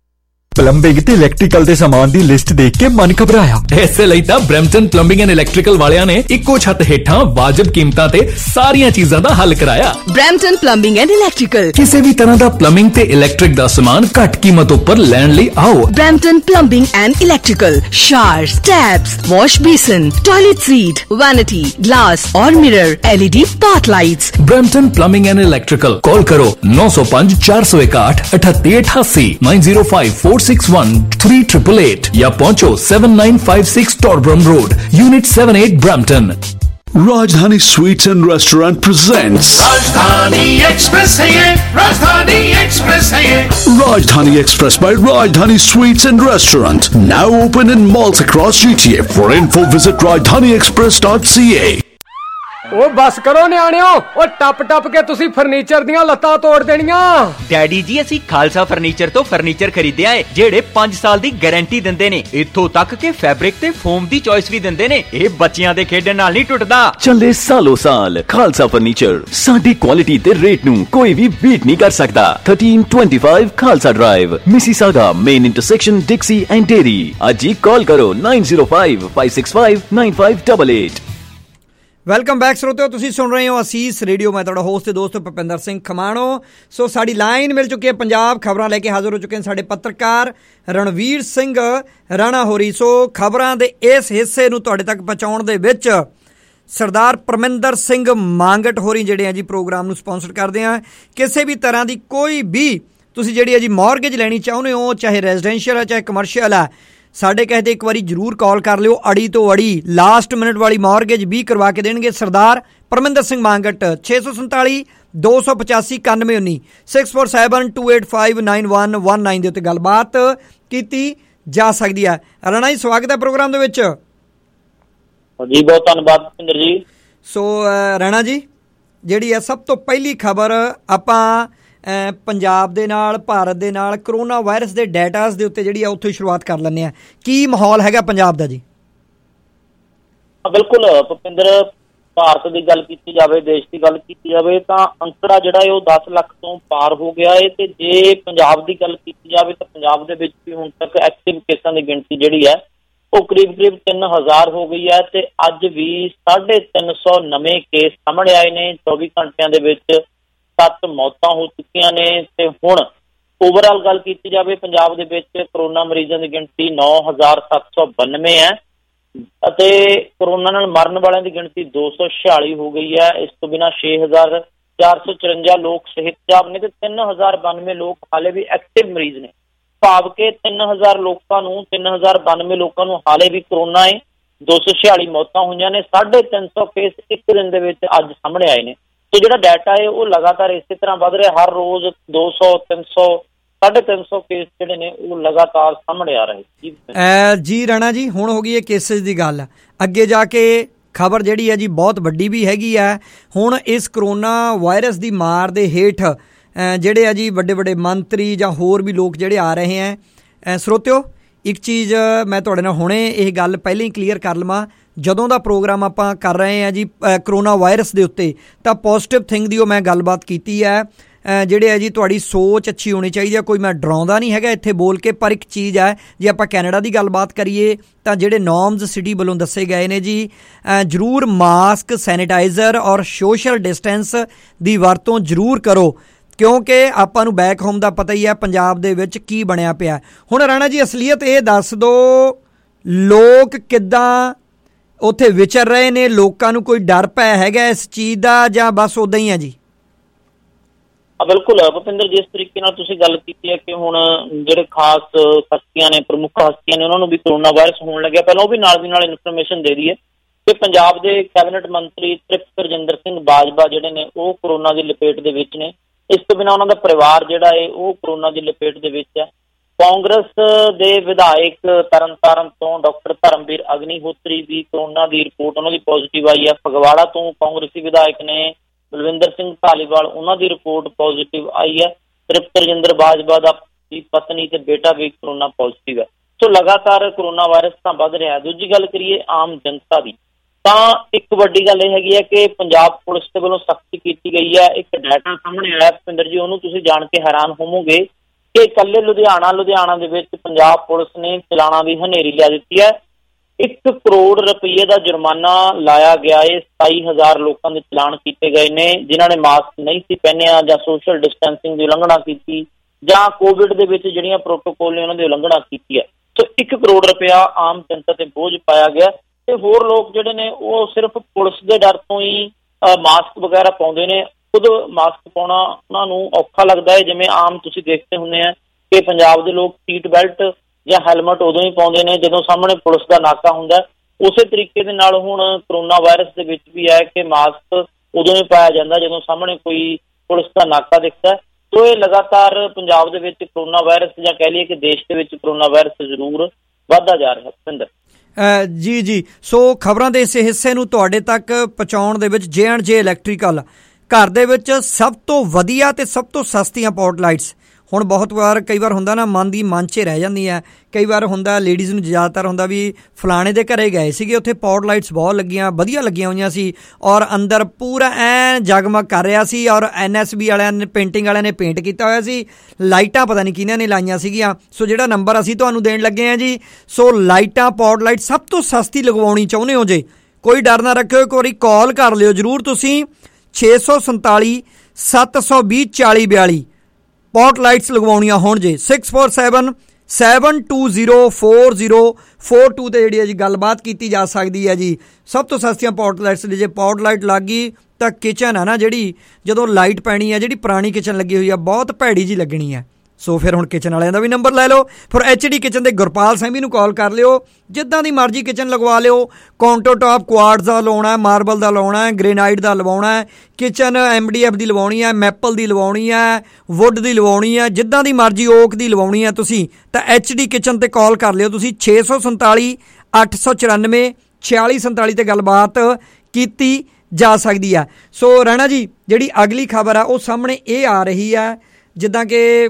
Plumbing ਤੇ electrical ਦੇ ਸਾਮਾਨ ਦੀ list ਦੇਖ ਕੇ ਮਨ ਘਬਰਾਇਆ। ਇਸੇ ਲਈ ਤਾਂ ਬ੍ਰੈਂਪਟਨ ਪਲੰਬਿੰਗ ਐਂਡ ਇਲੈਕਟ੍ਰੀਕਲ ਵਾਲਿਆਂ ਨੇ ਇੱਕੋ ਛੱਤ ਹੇਠਾਂ ਵਾਜਬ ਕੀਮਤਾਂ ਤੇ ਸਾਰੀਆਂ ਚੀਜ਼ਾਂ ਦਾ ਹੱਲ ਕਰਾਇਆ। ਬ੍ਰੈਂਪਟਨ ਪਲੰਬਿੰਗ ਐਂਡ ਇਲੈਕਟ੍ਰੀਕਲ, ਕਿਸੇ ਵੀ ਤਰ੍ਹਾਂ ਦਾ ਪਲੰਬਿੰਗ ਤੇ ਇਲੈਕਟ੍ਰਿਕ ਦਾ ਸਾਮਾਨ ਘੱਟ ਕੀਮਤ ਉੱਪਰ ਲੈਣ ਲਈ ਆਓ। Brampton plumbing and electrical, showers, taps, wash basin, toilet seat, vanity, glass और mirror, L E D path lights. Brampton plumbing and electrical, call करो नौ सौ पांच चार सौ इकाठ अठत्ती अठासी nine zero five four six one three triple eight या पहुंचो seven nine five six Torbram road, unit seven eight, Brampton. Rajdhani Sweets and Restaurant presents Rajdhani Express है ये, Rajdhani Express है ये। Rajdhani Express by Rajdhani Sweets and Restaurant, now open in malls across G T A. For info visit rajdhani express dot c a। ਉਹ ਬਸ ਕਰੋ ਨਿਆਣਿਓ, ਉਹ ਟੱਪ ਟੱਪ ਕੇ ਤੁਸੀਂ ਫਰਨੀਚਰ ਦੀਆਂ ਲੱਤਾਂ ਤੋੜ ਦੇਣੀਆਂ। ਡੈਡੀ ਜੀ ਅਸੀਂ ਖਾਲਸਾ ਫਰਨੀਚਰ ਤੋਂ ਫਰਨੀਚਰ ਖਰੀਦਿਆ ਏ ਜਿਹੜੇ ਪੰਜ ਸਾਲ ਦੀ ਗਾਰੰਟੀ ਦਿੰਦੇ ਨੇ, ਇੱਥੋਂ ਤੱਕ ਕਿ ਫੈਬਰਿਕ ਤੇ ਫੋਮ ਦੀ ਚੋਇਸ ਵੀ ਦਿੰਦੇ ਨੇ। ਇਹ ਬੱਚਿਆਂ ਦੇ ਖੇਡਣ ਨਾਲ ਨਹੀਂ ਟੁੱਟਦਾ। ਚੱਲੇ ਸਾਲੋ ਸਾਲ ਖਾਲਸਾ ਫਰਨੀਚਰ, ਸਾਡੀ ਕੁਆਲਿਟੀ ਤੇ ਰੇਟ ਨੂੰ ਕੋਈ ਵੀ ਬੀਟ ਨਹੀਂ ਕਰ ਸਕਦਾ। thirteen twenty-five Khalsa drive, Mississauga main intersection, Dixie and Derry. ਅੱਜ ਹੀ ਕਾਲ ਕਰੋ nine zero five five six five nine five eight eight। Welcome back ਸਰੋਤਿਓ, ਤੁਸੀਂ ਸੁਣ ਰਹੇ ਹੋ ਅਸੀਸ ਰੇਡੀਓ। ਮੈਂ ਤੁਹਾਡਾ ਹੋਸਟ ਤੇ ਦੋਸਤ ਭੁਪਿੰਦਰ ਸਿੰਘ ਖਮਾਣੋ। ਸੋ ਸਾਡੀ ਲਾਈਨ ਮਿਲ ਚੁੱਕੀ ਹੈ, ਪੰਜਾਬ ਖਬਰਾਂ ਲੈ ਕੇ ਹਾਜ਼ਰ ਹੋ ਚੁੱਕੇ ਨੇ ਸਾਡੇ ਪੱਤਰਕਾਰ ਰਣਵੀਰ ਸਿੰਘ ਰਾਣਾ ਹੋਰੀ। ਸੋ ਖਬਰਾਂ ਦੇ ਇਸ ਹਿੱਸੇ ਨੂੰ ਤੁਹਾਡੇ ਤੱਕ ਪਹੁੰਚਾਉਣ ਦੇ ਵਿੱਚ ਸਰਦਾਰ ਪਰਮਿੰਦਰ ਸਿੰਘ ਮਾਂਗਟ ਹੋਰੀ ਜਿਹੜੇ ਆ ਜੀ ਪ੍ਰੋਗਰਾਮ ਨੂੰ ਸਪਾਂਸਰ ਕਰਦੇ ਆ। ਕਿਸੇ ਵੀ ਤਰ੍ਹਾਂ ਦੀ ਕੋਈ ਵੀ ਤੁਸੀਂ ਜਿਹੜੀ ਆ ਜੀ ਮੌਰਗੇਜ ਲੈਣੀ ਚਾਹੁੰਦੇ ਹੋ, ਚਾਹੇ ਰੈਜ਼ੀਡੈਂਸ਼ੀਅਲ ਹੈ ਚਾਹੇ ਕਮਰਸ਼ੀਅਲ ਹੈ, ਸਾਡੇ ਕਹੇ 'ਤੇ ਇੱਕ ਵਾਰੀ ਜ਼ਰੂਰ ਕਾਲ ਕਰ ਲਿਓ। ਅੜੀ ਤੋਂ ਅੜੀ ਲਾਸਟ ਮਿੰਟ ਵਾਲੀ ਮੌਰਗੇਜ ਵੀ ਕਰਵਾ ਕੇ ਦੇਣਗੇ ਸਰਦਾਰ ਪਰਮਿੰਦਰ ਸਿੰਘ ਮਾਂਗਟ। ਛੇ ਸੌ ਸੰਤਾਲੀ ਦੋ ਸੌ ਪਚਾਸੀ ਇਕਾਨਵੇਂ ਉੱਨੀ six four seven two eight five nine one one nine ਦੇ ਉੱਤੇ ਗੱਲਬਾਤ ਕੀਤੀ ਜਾ ਸਕਦੀ ਹੈ। ਰਾਣਾ ਜੀ ਸਵਾਗਤ ਹੈ ਪ੍ਰੋਗਰਾਮ ਦੇ ਵਿੱਚ। ਜੀ ਬਹੁਤ ਧੰਨਵਾਦ ਭਿੰਦਰ ਜੀ। ਸੋ ਰਾਣਾ ਜੀ, ਜਿਹੜੀ ਹੈ ਸਭ ਤੋਂ ਪਹਿਲੀ ਖਬਰ ਆਪਾਂ ਪੰਜਾਬ ਦੇ ਨਾਲ, ਭਾਰਤ ਦੇ ਨਾਲ ਕਰੋਨਾ ਵਾਇਰਸ ਦੇ ਡੇਟਾਸ ਦੇ ਉੱਤੇ ਜਿਹੜੀ ਆ ਉੱਥੋਂ ਹੀ ਸ਼ੁਰੂਆਤ ਕਰ ਲੈਂਦੇ ਆ। ਕੀ ਮਾਹੌਲ ਹੈਗਾ ਪੰਜਾਬ ਦਾ ਜੀ? ਬਿਲਕੁਲ ਭੁਪਿੰਦਰ, ਭਾਰਤ ਦੀ ਗੱਲ ਕੀਤੀ ਜਾਵੇ, ਦੇਸ਼ ਦੀ ਗੱਲ ਕੀਤੀ ਜਾਵੇ ਤਾਂ ਅੰਕੜਾ ਜਿਹੜਾ ਹੈ ਉਹ ਦਸ ਲੱਖ ਤੋਂ ਪਾਰ ਹੋ ਗਿਆ ਹੈ। ਤੇ ਜੇ ਪੰਜਾਬ ਦੀ ਗੱਲ ਕੀਤੀ ਜਾਵੇ ਤਾਂ ਪੰਜਾਬ ਦੇ ਵਿੱਚ ਵੀ ਹੁਣ ਤੱਕ ਐਕਟਿਵ ਕੇਸਾਂ ਦੀ ਗਿਣਤੀ ਜਿਹੜੀ ਹੈ ਉਹ ਕਰੀਬ ਕਰੀਬ ਤਿੰਨ ਹਜ਼ਾਰ ਹੋ ਗਈ ਹੈ। ਤੇ ਅੱਜ ਵੀ ਸਾਢੇ ਤਿੰਨ ਸੌ ਨਵੇਂ ਕੇਸ ਸਾਹਮਣੇ ਆਏ ਨੇ। ਚੌਵੀ ਘੰਟਿਆਂ ਦੇ ਵਿੱਚ ਸੱਤ ਮੌਤਾਂ ਹੋ ਚੁੱਕੀਆਂ ਨੇ। ਤੇ ਹੁਣ ਓਵਰਆਲ ਗੱਲ ਕੀਤੀ ਜਾਵੇ ਪੰਜਾਬ ਦੇ ਵਿੱਚ ਕਰੋਨਾ ਮਰੀਜ਼ਾਂ ਦੀ ਗਿਣਤੀ ਨੌ ਹਜ਼ਾਰ ਸੱਤ ਸੌ ਬਾਨਵੇਂ ਹੈ ਅਤੇ ਕਰੋਨਾ ਨਾਲ ਮਰਨ ਵਾਲਿਆਂ ਦੀ ਗਿਣਤੀ ਦੋ ਸੌ ਛਿਆਲੀ ਹੋ ਗਈ ਹੈ। ਇਸ ਤੋਂ ਬਿਨਾਂ ਛੇ ਹਜ਼ਾਰ ਚਾਰ ਸੌ ਚੁਰੰਜਾ ਲੋਕ ਸਿਹਤਯਾਬ ਨੇ ਤੇ ਤਿੰਨ ਹਜ਼ਾਰ ਬਾਨਵੇਂ ਲੋਕ ਹਾਲੇ ਵੀ ਐਕਟਿਵ ਮਰੀਜ਼ ਨੇ। ਭਾਵ ਕਿ ਤਿੰਨ ਹਜ਼ਾਰ ਲੋਕਾਂ ਨੂੰ ਤਿੰਨ ਹਜ਼ਾਰ ਬਾਨਵੇਂ ਲੋਕਾਂ ਨੂੰ ਹਾਲੇ ਵੀ ਕਰੋਨਾ ਹੈ। ਦੋ ਸੌ ਛਿਆਲੀ ਮੌਤਾਂ ਹੋਈਆਂ ਨੇ। ਸਾਢੇ ਤਿੰਨ ਸੌ ਕੇਸ ਇੱਕ ਦਿਨ ਦੇ ਵਿੱਚ ਅੱਜ ਸਾਹਮਣੇ ਆਏ ਨੇ। ਤੇ ਜਿਹੜਾ ਡਾਟਾ ਹੈ ਉਹ ਲਗਾਤਾਰ ਇਸੇ ਤਰ੍ਹਾਂ ਵੱਧ ਰਿਹਾ। ਹਰ ਰੋਜ਼ ਦੋ ਸੌ ਤਿੰਨ ਸੌ ਸਾਢੇ ਤਿੰਨ ਸੌ ਕੇਸ ਜਿਹੜੇ ਨੇ ਉਹ ਲਗਾਤਾਰ ਸਾਹਮਣੇ ਆ ਰਹੇ ਜੀ। ਰਾਣਾ ਜੀ, ਹੁਣ ਹੋ ਗਈ ਹੈ ਕੇਸਿਸ ਦੀ ਗੱਲ, ਅੱਗੇ ਜਾ ਕੇ ਖਬਰ ਜਿਹੜੀ ਹੈ ਜੀ ਬਹੁਤ ਵੱਡੀ ਵੀ ਹੈਗੀ ਹੈ। ਹੁਣ ਇਸ ਕਰੋਨਾ ਵਾਇਰਸ ਦੀ ਮਾਰ ਦੇ ਹੇਠ ਜਿਹੜੇ ਆ ਜੀ ਵੱਡੇ ਵੱਡੇ ਮੰਤਰੀ ਜਾਂ ਹੋਰ ਵੀ ਲੋਕ ਜਿਹੜੇ ਆ ਰਹੇ ਹੈ। ਸਰੋਤਿਓ, ਇੱਕ ਚੀਜ਼ ਮੈਂ ਤੁਹਾਡੇ ਨਾਲ ਹੁਣੇ ਇਹ ਗੱਲ ਪਹਿਲਾਂ ਹੀ ਕਲੀਅਰ ਕਰ ਲਵਾਂ। ਜਦੋਂ ਦਾ ਪ੍ਰੋਗਰਾਮ ਆਪਾਂ ਕਰ ਰਹੇ ਹਾਂ ਜੀ ਕਰੋਨਾ ਵਾਇਰਸ ਦੇ ਉੱਤੇ, ਤਾਂ ਪੋਜ਼ੀਟਿਵ ਥਿੰਗ ਦੀ ਉਹ ਮੈਂ ਗੱਲਬਾਤ ਕੀਤੀ ਹੈ। ਜਿਹੜੇ ਹੈ ਜੀ ਤੁਹਾਡੀ ਸੋਚ ਅੱਛੀ ਹੋਣੀ ਚਾਹੀਦੀ ਹੈ। ਕੋਈ ਮੈਂ ਡਰਾਉਂਦਾ ਨਹੀਂ ਹੈਗਾ ਇੱਥੇ ਬੋਲ ਕੇ, ਪਰ ਇੱਕ ਚੀਜ਼ ਹੈ, ਜੇ ਆਪਾਂ ਕੈਨੇਡਾ ਦੀ ਗੱਲਬਾਤ ਕਰੀਏ ਤਾਂ ਜਿਹੜੇ ਨੋਰਮਸ ਸਿਟੀ ਵੱਲੋਂ ਦੱਸੇ ਗਏ ਨੇ ਜੀ, ਜ਼ਰੂਰ ਮਾਸਕ, ਸੈਨੀਟਾਈਜ਼ਰ ਔਰ ਸੋਸ਼ਲ ਡਿਸਟੈਂਸ ਦੀ ਵਰਤੋਂ ਜ਼ਰੂਰ ਕਰੋ, ਕਿਉਂਕਿ ਆਪਾਂ ਨੂੰ ਬੈਕ ਹੋਮ ਦਾ ਪਤਾ ਹੀ ਹੈ ਪੰਜਾਬ ਦੇ ਵਿੱਚ ਕੀ ਬਣਿਆ ਪਿਆ। ਹੁਣ ਰਾਣਾ ਜੀ, ਅਸਲੀਅਤ ਇਹ ਦੱਸ ਦਿਓ, ਲੋਕ ਕਿੱਦਾਂ ਉੱਥੇ ਵਿਚਰ ਰਹੇ ਨੇ? ਲੋਕਾਂ ਨੂੰ ਕੋਈ ਡਰ ਪੈ ਹੈਗਾ ਇਸ ਚੀਜ਼ ਦਾ ਜਾਂ ਬਸ ਉੱਦਾਂ ਹੀ ਆ ਜੀ? ਬਿਲਕੁਲ ਭੁਪਿੰਦਰ, ਜਿਸ ਤਰੀਕੇ ਨਾਲ ਤੁਸੀਂ ਗੱਲ ਕੀਤੀ ਹੈ ਕਿ ਹੁਣ ਜਿਹੜੇ ਖਾਸ ਹਸਤੀਆਂ ਨੇ, ਪ੍ਰਮੁੱਖ ਹਸਤੀਆਂ ਨੇ, ਉਹਨਾਂ ਨੂੰ ਵੀ ਕਰੋਨਾ ਵਾਇਰਸ ਹੋਣ ਲੱਗਿਆ। ਪਹਿਲਾਂ ਉਹ ਵੀ ਨਾਲ ਦੀ ਨਾਲ ਇਨਫੋਰਮੇਸ਼ਨ ਦੇ ਦਈਏ ਕਿ ਪੰਜਾਬ ਦੇ ਕੈਬਨਿਟ ਮੰਤਰੀ ਤ੍ਰਿਪਤ ਰਜਿੰਦਰ ਸਿੰਘ ਬਾਜਵਾ ਜਿਹੜੇ ਨੇ ਉਹ ਕਰੋਨਾ ਦੀ ਲਪੇਟ ਦੇ ਵਿੱਚ ਨੇ। ਇਸ ਤੋਂ ਬਿਨਾਂ ਉਹਨਾਂ ਦਾ ਪਰਿਵਾਰ ਜਿਹੜਾ ਹੈ ਉਹ ਕਰੋਨਾ ਦੀ ਲਪੇਟ ਦੇ ਵਿੱਚ ਹੈ। ਕਾਂਗਰਸ ਦੇ ਵਿਧਾਇਕ ਤਰਨਤਾਰਨ ਤੋਂ ਡਾਕਟਰ ਧਰਮਵੀਰ ਅਗਨੀਹੋਤਰੀ ਦੀ ਕਰੋਨਾ ਦੀ ਰਿਪੋਰਟ ਉਹਨਾਂ ਦੀ ਪੋਜ਼ੀਟਿਵ ਆਈ ਹੈ। ਫਗਵਾੜਾ ਤੋਂ ਕਾਂਗਰਸੀ ਵਿਧਾਇਕ ਨੇ ਬਲਵਿੰਦਰ ਸਿੰਘ ਧਾਲੀਵਾਲ, ਉਹਨਾਂ ਦੀ ਰਿਪੋਰਟ ਪੋਜ਼ੀਟਿਵ ਆਈ ਹੈ। ਤ੍ਰਿਪਤ ਰਜਿੰਦਰ ਬਾਜਵਾ ਦਾ ਪਤਨੀ ਤੇ ਬੇਟਾ ਵੀ ਕਰੋਨਾ ਪੋਜ਼ੀਟਿਵ ਹੈ। ਸੋ ਲਗਾਤਾਰ ਕਰੋਨਾ ਵਾਇਰਸ ਤਾਂ ਵੱਧ ਰਿਹਾ। ਦੂਜੀ ਗੱਲ ਕਰੀਏ ਆਮ ਜਨਤਾ ਦੀ, ਤਾਂ ਇੱਕ ਵੱਡੀ ਗੱਲ ਇਹ ਹੈਗੀ ਹੈ ਕਿ ਪੰਜਾਬ ਪੁਲਿਸ ਦੇ ਵੱਲੋਂ ਸਖਤੀ ਕੀਤੀ ਗਈ ਹੈ। ਇੱਕ ਡਾਟਾ ਸਾਹਮਣੇ ਆਇਆ ਭੁਪਿੰਦਰ ਜੀ, ਉਹਨੂੰ ਤੁਸੀਂ ਜਾਣ ਕੇ ਹੈਰਾਨ ਹੋਵੋਗੇ ਕਿ ਇਕੱਲੇ ਲੁਧਿਆਣਾ ਲੁਧਿਆਣਾ ਦੇ ਵਿੱਚ ਪੰਜਾਬ ਪੁਲਿਸ ਨੇ ਚਲਾਣਾ ਦੀ ਹਨੇਰੀ ਲਿਆ ਦਿੱਤੀ ਹੈ। ਇੱਕ ਕਰੋੜ ਰੁਪਈਏ ਦਾ ਜੁਰਮਾਨਾ ਲਾਇਆ ਗਿਆ ਹੈ। ਸਤਾਈ ਹਜ਼ਾਰ ਲੋਕਾਂ ਦੇ ਚਲਾਨ ਕੀਤੇ ਗਏ ਨੇ ਜਿਨ੍ਹਾਂ ਨੇ ਮਾਸਕ ਨਹੀਂ ਸੀ ਪਹਿਨਿਆ ਜਾਂ ਸੋਸ਼ਲ ਡਿਸਟੈਂਸਿੰਗ ਦੀ ਉਲੰਘਣਾ ਕੀਤੀ ਜਾਂ ਕੋਵਿਡ ਦੇ ਵਿੱਚ ਜਿਹੜੀਆਂ ਪ੍ਰੋਟੋਕੋਲ ਨੇ ਉਹਨਾਂ ਦੀ ਉਲੰਘਣਾ ਕੀਤੀ ਹੈ। ਸੋ ਇੱਕ ਕਰੋੜ ਰੁਪਇਆ ਆਮ ਜਨਤਾ ਤੇ ਬੋਝ ਪਾਇਆ ਗਿਆ ਤੇ ਹੋਰ ਲੋਕ ਜਿਹੜੇ ਨੇ ਉਹ ਸਿਰਫ ਪੁਲਿਸ ਦੇ ਡਰ ਤੋਂ ਹੀ ਮਾਸਕ ਵਗੈਰਾ ਪਾਉਂਦੇ ਨੇ। ਖੁਦ ਮਾਸਕ ਪਾਉਣਾ ਉਹਨਾਂ ਨੂੰ ਔਖਾ ਲੱਗਦਾ ਹੈ। ਜਿਵੇਂ ਆਮ ਤੁਸੀਂ ਦੇਖਦੇ ਹੁੰਦੇ ਆ ਕਿ ਪੰਜਾਬ ਦੇ ਲੋਕ ਸੀਟ ਬੈਲਟ ਜਾਂ ਹੈਲਮਟ ਉਦੋਂ ਹੀ ਪਾਉਂਦੇ ਨੇ ਜਦੋਂ ਸਾਹਮਣੇ ਪੁਲਿਸ ਦਾ ਨਾਕਾ ਹੁੰਦਾ। ਉਸੇ ਤਰੀਕੇ ਦੇ ਨਾਲ ਹੁਣ ਕਰੋਨਾ ਵਾਇਰਸ ਦੇ ਵਿੱਚ ਵੀ ਹੈ ਕਿ ਮਾਸਕ ਉਦੋਂ ਹੀ ਪਾਇਆ ਜਾਂਦਾ ਜਦੋਂ ਸਾਹਮਣੇ ਕੋਈ ਪੁਲਿਸ ਦਾ ਨਾਕਾ ਦਿਖਦਾ। ਸੋ ਇਹ ਲਗਾਤਾਰ ਪੰਜਾਬ ਦੇ ਵਿੱਚ ਕਰੋਨਾ ਵਾਇਰਸ ਜਾਂ ਕਹਿ ਲਈਏ ਕਿ ਦੇਸ਼ ਦੇ ਵਿੱਚ ਕਰੋਨਾ ਵਾਇਰਸ ਜ਼ਰੂਰ ਵੱਧਦਾ ਜਾ ਰਿਹਾ। ਭੁਪਿੰਦਰ ਜੀ ਜੀ ਸੋ ਖਬਰਾਂ ਦੇ ਇਸ ਹਿੱਸੇ ਨੂੰ ਤੁਹਾਡੇ ਤੱਕ ਪਹੁੰਚਾਉਣ ਦੇ ਵਿੱਚ ਜੇ ਐਂਡ ਜੇ ਇਲੈਕਟ੍ਰੀਕਲ ਘਰ ਦੇ ਵਿੱਚ ਸਭ ਤੋਂ ਵਧੀਆ ਤੇ ਸਭ ਤੋਂ ਸਸਤੀਆਂ ਪੌਟ ਲਾਈਟਸ। ਹੁਣ ਬਹੁਤ ਵਾਰ ਕਈ ਵਾਰ ਹੁੰਦਾ ਨਾ ਮਨ ਦੀ ਮਨ 'ਚ ਰਹਿ ਜਾਂਦੀ ਹੈ। ਕਈ ਵਾਰ ਹੁੰਦਾ ਲੇਡੀਜ਼ ਨੂੰ ਜ਼ਿਆਦਾਤਰ ਹੁੰਦਾ ਵੀ ਫਲਾਣੇ ਦੇ ਘਰੇ ਗਏ ਸੀਗੇ, ਉੱਥੇ ਪੌਟ ਲਾਈਟਸ ਬਹੁਤ ਲੱਗੀਆਂ ਵਧੀਆ ਲੱਗੀਆਂ ਹੋਈਆਂ ਸੀ ਔਰ ਅੰਦਰ ਪੂਰਾ ਐਨ ਜਗਮਗ ਕਰ ਰਿਹਾ ਸੀ ਔਰ ਐਨ ਐਸ ਬੀ ਵਾਲਿਆਂ ਨੇ ਪੇਂਟਿੰਗ ਵਾਲਿਆਂ ਨੇ ਪੇਂਟ ਕੀਤਾ ਹੋਇਆ ਸੀ। ਲਾਈਟਾਂ ਪਤਾ ਨਹੀਂ ਕਿਹਨਾਂ ਨੇ ਲਾਈਆਂ ਸੀਗੀਆਂ। ਸੋ ਜਿਹੜਾ ਨੰਬਰ ਅਸੀਂ ਤੁਹਾਨੂੰ ਦੇਣ ਲੱਗੇ ਹਾਂ ਜੀ, ਸੋ ਲਾਈਟਾਂ ਪੌਟ ਲਾਈਟ ਸਭ ਤੋਂ ਸਸਤੀ ਲਗਵਾਉਣੀ ਚਾਹੁੰਦੇ ਹੋ ਜੇ ਕੋਈ ਡਰ ਨਾ ਰੱਖਿਓ, ਇੱਕ ਵਾਰੀ ਕਾਲ ਕਰ ਲਿਓ ਜ਼ਰੂਰ ਤੁਸੀਂ ਛੇ ਸੌ ਸੰਤਾਲੀ ਸੱਤ ਸੌ ਵੀਹ ਚਾਲੀ ਬਿਆਲੀ ਪੌਟ ਲਾਈਟਸ ਲਗਵਾਉਣੀਆਂ ਹੋਣ ਜੇ six four seven seven two zero four zero four two 'ਤੇ ਜਿਹੜੀ ਹੈ ਜੀ ਗੱਲਬਾਤ ਕੀਤੀ ਜਾ ਸਕਦੀ ਹੈ ਜੀ। ਸਭ ਤੋਂ ਸਸਤੀਆਂ ਪੌਟ ਲਾਈਟਸ ਜੇ ਪੌਟ ਲਾਈਟ ਲੱਗ ਗਈ ਤਾਂ ਕਿਚਨ ਹੈ ਨਾ ਜਿਹੜੀ ਜਦੋਂ ਲਾਈਟ ਪੈਣੀ ਹੈ ਜਿਹੜੀ ਪੁਰਾਣੀ ਕਿਚਨ ਲੱਗੀ ਹੋਈ ਆ ਬਹੁਤ ਭੈੜੀ ਜੀ ਲੱਗਣੀ ਹੈ। ਸੋ ਫਿਰ ਹੁਣ ਕਿਚਨ ਵਾਲਿਆਂ ਦਾ ਵੀ ਨੰਬਰ ਲੈ ਲਓ। ਫਿਰ ਐਚ ਡੀ ਕਿਚਨ ਦੇ ਗੁਰਪਾਲ ਸੈਂਵੀ ਨੂੰ ਕਾਲ ਕਰ ਲਿਓ। ਜਿੱਦਾਂ ਦੀ ਮਰਜ਼ੀ ਕਿਚਨ ਲਗਵਾ ਲਿਓ। ਕਾਊਂਟਰ ਟਾਪ ਕੁਆਰਟਜ਼ ਦਾ ਲਵਾਉਣਾ, ਮਾਰਬਲ ਦਾ ਲਵਾਉਣਾ, ਗ੍ਰੇਨਾਈਟ ਦਾ ਲਵਾਉਣਾ, ਕਿਚਨ ਐਮ ਡੀ ਐਫ ਦੀ ਲਵਾਉਣੀ ਹੈ, ਮੈਪਲ ਦੀ ਲਵਾਉਣੀ ਹੈ, ਵੁੱਡ ਦੀ ਲਵਾਉਣੀ ਹੈ, ਜਿੱਦਾਂ ਦੀ ਮਰਜ਼ੀ ਓਕ ਦੀ ਲਵਾਉਣੀ ਹੈ ਤੁਸੀਂ ਤਾਂ ਐਚ ਡੀ ਕਿਚਨ 'ਤੇ ਕਾਲ ਕਰ ਲਿਓ ਤੁਸੀਂ ਛੇ ਸੌ ਸੰਤਾਲੀ ਅੱਠ ਸੌ ਚੁਰਾਨਵੇਂ ਛਿਆਲੀ ਸੰਤਾਲੀ 'ਤੇ ਗੱਲਬਾਤ ਕੀਤੀ ਜਾ ਸਕਦੀ ਹੈ। ਸੋ ਰਾਣਾ ਜੀ ਜਿਹੜੀ ਅਗਲੀ ਖਬਰ ਆ ਉਹ ਸਾਹਮਣੇ ਇਹ ਆ ਰਹੀ ਹੈ ਜਿੱਦਾਂ ਕਿ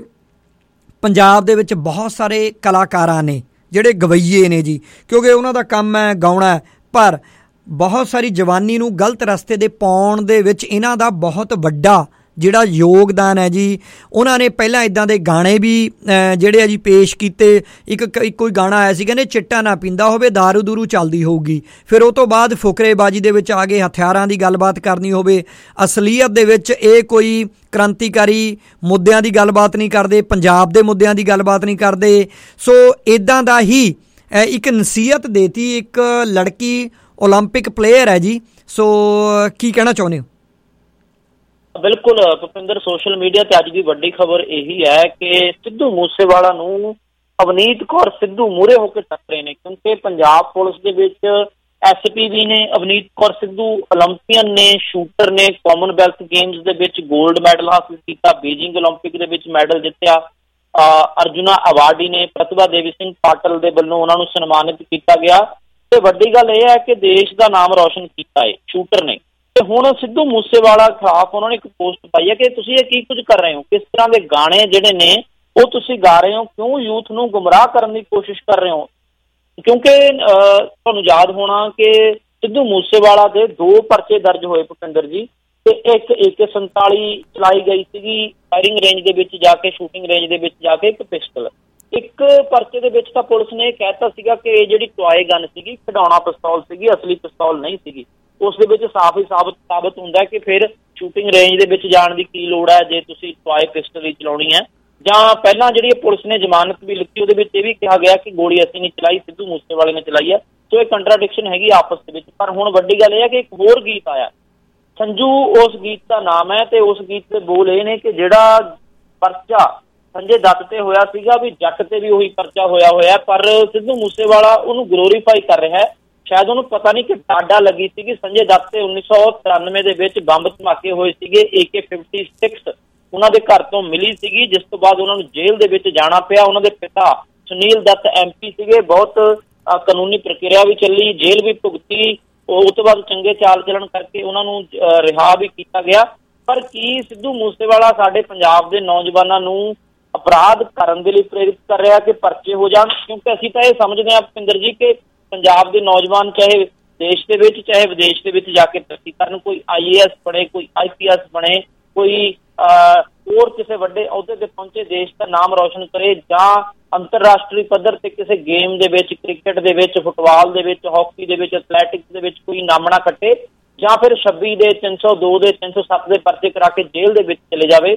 ਪੰਜਾਬ ਦੇ ਵਿੱਚ ਬਹੁਤ ਸਾਰੇ ਕਲਾਕਾਰਾਂ ਨੇ ਜਿਹੜੇ ਗਵਈਏ ਨੇ ਜੀ, ਕਿਉਂਕਿ ਉਹਨਾਂ ਦਾ ਕੰਮ ਹੈ ਗਾਉਣਾ, ਪਰ ਬਹੁਤ ਸਾਰੀ ਜਵਾਨੀ ਨੂੰ ਗਲਤ ਰਸਤੇ ਦੇ ਪਾਉਣ ਦੇ ਵਿੱਚ ਇਹਨਾਂ ਦਾ ਬਹੁਤ ਵੱਡਾ ਜਿਹੜਾ ਯੋਗਦਾਨ ਹੈ ਜੀ। ਉਹਨਾਂ ਨੇ ਪਹਿਲਾਂ ਇੱਦਾਂ ਦੇ ਗਾਣੇ ਵੀ ਜਿਹੜੇ ਆ ਜੀ ਪੇਸ਼ ਕੀਤੇ। ਇੱਕ ਇੱਕ ਕੋਈ ਗਾਣਾ ਆਇਆ ਸੀ ਕਹਿੰਦੇ ਚਿੱਟਾ ਨਾ ਪੀਂਦਾ ਹੋਵੇ ਦਾਰੂ ਦੂਰੂ ਚੱਲਦੀ ਹੋਊਗੀ। ਫਿਰ ਉਹ ਤੋਂ ਬਾਅਦ ਫੁਕਰੇਬਾਜੀ ਦੇ ਵਿੱਚ ਆ ਗਏ, ਹਥਿਆਰਾਂ ਦੀ ਗੱਲਬਾਤ ਕਰਨੀ ਹੋਵੇ, ਅਸਲੀਅਤ ਦੇ ਵਿੱਚ ਇਹ ਕੋਈ ਕ੍ਰਾਂਤੀਕਾਰੀ ਮੁੱਦਿਆਂ ਦੀ ਗੱਲਬਾਤ ਨਹੀਂ ਕਰਦੇ, ਪੰਜਾਬ ਦੇ ਮੁੱਦਿਆਂ ਦੀ ਗੱਲਬਾਤ ਨਹੀਂ ਕਰਦੇ। ਸੋ ਇੱਦਾਂ ਦਾ ਹੀ ਇੱਕ ਨਸੀਹਤ ਦੇਤੀ ਇੱਕ ਲੜਕੀ ਓਲੰਪਿਕ ਪਲੇਅਰ ਹੈ ਜੀ। ਸੋ ਕੀ ਕਹਿਣਾ ਚਾਹੁੰਦੇ ਹੋ? ਬਿਲਕੁਲ ਭੁਪਿੰਦਰ, ਸੋਸ਼ਲ ਮੀਡੀਆ ਤੇ ਅੱਜ ਦੀ ਵੱਡੀ ਖਬਰ ਇਹੀ ਹੈ ਕਿ ਸਿੱਧੂ ਮੂਸੇਵਾਲਾ ਨੂੰ ਅਵਨੀਤ ਕੌਰ ਸਿੱਧੂ ਮੂਹਰੇ ਹੋ ਕੇ ਟੱਕਰੇ ਨੇ, ਕਿਉਂਕਿ ਪੰਜਾਬ ਪੁਲਿਸ ਦੇ ਵਿੱਚ ਐਸ ਪੀ ਵੀ ਨੇ ਅਵਨੀਤ ਕੌਰ ਸਿੱਧੂ, ਓਲੰਪੀਅਨ ਨੇ, ਸ਼ੂਟਰ ਨੇ, ਕਾਮਨਵੈਲਥ ਗੇਮਸ ਦੇ ਵਿੱਚ ਗੋਲਡ ਮੈਡਲ ਹਾਸਲ ਕੀਤਾ, ਬੀਜਿੰਗ ਓਲੰਪਿਕ ਦੇ ਵਿੱਚ ਮੈਡਲ ਜਿੱਤਿਆ, ਅਰਜੁਨਾ ਅਵਾਰਡੀ ਨੇ, ਪ੍ਰਤਿਭਾ ਦੇਵੀ ਸਿੰਘ ਪਾਟਲ ਦੇ ਵੱਲੋਂ ਉਹਨਾਂ ਨੂੰ ਸਨਮਾਨਿਤ ਕੀਤਾ ਗਿਆ। ਤੇ ਵੱਡੀ ਗੱਲ ਇਹ ਹੈ ਕਿ ਦੇਸ਼ ਦਾ ਨਾਮ ਰੌਸ਼ਨ ਕੀਤਾ ਹੈ ਸ਼ੂਟਰ ਨੇ। ਤੇ ਹੁਣ ਸਿੱਧੂ ਮੂਸੇਵਾਲਾ ਖਿਲਾਫ ਉਹਨਾਂ ਨੇ ਇੱਕ ਪੋਸਟ ਪਾਈ ਹੈ ਕਿ ਤੁਸੀਂ ਇਹ ਕੀ ਕੁਝ ਕਰ ਰਹੇ ਹੋ, ਕਿਸ ਤਰ੍ਹਾਂ ਦੇ ਗਾਣੇ ਜਿਹੜੇ ਨੇ ਉਹ ਤੁਸੀਂ ਗਾ ਰਹੇ ਹੋ, ਕਿਉਂ ਯੂਥ ਨੂੰ ਗੁੰਮਰਾਹ ਕਰਨ ਦੀ ਕੋਸ਼ਿਸ਼ ਕਰ ਰਹੇ ਹੋ। ਕਿਉਂਕਿ ਤੁਹਾਨੂੰ ਯਾਦ ਹੋਣਾ ਕਿ ਸਿੱਧੂ ਮੂਸੇਵਾਲਾ ਦੇ ਦੋ ਪਰਚੇ ਦਰਜ ਹੋਏ ਭੁਪਿੰਦਰ ਜੀ, ਤੇ ਇੱਕ ਏ ਕੇ ਸੰਤਾਲੀ ਚਲਾਈ ਗਈ ਸੀਗੀ ਫਾਇਰਿੰਗ ਰੇਂਜ ਦੇ ਵਿੱਚ ਜਾ ਕੇ, ਸ਼ੂਟਿੰਗ ਰੇਂਜ ਦੇ ਵਿੱਚ ਜਾ ਕੇ ਇੱਕ ਪਿਸਟਲ। ਇੱਕ ਪਰਚੇ ਦੇ ਵਿੱਚ ਤਾਂ ਪੁਲਿਸ ਨੇ ਕਹਿਤਾ ਸੀਗਾ ਕਿ ਇਹ ਜਿਹੜੀ ਟੋਏ ਗਨ ਸੀਗੀ ਖਿਡੌਣਾ ਪਿਸਤੌਲ ਸੀਗੀ, ਅਸਲੀ ਪਿਸਤੌਲ ਨਹੀਂ ਸੀਗੀ। ਉਸ ਦੇ ਵਿੱਚ ਸਾਫ਼ ਹੀ ਸਾਬਤ ਸਾਬਤ ਹੁੰਦਾ ਕਿ ਫਿਰ ਸ਼ੂਟਿੰਗ ਰੇਂਜ ਦੇ ਵਿੱਚ ਜਾਣ ਦੀ ਕੀ ਲੋੜ ਹੈ ਜੇ ਤੁਸੀਂ ਟੋਏ ਪਿਸਟਲ ਹੀ ਚਲਾਉਣੀ ਹੈ। ਜਾਂ ਪਹਿਲਾਂ ਜਿਹੜੀ ਪੁਲਿਸ ਨੇ ਜ਼ਮਾਨਤ ਵੀ ਲਿਖੀ ਉਹਦੇ ਵਿੱਚ ਇਹ ਵੀ ਕਿਹਾ ਗਿਆ ਕਿ ਗੋਲੀ ਅਸੀਂ ਨਹੀਂ ਚਲਾਈ, ਸਿੱਧੂ ਮੂਸੇਵਾਲੇ ਨੇ ਚਲਾਈ ਹੈ। ਸੋ ਇਹ ਕੰਟਰਾਡਿਕਸ਼ਨ ਹੈਗੀ ਆਪਸ ਦੇ ਵਿੱਚ। ਪਰ ਹੁਣ ਵੱਡੀ ਗੱਲ ਇਹ ਹੈ ਕਿ ਇੱਕ ਹੋਰ ਗੀਤ ਆਇਆ, ਸੰਜੂ ਉਸ ਗੀਤ ਦਾ ਨਾਮ ਹੈ, ਤੇ ਉਸ ਗੀਤ ਦੇ ਬੋਲ ਇਹ ਨੇ ਕਿ ਜਿਹੜਾ ਪਰਚਾ ਸੰਜੇ ਦੱਤ ਤੇ ਹੋਇਆ ਸੀਗਾ ਵੀ ਜੱਟ ਤੇ ਵੀ ਉਹੀ ਪਰਚਾ ਹੋਇਆ ਹੋਇਆ, ਪਰ ਸਿੱਧੂ ਮੂਸੇਵਾਲਾ ਉਹਨੂੰ ਗਲੋਰੀਫਾਈ ਕਰ ਰਿਹਾ ਹੈ। ਸ਼ਾਇਦ ਉਹਨੂੰ ਪਤਾ ਨਹੀਂ ਕਿ ਡਾਡਾ ਲੱਗੀ ਸੀਗੀ ਸੰਜੇ ਦੱਤ ਤੇ ਉੱਨੀ ਸੌ ਤਰਾਨਵੇਂ ਦੇ ਵਿੱਚ ਬੰਬ ਧਮਾਕੇ ਹੋਏ ਸੀਗੇ ਏ ਕੇ ਫਿਫਟੀ ਸਿਕਸ ਉਹਨਾਂ ਦੇ ਘਰ ਤੋਂ ਮਿਲੀ ਸੀਗੀ, ਜਿਸ ਤੋਂ ਬਾਅਦ ਉਹਨਾਂ ਨੂੰ ਜੇਲ੍ਹ ਦੇ ਵਿੱਚ ਜਾਣਾ ਪਿਆ। ਉਹਨਾਂ ਦੇ ਪਿਤਾ ਸੁਨੀਲ ਦੱਤ ਐਮ ਪੀ ਸੀਗੇ, ਬਹੁਤ ਕਾਨੂੰਨੀ ਪ੍ਰਕਿਰਿਆ ਵੀ ਚੱਲੀ, ਜੇਲ੍ਹ ਵੀ ਭੁਗਤੀ, ਉਸ ਤੋਂ ਬਾਅਦ ਚੰਗੇ ਚਾਲ ਚੱਲਣ ਕਰਕੇ ਉਹਨਾਂ ਨੂੰ ਰਿਹਾ ਵੀ ਕੀਤਾ ਗਿਆ। ਪਰ ਕੀ ਸਿੱਧੂ ਮੂਸੇਵਾਲਾ ਸਾਡੇ ਪੰਜਾਬ ਦੇ ਨੌਜਵਾਨਾਂ ਨੂੰ ਅਪਰਾਧ ਕਰਨ ਦੇ ਲਈ ਪ੍ਰੇਰਿਤ ਕਰ ਰਿਹਾ ਕਿ ਪਰਚੇ ਹੋ ਜਾਣ? ਕਿਉਂਕਿ ਅਸੀਂ ਤਾਂ ਇਹ ਸਮਝਦੇ ਹਾਂ ਭੁਪਿੰਦਰ ਜੀ ਕਿ ਪੰਜਾਬ ਦੇ ਨੌਜਵਾਨ ਚਾਹੇ ਦੇਸ਼ ਦੇ ਵਿੱਚ ਚਾਹੇ ਵਿਦੇਸ਼ ਦੇ ਵਿੱਚ ਜਾ ਕੇ ਤਰੱਕੀ ਕਰਨ, ਕੋਈ ਆਈ ਏ ਐਸ ਬਣੇ, ਕੋਈ ਆਈ ਪੀ ਐਸ ਬਣੇ, ਕੋਈ ਹੋਰ ਕਿਸੇ ਵੱਡੇ ਅਹੁਦੇ ਤੇ ਪਹੁੰਚੇ, ਦੇਸ਼ ਦਾ ਨਾਮ ਰੌਸ਼ਨ ਕਰੇ, ਜਾਂ ਅੰਤਰਰਾਸ਼ਟਰੀ ਪੱਧਰ ਤੇ ਕਿਸੇ ਗੇਮ ਦੇ ਵਿੱਚ, ਕ੍ਰਿਕਟ ਦੇ ਵਿੱਚ, ਫੁੱਟਬਾਲ ਦੇ ਵਿੱਚ, ਹਾਕੀ ਦੇ ਵਿੱਚ, ਐਥਲੈਟਿਕਸ ਦੇ ਵਿੱਚ ਕੋਈ ਨਾਮਣਾ ਕੱਟੇ, ਜਾਂ ਫਿਰ ਛੱਬੀ ਦੇ ਤਿੰਨ ਸੌ ਦੋ ਦੇ ਤਿੰਨ ਸੌ ਸੱਤ ਦੇ ਪਰਚੇ ਕਰਾ ਕੇ ਜੇਲ੍ਹ ਦੇ ਵਿੱਚ ਚਲੇ ਜਾਵੇ।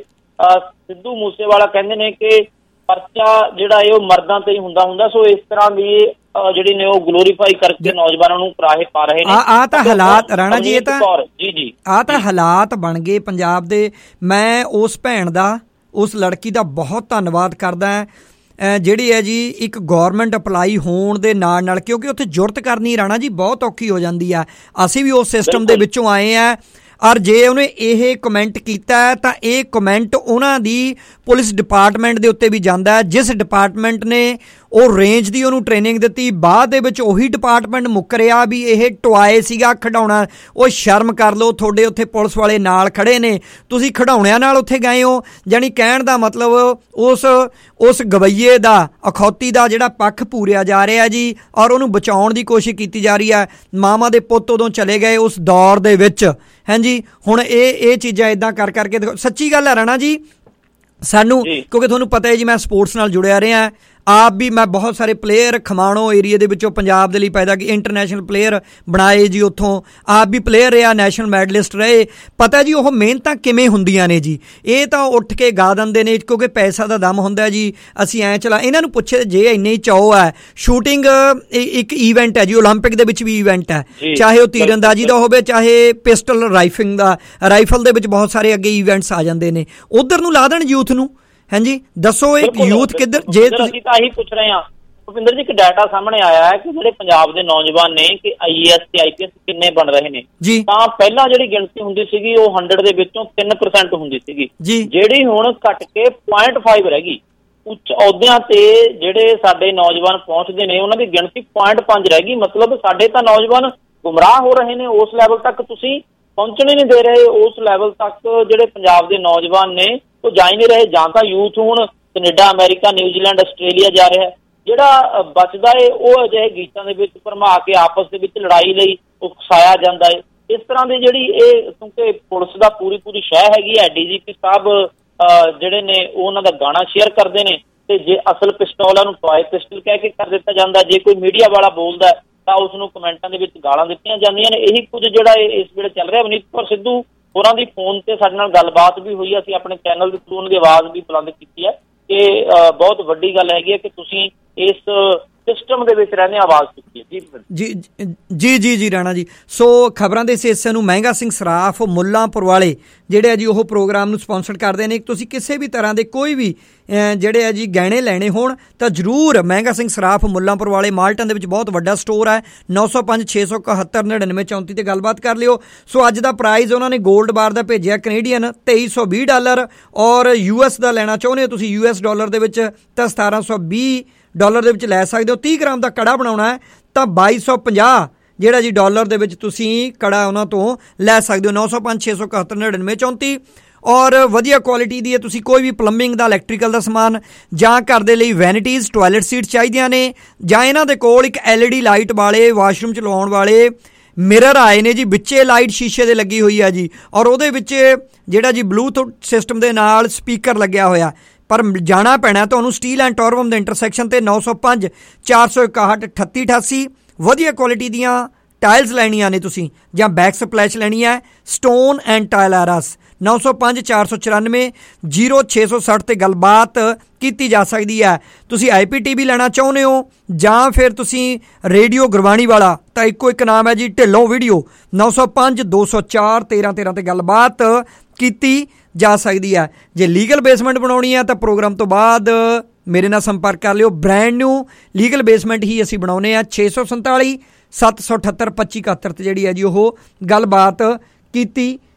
ਸਿੱਧੂ ਮੂਸੇਵਾਲਾ ਕਹਿੰਦੇ ਨੇ ਕਿ ਪਰਚਾ ਜਿਹੜਾ ਹੈ ਉਹ ਮਰਦਾਂ ਤੇ ਹੀ ਹੁੰਦਾ ਹੁੰਦਾ ਸੋ ਇਸ ਤਰ੍ਹਾਂ ਦੀ ਜਿਹੜੀ ਨੇ ਉਹ ਗਲੋਰੀਫਾਈ ਕਰਕੇ ਨੌਜਵਾਨਾਂ ਨੂੰ ਕਰਾਹੇ ਪਾ ਰਹੇ ਨੇ। ਆ ਤਾਂ ਹਾਲਾਤ ਰਾਣਾ ਜੀ, ਇਹ ਤਾਂ ਜੀ ਜੀ ਆ ਤਾਂ ਹਾਲਾਤ ਬਣ ਗਏ ਪੰਜਾਬ ਦੇ। ਮੈਂ ਉਸ ਭੈਣ ਦਾ, ਉਸ ਲੜਕੀ ਦਾ ਬਹੁਤ ਧੰਨਵਾਦ ਕਰਦਾ ਹਾਂ ਜਿਹੜੀ ਹੈ ਜੀ ਇੱਕ ਗੌਰਮੈਂਟ ਅਪਲਾਈ ਹੋਣ ਦੇ ਨਾਲ ਨਾਲ, ਕਿਉਂਕਿ ਉੱਥੇ ਜੁਰਤ ਕਰਨੀ ਰਾਣਾ ਜੀ ਬਹੁਤ ਔਖੀ ਹੋ ਜਾਂਦੀ ਆ। ਅਸੀਂ ਵੀ ਉਸ ਸਿਸਟਮ ਦੇ ਵਿੱਚੋਂ ਆਏ ਆ। ਔਰ ਜੇ ਉਹਨੇ ਇਹ ਕਮੈਂਟ ਕੀਤਾ ਤਾਂ ਇਹ ਕਮੈਂਟ ਉਹਨਾਂ ਦੀ ਪੁਲਿਸ ਡਿਪਾਰਟਮੈਂਟ ਦੇ ਉੱਤੇ ਵੀ ਜਾਂਦਾ ਹੈ, ਜਿਸ ਡਿਪਾਰਟਮੈਂਟ ਨੇ ਉਹ ਰੇਂਜ ਦੀ ਉਹਨੂੰ ਟ੍ਰੇਨਿੰਗ ਦਿੱਤੀ। ਬਾਅਦ ਦੇ ਵਿੱਚ ਉਹੀ ਡਿਪਾਰਟਮੈਂਟ ਮੁੱਕਰਿਆ ਵੀ ਇਹ ਟੁਆਏ ਸੀਗਾ ਖਿਡੌਣਾ। ਉਹ ਸ਼ਰਮ ਕਰ ਲਓ, ਤੁਹਾਡੇ ਉੱਥੇ ਪੁਲਿਸ ਵਾਲੇ ਨਾਲ ਖੜੇ ਨੇ, ਤੁਸੀਂ ਖਿਡੌਣਿਆਂ ਨਾਲ ਉੱਥੇ ਗਏ ਹੋ। ਜਾਣੀ ਕਹਿਣ ਦਾ ਮਤਲਬ ਉਸ ਉਸ ਗਵਈਏ ਦਾ, ਅਖੌਤੀ ਦਾ ਜਿਹੜਾ ਪੱਖ ਪੂਰਿਆ ਜਾ ਰਿਹਾ ਜੀ, ਔਰ ਉਹਨੂੰ ਬਚਾਉਣ ਦੀ ਕੋਸ਼ਿਸ਼ ਕੀਤੀ ਜਾ ਰਹੀ ਹੈ। ਮਾਵਾਂ ਦੇ ਪੁੱਤ ਉਦੋਂ ਚਲੇ ਗਏ ਉਸ ਦੌਰ ਦੇ ਵਿੱਚ, ਹਾਂਜੀ। ਹੁਣ ਇਹ ਇਹ ਚੀਜ਼ਾਂ ਇੱਦਾਂ ਕਰ ਕਰਕੇ ਦੇਖੋ, ਸੱਚੀ ਗੱਲ ਹੈ ਰਾਣਾ ਜੀ। ਸਾਨੂੰ ਕਿਉਂਕਿ ਤੁਹਾਨੂੰ ਪਤਾ ਹੈ ਜੀ ਮੈਂ ਸਪੋਰਟਸ ਨਾਲ ਜੁੜਿਆ ਰਿਹਾ, ਆਪ ਵੀ ਮੈਂ ਬਹੁਤ ਸਾਰੇ ਪਲੇਅਰ ਖਮਾਣੋ ਏਰੀਏ ਦੇ ਵਿੱਚੋਂ ਪੰਜਾਬ ਦੇ ਲਈ ਪੈਦਾ ਕੀ ਇੰਟਰਨੈਸ਼ਨਲ ਪਲੇਅਰ ਬਣਾਏ ਜੀ, ਉੱਥੋਂ ਆਪ ਵੀ ਪਲੇਅਰ ਰਿਹਾ, ਨੈਸ਼ਨਲ ਮੈਡਲਿਸਟ ਰਹੇ। ਪਤਾ ਜੀ ਉਹ ਮਿਹਨਤਾਂ ਕਿਵੇਂ ਹੁੰਦੀਆਂ ਨੇ ਜੀ। ਇਹ ਤਾਂ ਉੱਠ ਕੇ ਗਾ ਦਿੰਦੇ ਨੇ ਕਿਉਂਕਿ ਪੈਸਾ ਦਾ ਦਮ ਹੁੰਦਾ ਜੀ, ਅਸੀਂ ਐਂ ਚਲਾ। ਇਹਨਾਂ ਨੂੰ ਪੁੱਛੇ ਜੇ ਇੰਨੇ ਹੀ ਚਾਅ ਹੈ, ਸ਼ੂਟਿੰਗ ਇੱਕ ਈਵੈਂਟ ਹੈ ਜੀ, ਓਲੰਪਿਕ ਦੇ ਵਿੱਚ ਵੀ ਈਵੈਂਟ ਹੈ, ਚਾਹੇ ਉਹ ਤੀਰਅੰਦਾਜ਼ੀ ਦਾ ਹੋਵੇ ਚਾਹੇ ਪਿਸਟਲ ਰਾਈਫਿੰਗ ਦਾ, ਰਾਈਫਲ ਦੇ ਵਿੱਚ ਬਹੁਤ ਸਾਰੇ ਅੱਗੇ ਈਵੈਂਟਸ ਆ ਜਾਂਦੇ ਨੇ। ਉਧਰ ਨੂੰ ਲਾ ਦੇਣ ਯੂਥ ਨੂੰ। ਹਾਂਜੀ ਦੱਸੋ ਇੱਕ ਯੂਥ ਕਿੱਧਰ? ਜੇ ਅਸੀਂ ਤਾਂ ਇਹੀ ਪੁੱਛ ਰਹੇ ਹਾਂ ਭੁਪਿੰਦਰ ਜੀ, ਇੱਕ ਡਾਟਾ ਸਾਹਮਣੇ ਆਇਆ ਹੈ ਕਿ ਜਿਹੜੇ ਪੰਜਾਬ ਦੇ ਨੌਜਵਾਨ ਨੇ ਕਿ ਆਈ ਏ ਐਸ ਤੇ ਆਈ ਪੀ ਐਸ ਕਿੰਨੇ ਬਣ ਰਹੇ ਨੇ। ਤਾਂ ਪਹਿਲਾਂ ਜਿਹੜੀ ਗਿਣਤੀ ਹੁੰਦੀ ਸੀਗੀ ਉਹ ਸੌ ਦੇ ਵਿੱਚੋਂ ਤਿੰਨ ਪਰਸੈਂਟ ਹੁੰਦੀ ਸੀਗੀ, ਜਿਹੜੀ ਹੁਣ ਘਟ ਕੇ ਪੁਆਇੰਟ ਪੰਜ ਰਹਿ ਗਈ। ਉੱਚ ਅਹੁਦਿਆਂ ਤੇ ਜਿਹੜੇ ਸਾਡੇ ਨੌਜਵਾਨ ਪਹੁੰਚਦੇ ਨੇ ਉਹਨਾਂ ਦੀ ਗਿਣਤੀ ਪੁਆਇੰਟ ਪੰਜ ਰਹਿ ਗਈ। ਮਤਲਬ ਸਾਡੇ ਤਾਂ ਨੌਜਵਾਨ ਗੁੰਮਰਾਹ ਹੋ ਰਹੇ ਨੇ। ਉਸ ਲੈਵਲ ਤੱਕ ਤੁਸੀਂ ਪਹੁੰਚਣ ਹੀ ਨਹੀਂ ਦੇ ਰਹੇ। ਉਸ ਲੈਵਲ ਤੱਕ ਜਿਹੜੇ ਪੰਜਾਬ ਦੇ ਨੌਜਵਾਨ ਨੇ ਉਹ ਜਾ ਹੀ ਨਹੀਂ ਰਹੇ। ਜਾਂ ਤਾਂ ਯੂਥ ਹੁਣ ਕੈਨੇਡਾ, ਅਮਰੀਕਾ, ਨਿਊਜ਼ੀਲੈਂਡ, ਆਸਟ੍ਰੇਲੀਆ ਜਾ ਰਿਹਾ। ਜਿਹੜਾ ਬਚਦਾ ਹੈ ਉਹ ਅਜਿਹੇ ਗੀਤਾਂ ਦੇ ਵਿੱਚ ਭਰਮਾ ਕੇ ਆਪਸ ਦੇ ਵਿੱਚ ਲੜਾਈ ਲਈ ਉਕਸਾਇਆ ਜਾਂਦਾ ਹੈ। ਇਸ ਤਰ੍ਹਾਂ ਦੀ ਜਿਹੜੀ ਇਹ, ਕਿਉਂਕਿ ਪੁਲਿਸ ਦਾ ਪੂਰੀ ਪੂਰੀ ਸ਼ਹਿ ਹੈਗੀ ਹੈ, ਡੀ ਜੀ ਪੀ ਸਾਹਿਬ ਜਿਹੜੇ ਨੇ ਉਹ ਉਹਨਾਂ ਦਾ ਗਾਣਾ ਸ਼ੇਅਰ ਕਰਦੇ ਨੇ, ਤੇ ਜੇ ਅਸਲ ਪਿਸਤੌਲਾਂ ਨੂੰ ਟੋਏ ਪਿਸਟਲ ਕਹਿ ਕੇ ਕਰ ਦਿੱਤਾ ਜਾਂਦਾ। ਜੇ ਕੋਈ ਮੀਡੀਆ ਵਾਲਾ ਬੋਲਦਾ ਤਾਂ ਉਸ ਨੂੰ ਕਮੈਂਟਾਂ ਦੇ ਵਿੱਚ ਗਾਲਾਂ ਦਿੱਤੀਆਂ ਜਾਂਦੀਆਂ ਨੇ। ਇਹੀ ਕੁਝ ਜਿਹੜਾ ਇਸ ਵੇਲੇ ਚੱਲ ਰਿਹਾ। ਅਵਨੀਤ ਕੌਰ ਸਿੱਧੂ ਹੋਰਾਂ ਦੀ ਫੋਨ ਤੇ ਸਾਡੇ ਨਾਲ ਗੱਲਬਾਤ ਵੀ ਹੋਈ। ਅਸੀਂ ਆਪਣੇ ਚੈਨਲ ਦੇ ਥਰੂ ਉਹਨਾਂ ਦੀ ਆਵਾਜ਼ ਵੀ ਬੁਲੰਦ ਕੀਤੀ ਹੈ ਕਿ ਬਹੁਤ ਵੱਡੀ ਗੱਲ ਹੈਗੀ ਹੈ ਕਿ ਤੁਸੀਂ ਇਸ ਸਿਸਟਮ ਦੇ ਵਿੱਚ ਰਹਿੰਦੇ ਆਵਾਜ਼ ਚੁੱਕੀ ਹੈ। ਜੀ ਜੀ ਜੀ ਜੀ ਰਾਣਾ ਜੀ। ਸੋ ਖਬਰਾਂ ਦੇ ਇਸ ਹਿੱਸੇ ਨੂੰ ਮਹਿੰਗਾ ਸਿੰਘ ਸਰਾਫ ਮੁੱਲਾਂਪੁਰ ਵਾਲੇ ਜਿਹੜੇ ਆ ਜੀ ਉਹ ਪ੍ਰੋਗਰਾਮ ਨੂੰ ਸਪਾਂਸਰ ਕਰਦੇ ਨੇ। ਤੁਸੀਂ ਕਿਸੇ ਵੀ ਤਰ੍ਹਾਂ ਦੇ ਕੋਈ ਵੀ ਜਿਹੜੇ ਆ ਜੀ ਗਹਿਣੇ ਲੈਣੇ ਹੋਣ ਤਾਂ ਜ਼ਰੂਰ ਮਹਿੰਗਾ ਸਿੰਘ ਸਰਾਫ ਮੁੱਲਾਂਪੁਰ ਵਾਲੇ ਮਾਲਟਨ ਦੇ ਵਿੱਚ ਬਹੁਤ ਵੱਡਾ ਸਟੋਰ ਹੈ। ਨੌ ਸੌ ਪੰਜ ਛੇ ਸੌ ਇਕਹੱਤਰ ਨੜਿਨਵੇਂ ਚੌਂਤੀ ਤੇ ਗੱਲਬਾਤ ਕਰ ਲਿਓ। ਸੋ ਅੱਜ ਦਾ ਪ੍ਰਾਈਜ਼ ਉਹਨਾਂ ਨੇ ਗੋਲਡ ਬਾਰ ਦਾ ਭੇਜਿਆ ਕੈਨੇਡੀਅਨ ਤੇਈ ਸੌ ਵੀਹ ਡਾਲਰ, ਔਰ ਯੂ ਐਸ ਦਾ ਲੈਣਾ ਚਾਹੁੰਦੇ ਹੋ ਤੁਸੀਂ ਯੂ ਐਸ ਡਾਲਰ ਦੇ ਵਿੱਚ ਤਾਂ ਸਤਾਰਾਂ ਸੌ ਵੀਹ ਡਾਲਰ ਦੇ ਵਿੱਚ ਲੈ ਸਕਦੇ ਹੋ। ਤੀਹ ਗ੍ਰਾਮ ਦਾ ਕੜਾ ਬਣਾਉਣਾ ਹੈ ਤਾਂ ਬਾਈ ਸੌ ਪੰਜਾਹ ਜਿਹੜਾ ਜੀ ਡਾਲਰ ਦੇ ਵਿੱਚ ਤੁਸੀਂ ਕੜਾ ਉਹਨਾਂ ਤੋਂ ਲੈ ਸਕਦੇ ਹੋ। ਨੌ ਸੌ ਪੰਜ ਛੇ ਸੌ ਇਕਹੱਤਰ ਨੜਿਨਵੇਂ ਚੌਂਤੀ। ਔਰ ਵਧੀਆ ਕੁਆਲਿਟੀ ਦੀ ਹੈ। ਤੁਸੀਂ ਕੋਈ ਵੀ ਪਲੰਬਿੰਗ ਦਾ, ਇਲੈਕਟ੍ਰੀਕਲ ਦਾ ਸਮਾਨ ਜਾਂ ਘਰ ਦੇ ਲਈ ਵੈਨਿਟੀਜ਼, ਟੋਇਲਟ ਸੀਟ ਚਾਹੀਦੀਆਂ ਨੇ, ਜਾਂ ਇਹਨਾਂ ਦੇ ਕੋਲ ਇੱਕ ਐਲ ਈ ਡੀ ਲਾਈਟ ਵਾਲੇ ਵਾਸ਼ਰੂਮ ਚ ਲਵਾਉਣ ਵਾਲੇ ਮਿਰਰ ਆਏ ਨੇ ਜੀ, ਵਿੱਚੇ ਲਾਈਟ ਸ਼ੀਸ਼ੇ ਦੇ ਲੱਗੀ ਹੋਈ ਹੈ ਜੀ, ਔਰ ਉਹਦੇ ਵਿੱਚ ਜਿਹੜਾ ਜੀ ਬਲੂਟੁੱਥ ਸਿਸਟਮ ਦੇ ਨਾਲ ਸਪੀਕਰ ਲੱਗਿਆ ਹੋਇਆ। ਪਰ ਜਾਣਾ ਪੈਣਾ ਤੁਹਾਨੂੰ ਸਟੀਲ ਐਂਡ ਟੋਰਵਮ ਦੇ ਇੰਟਰਸੈਕਸ਼ਨ ਤੇ ਨੌ ਸੌ ਪੰਜ ਚਾਰ ਸੌ ਇਕਾਹਠ ਅਠੱਤੀ ਅਠਾਸੀ। ਵਧੀਆ ਕੁਆਲਿਟੀ ਦੀਆਂ ਟਾਇਲਸ ਲੈਣੀਆਂ ਨੇ ਤੁਸੀਂ ਜਾਂ ਬੈਕ ਸਪਲੈਸ਼ ਲੈਣੀ ਹੈ, ਸਟੋਨ ਐਂਡ ਟਾਇਲ ਆਰਸ ਨੌ ਸੌ ਪੰਜ ਚਾਰ ਸੌ ਚੁਰਾਨਵੇਂ ਜੀਰੋ ਛੇ ਸੌ ਸੱਠ ਤੇ ਗੱਲਬਾਤ ਕੀਤੀ ਜਾ ਸਕਦੀ ਹੈ। ਤੁਸੀਂ ਆਈ ਪੀ ਟੀ ਵੀ ਲੈਣਾ ਚਾਹੁੰਦੇ ਹੋ ਜਾਂ ਫਿਰ ਤੁਸੀਂ ਰੇਡੀਓ ਗੁਰਬਾਣੀ ਵਾਲਾ ਤਾਂ ਇੱਕੋ ਇੱਕ ਨਾਮ ਹੈ ਜੀ ਢਿੱਲੋਂ ਵੀਡੀਓ ਨੌ ਸੌ ਪੰਜ ਦੋ ਸੌ ਚਾਰ ਤੇਰਾਂ ਤੇਰਾਂ ਤੇ ਗੱਲਬਾਤ ਕੀਤੀ ਜਾ ਸਕਦੀ ਹੈ। ਜੇ ਲੀਗਲ ਬੇਸਮੈਂਟ ਬਣਾਉਣੀ ਹੈ ਤਾਂ ਪ੍ਰੋਗਰਾਮ ਤੋਂ ਬਾਅਦ ਮੇਰੇ ਨਾਲ ਸੰਪਰਕ ਕਰ ਲਿਓ। ਬ੍ਰੈਂਡ ਨਿਊ ਲੀਗਲ ਬੇਸਮੈਂਟ ਹੀ ਅਸੀਂ ਬਣਾਉਂਦੇ ਹਾਂ। ਛੇ ਸੌ ਸੰਤਾਲੀ ਸੱਤ ਸੌ ਅਠੱਤਰ ਪੱਚੀ ਇਕਹੱਤਰ ਤੇ ਜਿਹੜੀ ਹੈ ਜੀ ਉਹ ਗੱਲਬਾਤ ਕੀਤੀ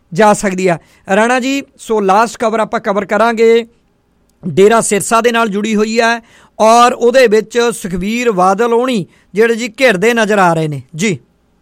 ਜਾ ਸਕਦੀ ਆ। ਰਾਣਾ ਜੀ, ਸੋ ਲਾਸਟ ਖਬਰ ਆਪਾਂ ਕਵਰ ਕਰਾਂਗੇ, ਡੇਰਾ ਸਿਰਸਾ ਦੇ ਨਾਲ ਜੁੜੀ ਹੋਈ ਹੈ ਔਰ ਉਹਦੇ ਵਿੱਚ ਸੁਖਬੀਰ ਬਾਦਲ ਹੋਣੀ ਜਿਹੜੇ ਜੀ ਘਿਰਦੇ ਨਜ਼ਰ ਆ ਰਹੇ ਨੇ ਜੀ।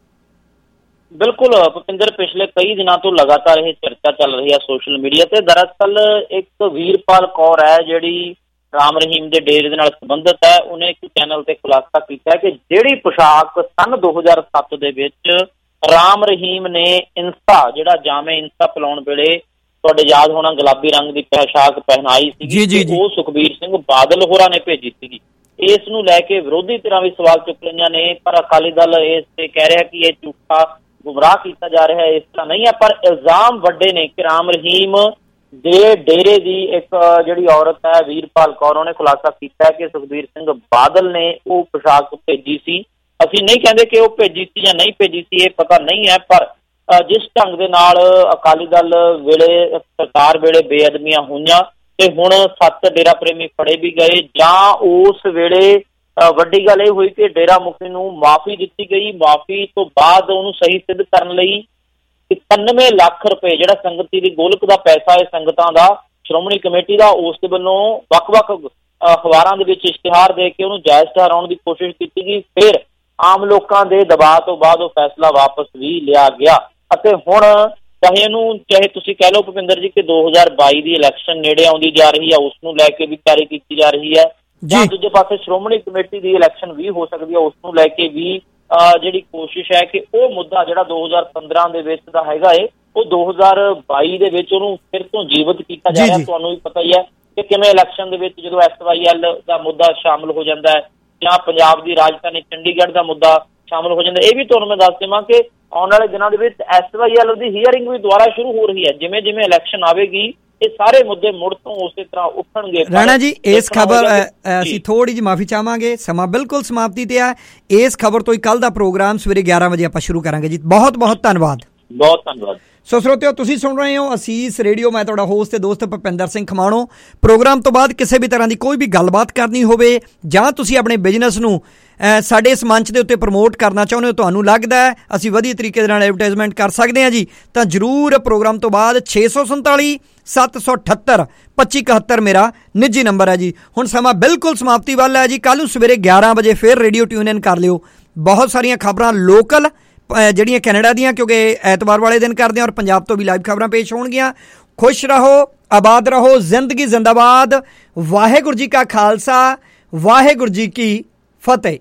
ਬਿਲਕੁਲ ਭੁਪਿੰਦਰ, ਪਿਛਲੇ ਕਈ ਦਿਨਾਂ ਤੋਂ ਲਗਾਤਾਰ ਇਹ ਚਰਚਾ ਚੱਲ ਰਹੀ ਹੈ ਸੋਸ਼ਲ ਮੀਡੀਆ ਤੇ। ਦਰਅਸਲ ਇੱਕ ਵੀਰਪਾਲ ਕੌਰ ਹੈ ਜਿਹੜੀ ਰਾਮ ਰਹੀਮ ਦੇ ਡੇਰੇ ਦੇ ਨਾਲ ਸੰਬੰਧਿਤ ਹੈ, ਉਹਨੇ ਇੱਕ ਚੈਨਲ ਤੇ ਖੁਲਾਸਾ ਕੀਤਾ ਹੈ ਕਿ ਜਿਹੜੀ ਪੁਸ਼ਾਕ ਸੰਨ ਦੋ ਹਜ਼ਾਰ ਸੱਤ ਦੇ ਵਿੱਚ ਰਾਮ ਰਹੀਮ ਨੇ ਇੰਸਾ ਜਿਹੜਾ ਜਾਮੇ ਇੰਸਾ ਪਿਲਾਉਣ ਵੇਲੇ ਤੁਹਾਡੇ ਯਾਦ ਹੋਣਾ ਗੁਲਾਬੀ ਰੰਗ ਦੀ ਪੋਸ਼ਾਕ ਪਹਿਨਾਈ ਸੀਗੀ, ਉਹ ਸੁਖਬੀਰ ਸਿੰਘ ਬਾਦਲ ਹੋਰਾਂ ਨੇ ਭੇਜੀ ਸੀਗੀ। ਇਸ ਨੂੰ ਲੈ ਕੇ ਵਿਰੋਧੀ ਧਿਰਾਂ ਵੀ ਸਵਾਲ ਚੁੱਕ ਲਈਆਂ ਨੇ, ਪਰ ਅਕਾਲੀ ਦਲ ਇਸ ਤੇ ਕਹਿ ਰਿਹਾ ਕਿ ਇਹ ਝੂਠਾ ਗੁੰਮਰਾਹ ਕੀਤਾ ਜਾ ਰਿਹਾ ਹੈ, ਇਸ ਤਰ੍ਹਾਂ ਨਹੀਂ ਹੈ। ਪਰ ਇਲਜ਼ਾਮ ਵੱਡੇ ਨੇ ਕਿ ਰਾਮ ਰਹੀਮ ਦੇ ਡੇਰੇ ਦੀ ਇੱਕ ਜਿਹੜੀ ਔਰਤ ਹੈ ਵੀਰਪਾਲ ਕੌਰ, ਉਹਨੇ ਖੁਲਾਸਾ ਕੀਤਾ ਕਿ ਸੁਖਬੀਰ ਸਿੰਘ ਬਾਦਲ ਨੇ ਉਹ ਪੋਸ਼ਾਕ ਭੇਜੀ ਸੀ। ਅਸੀਂ ਨਹੀਂ ਕਹਿੰਦੇ ਕਿ ਉਹ ਭੇਜੀ ਸੀ ਜਾਂ ਨਹੀਂ ਭੇਜੀ ਸੀ, ਇਹ ਪਤਾ ਨਹੀਂ ਹੈ, ਪਰ ਜਿਸ ਢੰਗ ਦੇ ਨਾਲ ਅਕਾਲੀ ਦਲ ਵੇਲੇ ਸਰਕਾਰ ਵੇਲੇ ਬੇਅਦਬੀਆਂ ਹੋਈਆਂ ਤੇ ਹੁਣ ਸੱਤ ਡੇਰਾ ਪ੍ਰੇਮੀ ਫੜੇ ਵੀ ਗਏ, ਜਾਂ ਉਸ ਵੇਲੇ ਵੱਡੀ ਗੱਲ ਇਹ ਹੋਈ ਕਿ ਡੇਰਾ ਮੁਖੀ ਨੂੰ ਮਾਫੀ ਦਿੱਤੀ ਗਈ, ਮਾਫੀ ਤੋਂ ਬਾਅਦ ਉਹਨੂੰ ਸਹੀ ਸਿੱਧ ਕਰਨ ਲਈ ਇਕਾਨਵੇਂ ਲੱਖ ਰੁਪਏ ਜਿਹੜਾ ਸੰਗਤੀ ਦੀ ਗੋਲਕ ਦਾ ਪੈਸਾ ਹੈ ਸੰਗਤਾਂ ਦਾ, ਸ਼੍ਰੋਮਣੀ ਕਮੇਟੀ ਦਾ, ਉਸ ਦੇ ਵੱਲੋਂ ਵੱਖ-ਵੱਖ ਅਖਬਾਰਾਂ ਦੇ ਵਿੱਚ ਇਸ਼ਤਿਹਾਰ ਦੇ ਕੇ ਉਹਨੂੰ ਜਾਇਜ਼ ਠਹਿਰਾਉਣ ਦੀ ਕੋਸ਼ਿਸ਼ ਕੀਤੀ ਗਈ। ਫਿਰ ਆਮ ਲੋਕਾਂ ਦੇ ਦਬਾਅ ਤੋਂ ਬਾਅਦ ਉਹ ਫੈਸਲਾ ਵਾਪਸ ਵੀ ਲਿਆ ਗਿਆ ਅਤੇ ਹੁਣ ਚਾਹੇ ਇਹਨੂੰ ਚਾਹੇ ਤੁਸੀਂ ਕਹਿ ਲਓ ਭੁਪਿੰਦਰ ਜੀ ਕਿ ਦੋ ਹਜ਼ਾਰ ਬਾਈ ਦੀ ਇਲੈਕਸ਼ਨ ਨੇੜੇ ਆਉਂਦੀ ਜਾ ਰਹੀ ਹੈ, ਉਸ ਨੂੰ ਲੈ ਕੇ ਵੀ ਤਿਆਰੀ ਕੀਤੀ ਜਾ ਰਹੀ ਹੈ, ਜਾਂ ਦੂਜੇ ਪਾਸੇ ਸ਼੍ਰੋਮਣੀ ਕਮੇਟੀ ਦੀ ਇਲੈਕਸ਼ਨ ਵੀ ਹੋ ਸਕਦੀ ਹੈ, ਉਸ ਨੂੰ ਲੈ ਕੇ ਵੀ ਜਿਹੜੀ ਕੋਸ਼ਿਸ਼ ਹੈ ਕਿ ਉਹ ਮੁੱਦਾ ਜਿਹੜਾ ਦੋ ਹਜ਼ਾਰ ਪੰਦਰਾਂ ਦੇ ਵਿੱਚ ਦਾ ਹੈਗਾ ਏ ਉਹ ਦੋ ਹਜ਼ਾਰ ਬਾਈ ਦੇ ਵਿੱਚ ਉਹਨੂੰ ਫਿਰ ਤੋਂ ਜੀਵਤ ਕੀਤਾ ਜਾ ਰਿਹਾ। ਤੁਹਾਨੂੰ ਵੀ ਪਤਾ ਹੀ ਹੈ ਕਿ ਕਿਵੇਂ ਇਲੈਕਸ਼ਨ ਦੇ ਵਿੱਚ ਜਦੋਂ ਐਸ ਵਾਈ ਐਲ ਦਾ ਮੁੱਦਾ ਸ਼ਾਮਲ ਹੋ ਜਾਂਦਾ ਹੈ ਜਾਂ ਪੰਜਾਬ ਦੀ ਰਾਜਧਾਨੀ ਚੰਡੀਗੜ੍ਹ ਦਾ ਮੁੱਦਾ ਸ਼ਾਮਲ ਹੋ ਜਾਂਦਾ। ਇਹ ਵੀ ਤੁਹਾਨੂੰ ਮੈਂ ਦੱਸ ਦੇਵਾਂ ਕਿ ਆਉਣ ਵਾਲੇ ਦਿਨਾਂ ਦੇ ਵਿੱਚ ਐਸ ਵਾਈ ਐਲ ਦੀ ਹੀਅਰਿੰਗ ਵੀ ਦੁਬਾਰਾ ਸ਼ੁਰੂ ਹੋ ਰਹੀ ਹੈ। ਜਿਵੇਂ ਜਿਵੇਂ ਇਲੈਕਸ਼ਨ ਆਵੇਗੀ ਇਹ ਸਾਰੇ ਮੁੱਦੇ ਮੁੜ ਤੋਂ ਉਸੇ ਤਰ੍ਹਾਂ ਉੱਠਣਗੇ। ਰਾਣਾ ਜੀ, ਇਸ ਖਬਰ ਅਸੀਂ ਥੋੜੀ ਜਿਹੀ ਮਾਫੀ ਚਾਹਾਂਗੇ, ਸਮਾਂ ਬਿਲਕੁਲ ਸਮਾਪਤੀ ਤੇ ਆ। ਇਸ ਖਬਰ ਤੋਂ ਹੀ ਕੱਲ ਦਾ ਪ੍ਰੋਗਰਾਮ ਸਵੇਰੇ ਗਿਆਰਾਂ ਵਜੇ ਆਪਾਂ ਸ਼ੁਰੂ ਕਰਾਂਗੇ ਜੀ। ਬਹੁਤ ਬਹੁਤ ਧੰਨਵਾਦ। ਬਹੁਤ ਧੰਨਵਾਦ। ਸੋ ਸਰੋਤਿਓ, ਤੁਸੀਂ ਸੁਣ ਰਹੇ ਹੋ ਅਸੀਸ ਰੇਡੀਓ, ਮੈਂ ਤੁਹਾਡਾ ਹੋਸਟ ਤੇ ਦੋਸਤ ਭੁਪਿੰਦਰ ਸਿੰਘ ਖਮਾਣੋ। ਪ੍ਰੋਗਰਾਮ ਤੋਂ ਬਾਅਦ ਕਿਸੇ ਵੀ ਤਰ੍ਹਾਂ ਦੀ ਕੋਈ ਵੀ ਗੱਲਬਾਤ ਕਰਨੀ ਹੋਵੇ ਜਾਂ ਤੁਸੀਂ ਆਪਣੇ ਬਿਜ਼ਨਸ ਨੂੰ ਸਾਡੇ ਇਸ ਮੰਚ ਦੇ ਉੱਤੇ ਪ੍ਰਮੋਟ ਕਰਨਾ ਚਾਹੁੰਦੇ ਹੋ, ਤੁਹਾਨੂੰ ਲੱਗਦਾ ਹੈ ਅਸੀਂ ਵਧੀਆ ਤਰੀਕੇ ਦੇ ਨਾਲ ਐਡਵਰਟਾਈਜ਼ਮੈਂਟ ਕਰ ਸਕਦੇ ਹਾਂ ਜੀ, ਤਾਂ ਜ਼ਰੂਰ ਪ੍ਰੋਗਰਾਮ ਤੋਂ ਬਾਅਦ ਛੇ ਸੌ ਸੰਤਾਲੀ ਸੱਤ ਸੌ ਅਠੱਤਰ ਪੱਚੀ ਇਕਹੱਤਰ ਮੇਰਾ ਨਿੱਜੀ ਨੰਬਰ ਹੈ ਜੀ। ਹੁਣ ਸਮਾਂ ਬਿਲਕੁਲ ਸਮਾਪਤੀ ਵੱਲ ਹੈ ਜੀ। ਕੱਲ੍ਹ ਨੂੰ ਸਵੇਰੇ ਗਿਆਰਾਂ ਵਜੇ ਫਿਰ ਰੇਡੀਓ ਟਿਊਨ ਇਨ ਕਰ ਲਿਓ। ਬਹੁਤ ਸਾਰੀਆਂ ਖਬਰਾਂ ਲੋਕਲ ਜਿਹੜੀਆਂ ਕੈਨੇਡਾ ਦੀਆਂ, ਕਿਉਂਕਿ ਐਤਵਾਰ ਵਾਲੇ ਦਿਨ ਕਰਦੇ ਹਾਂ, ਔਰ ਪੰਜਾਬ ਤੋਂ ਵੀ ਲਾਈਵ ਖਬਰਾਂ ਪੇਸ਼ ਹੋਣਗੀਆਂ। ਖੁਸ਼ ਰਹੋ, ਆਬਾਦ ਰਹੋ, ਜ਼ਿੰਦਗੀ ਜ਼ਿੰਦਾਬਾਦ। ਵਾਹਿਗੁਰੂ ਜੀ ਕਾ ਖਾਲਸਾ, ਵਾਹਿਗੁਰੂ ਜੀ ਕੀ ਫਤਿਹ।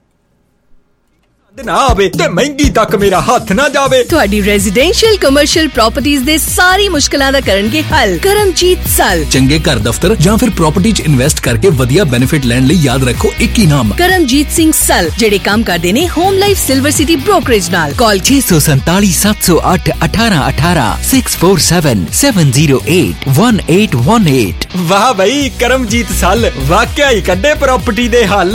ਨਾ ਆਵੇ ਤੇ ਮਹਿੰਗੀ ਤੱਕ ਮੇਰਾ ਹੱਥ ਨਾ ਜਾਵੇ। ਤੁਹਾਡੀ ਰੈਜ਼ੀਡੈਂਸ਼ੀਅਲ ਕਮਰਸ਼ੀਅਲ ਪ੍ਰਾਪਰਟੀਆਂ ਦੇ ਸਾਰੀ ਮੁਸ਼ਕਲਾਂ ਦਾ ਕਰਨਗੇ ਹੱਲ ਕਰਮਜੀਤ ਸਲ। ਚੰਗੇ ਘਰ ਦਫ਼ਤਰ ਜਾਂ ਫਿਰ ਪ੍ਰਾਪਰਟੀ 'ਚ ਇਨਵੈਸਟ ਕਰਕੇ ਵਧੀਆ ਬੈਨੀਫਿਟ ਲੈਣ ਲਈ ਯਾਦ ਰੱਖੋ ਇੱਕ ਹੀ ਨਾਮ, ਕਰਮਜੀਤ ਸਿੰਘ ਸਲ, ਜਿਹੜੇ ਕੰਮ ਕਰਦੇ ਨੇ Home Life Silver City brokerage ਨਾਲ। ਕਾਲ ਛੇ ਸੌ ਸੰਤਾਲੀ ਸੱਤ ਸੌ ਅੱਠ ਅਠਾਰਾਂ ਅਠਾਰਾਂ six four seven seven zero eight one eight one eight. ਵਾਹ ਬਈ, ਕਰਮਜੀਤ ਸਲ ਵਾਕਿਆ ਹੀ ਕੱਢੇ ਪ੍ਰਾਪਰਟੀ ਦੇ ਹੱਲ।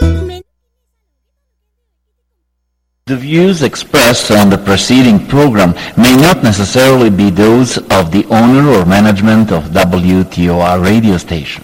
The views expressed on the preceding program may not necessarily be those of the owner or management of W T O R radio station.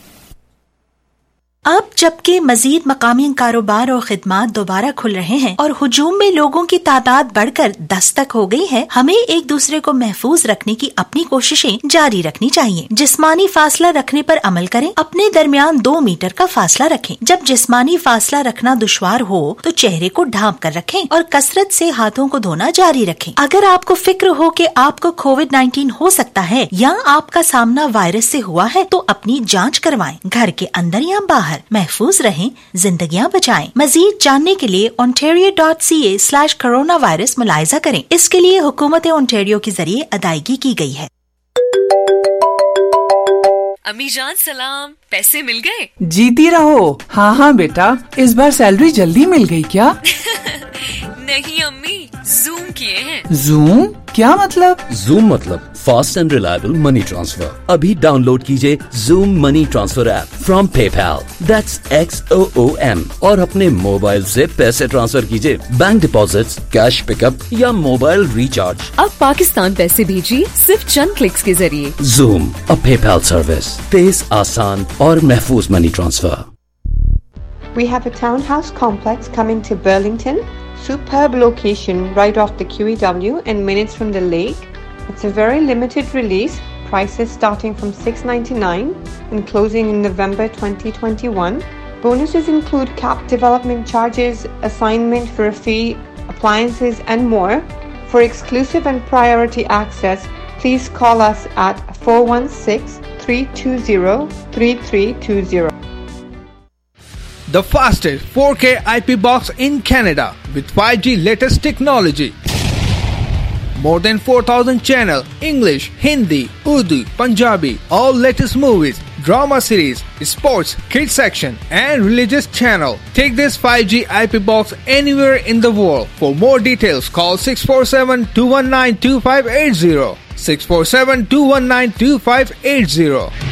अब जबकि मजीद मकामी कारोबार और खिदमात दोबारा खुल रहे हैं और हुजूम में लोगों की तादाद बढ़कर दस तक हो गई है, हमें एक दूसरे को महफूज रखने की अपनी कोशिशें जारी रखनी चाहिए। जिस्मानी फासला रखने पर अमल करें, अपने दरमियान दो मीटर का फासला रखें। जब जिस्मानी फासला रखना दुश्वार हो तो चेहरे को ढांप कर रखें और कसरत से हाथों को धोना जारी रखें। अगर आपको फिक्र हो कि आपको कोविड नाइन्टीन हो सकता है या आपका सामना वायरस से हुआ है तो अपनी जाँच करवाएं। घर के अंदर या बाहर महफूज रहें, जिंदगियां बचाएं। मजीद जानने के लिए ontario dot c a slash corona virus मुलायजा करें। इसके लिए हुकूमत ओंटारियो के जरिए अदायगी की गई है। अम्मी जान सलाम, पैसे मिल गए? जीती रहो। हाँ हाँ बेटा, इस बार सैलरी जल्दी मिल गई क्या? नहीं अम्मी, जूम किए हैं। जूम क्या मतलब? जूम मतलब fast and reliable money transfer. अभी डाउनलोड कीजिए Xoom money transfer app from PayPal, that's X O O M, और अपने मोबाइल से पैसे ट्रांसफर कीजिए, बैंक डिपॉजिट्स, कैश पिकअप या मोबाइल रिचार्ज। अब पाकिस्तान पैसे भेजिए सिर्फ चंद क्लिक्स के जरिए। जूम, अ पेपैल सर्विस, तेज, आसान और महफूज money transfer. We have a townhouse complex coming to Burlington. Superb location right off the Q E W and minutes from the lake. It's a very limited release, prices starting from six ninety-nine and closing in November twenty twenty-one. Bonuses include cap development charges, assignment for a fee, appliances and more. For exclusive and priority access, please call us at four one six, three two zero, three three two zero. The fastest four K I P box in Canada with five G latest technology. More than four thousand channel, English, Hindi, Urdu, Punjabi, all latest movies, drama series, sports, kids section and religious channel. Take this five G I P box anywhere in the world. For more details, call six four seven, two one nine, two five eight zero. six four seven, two one nine, two five eight zero.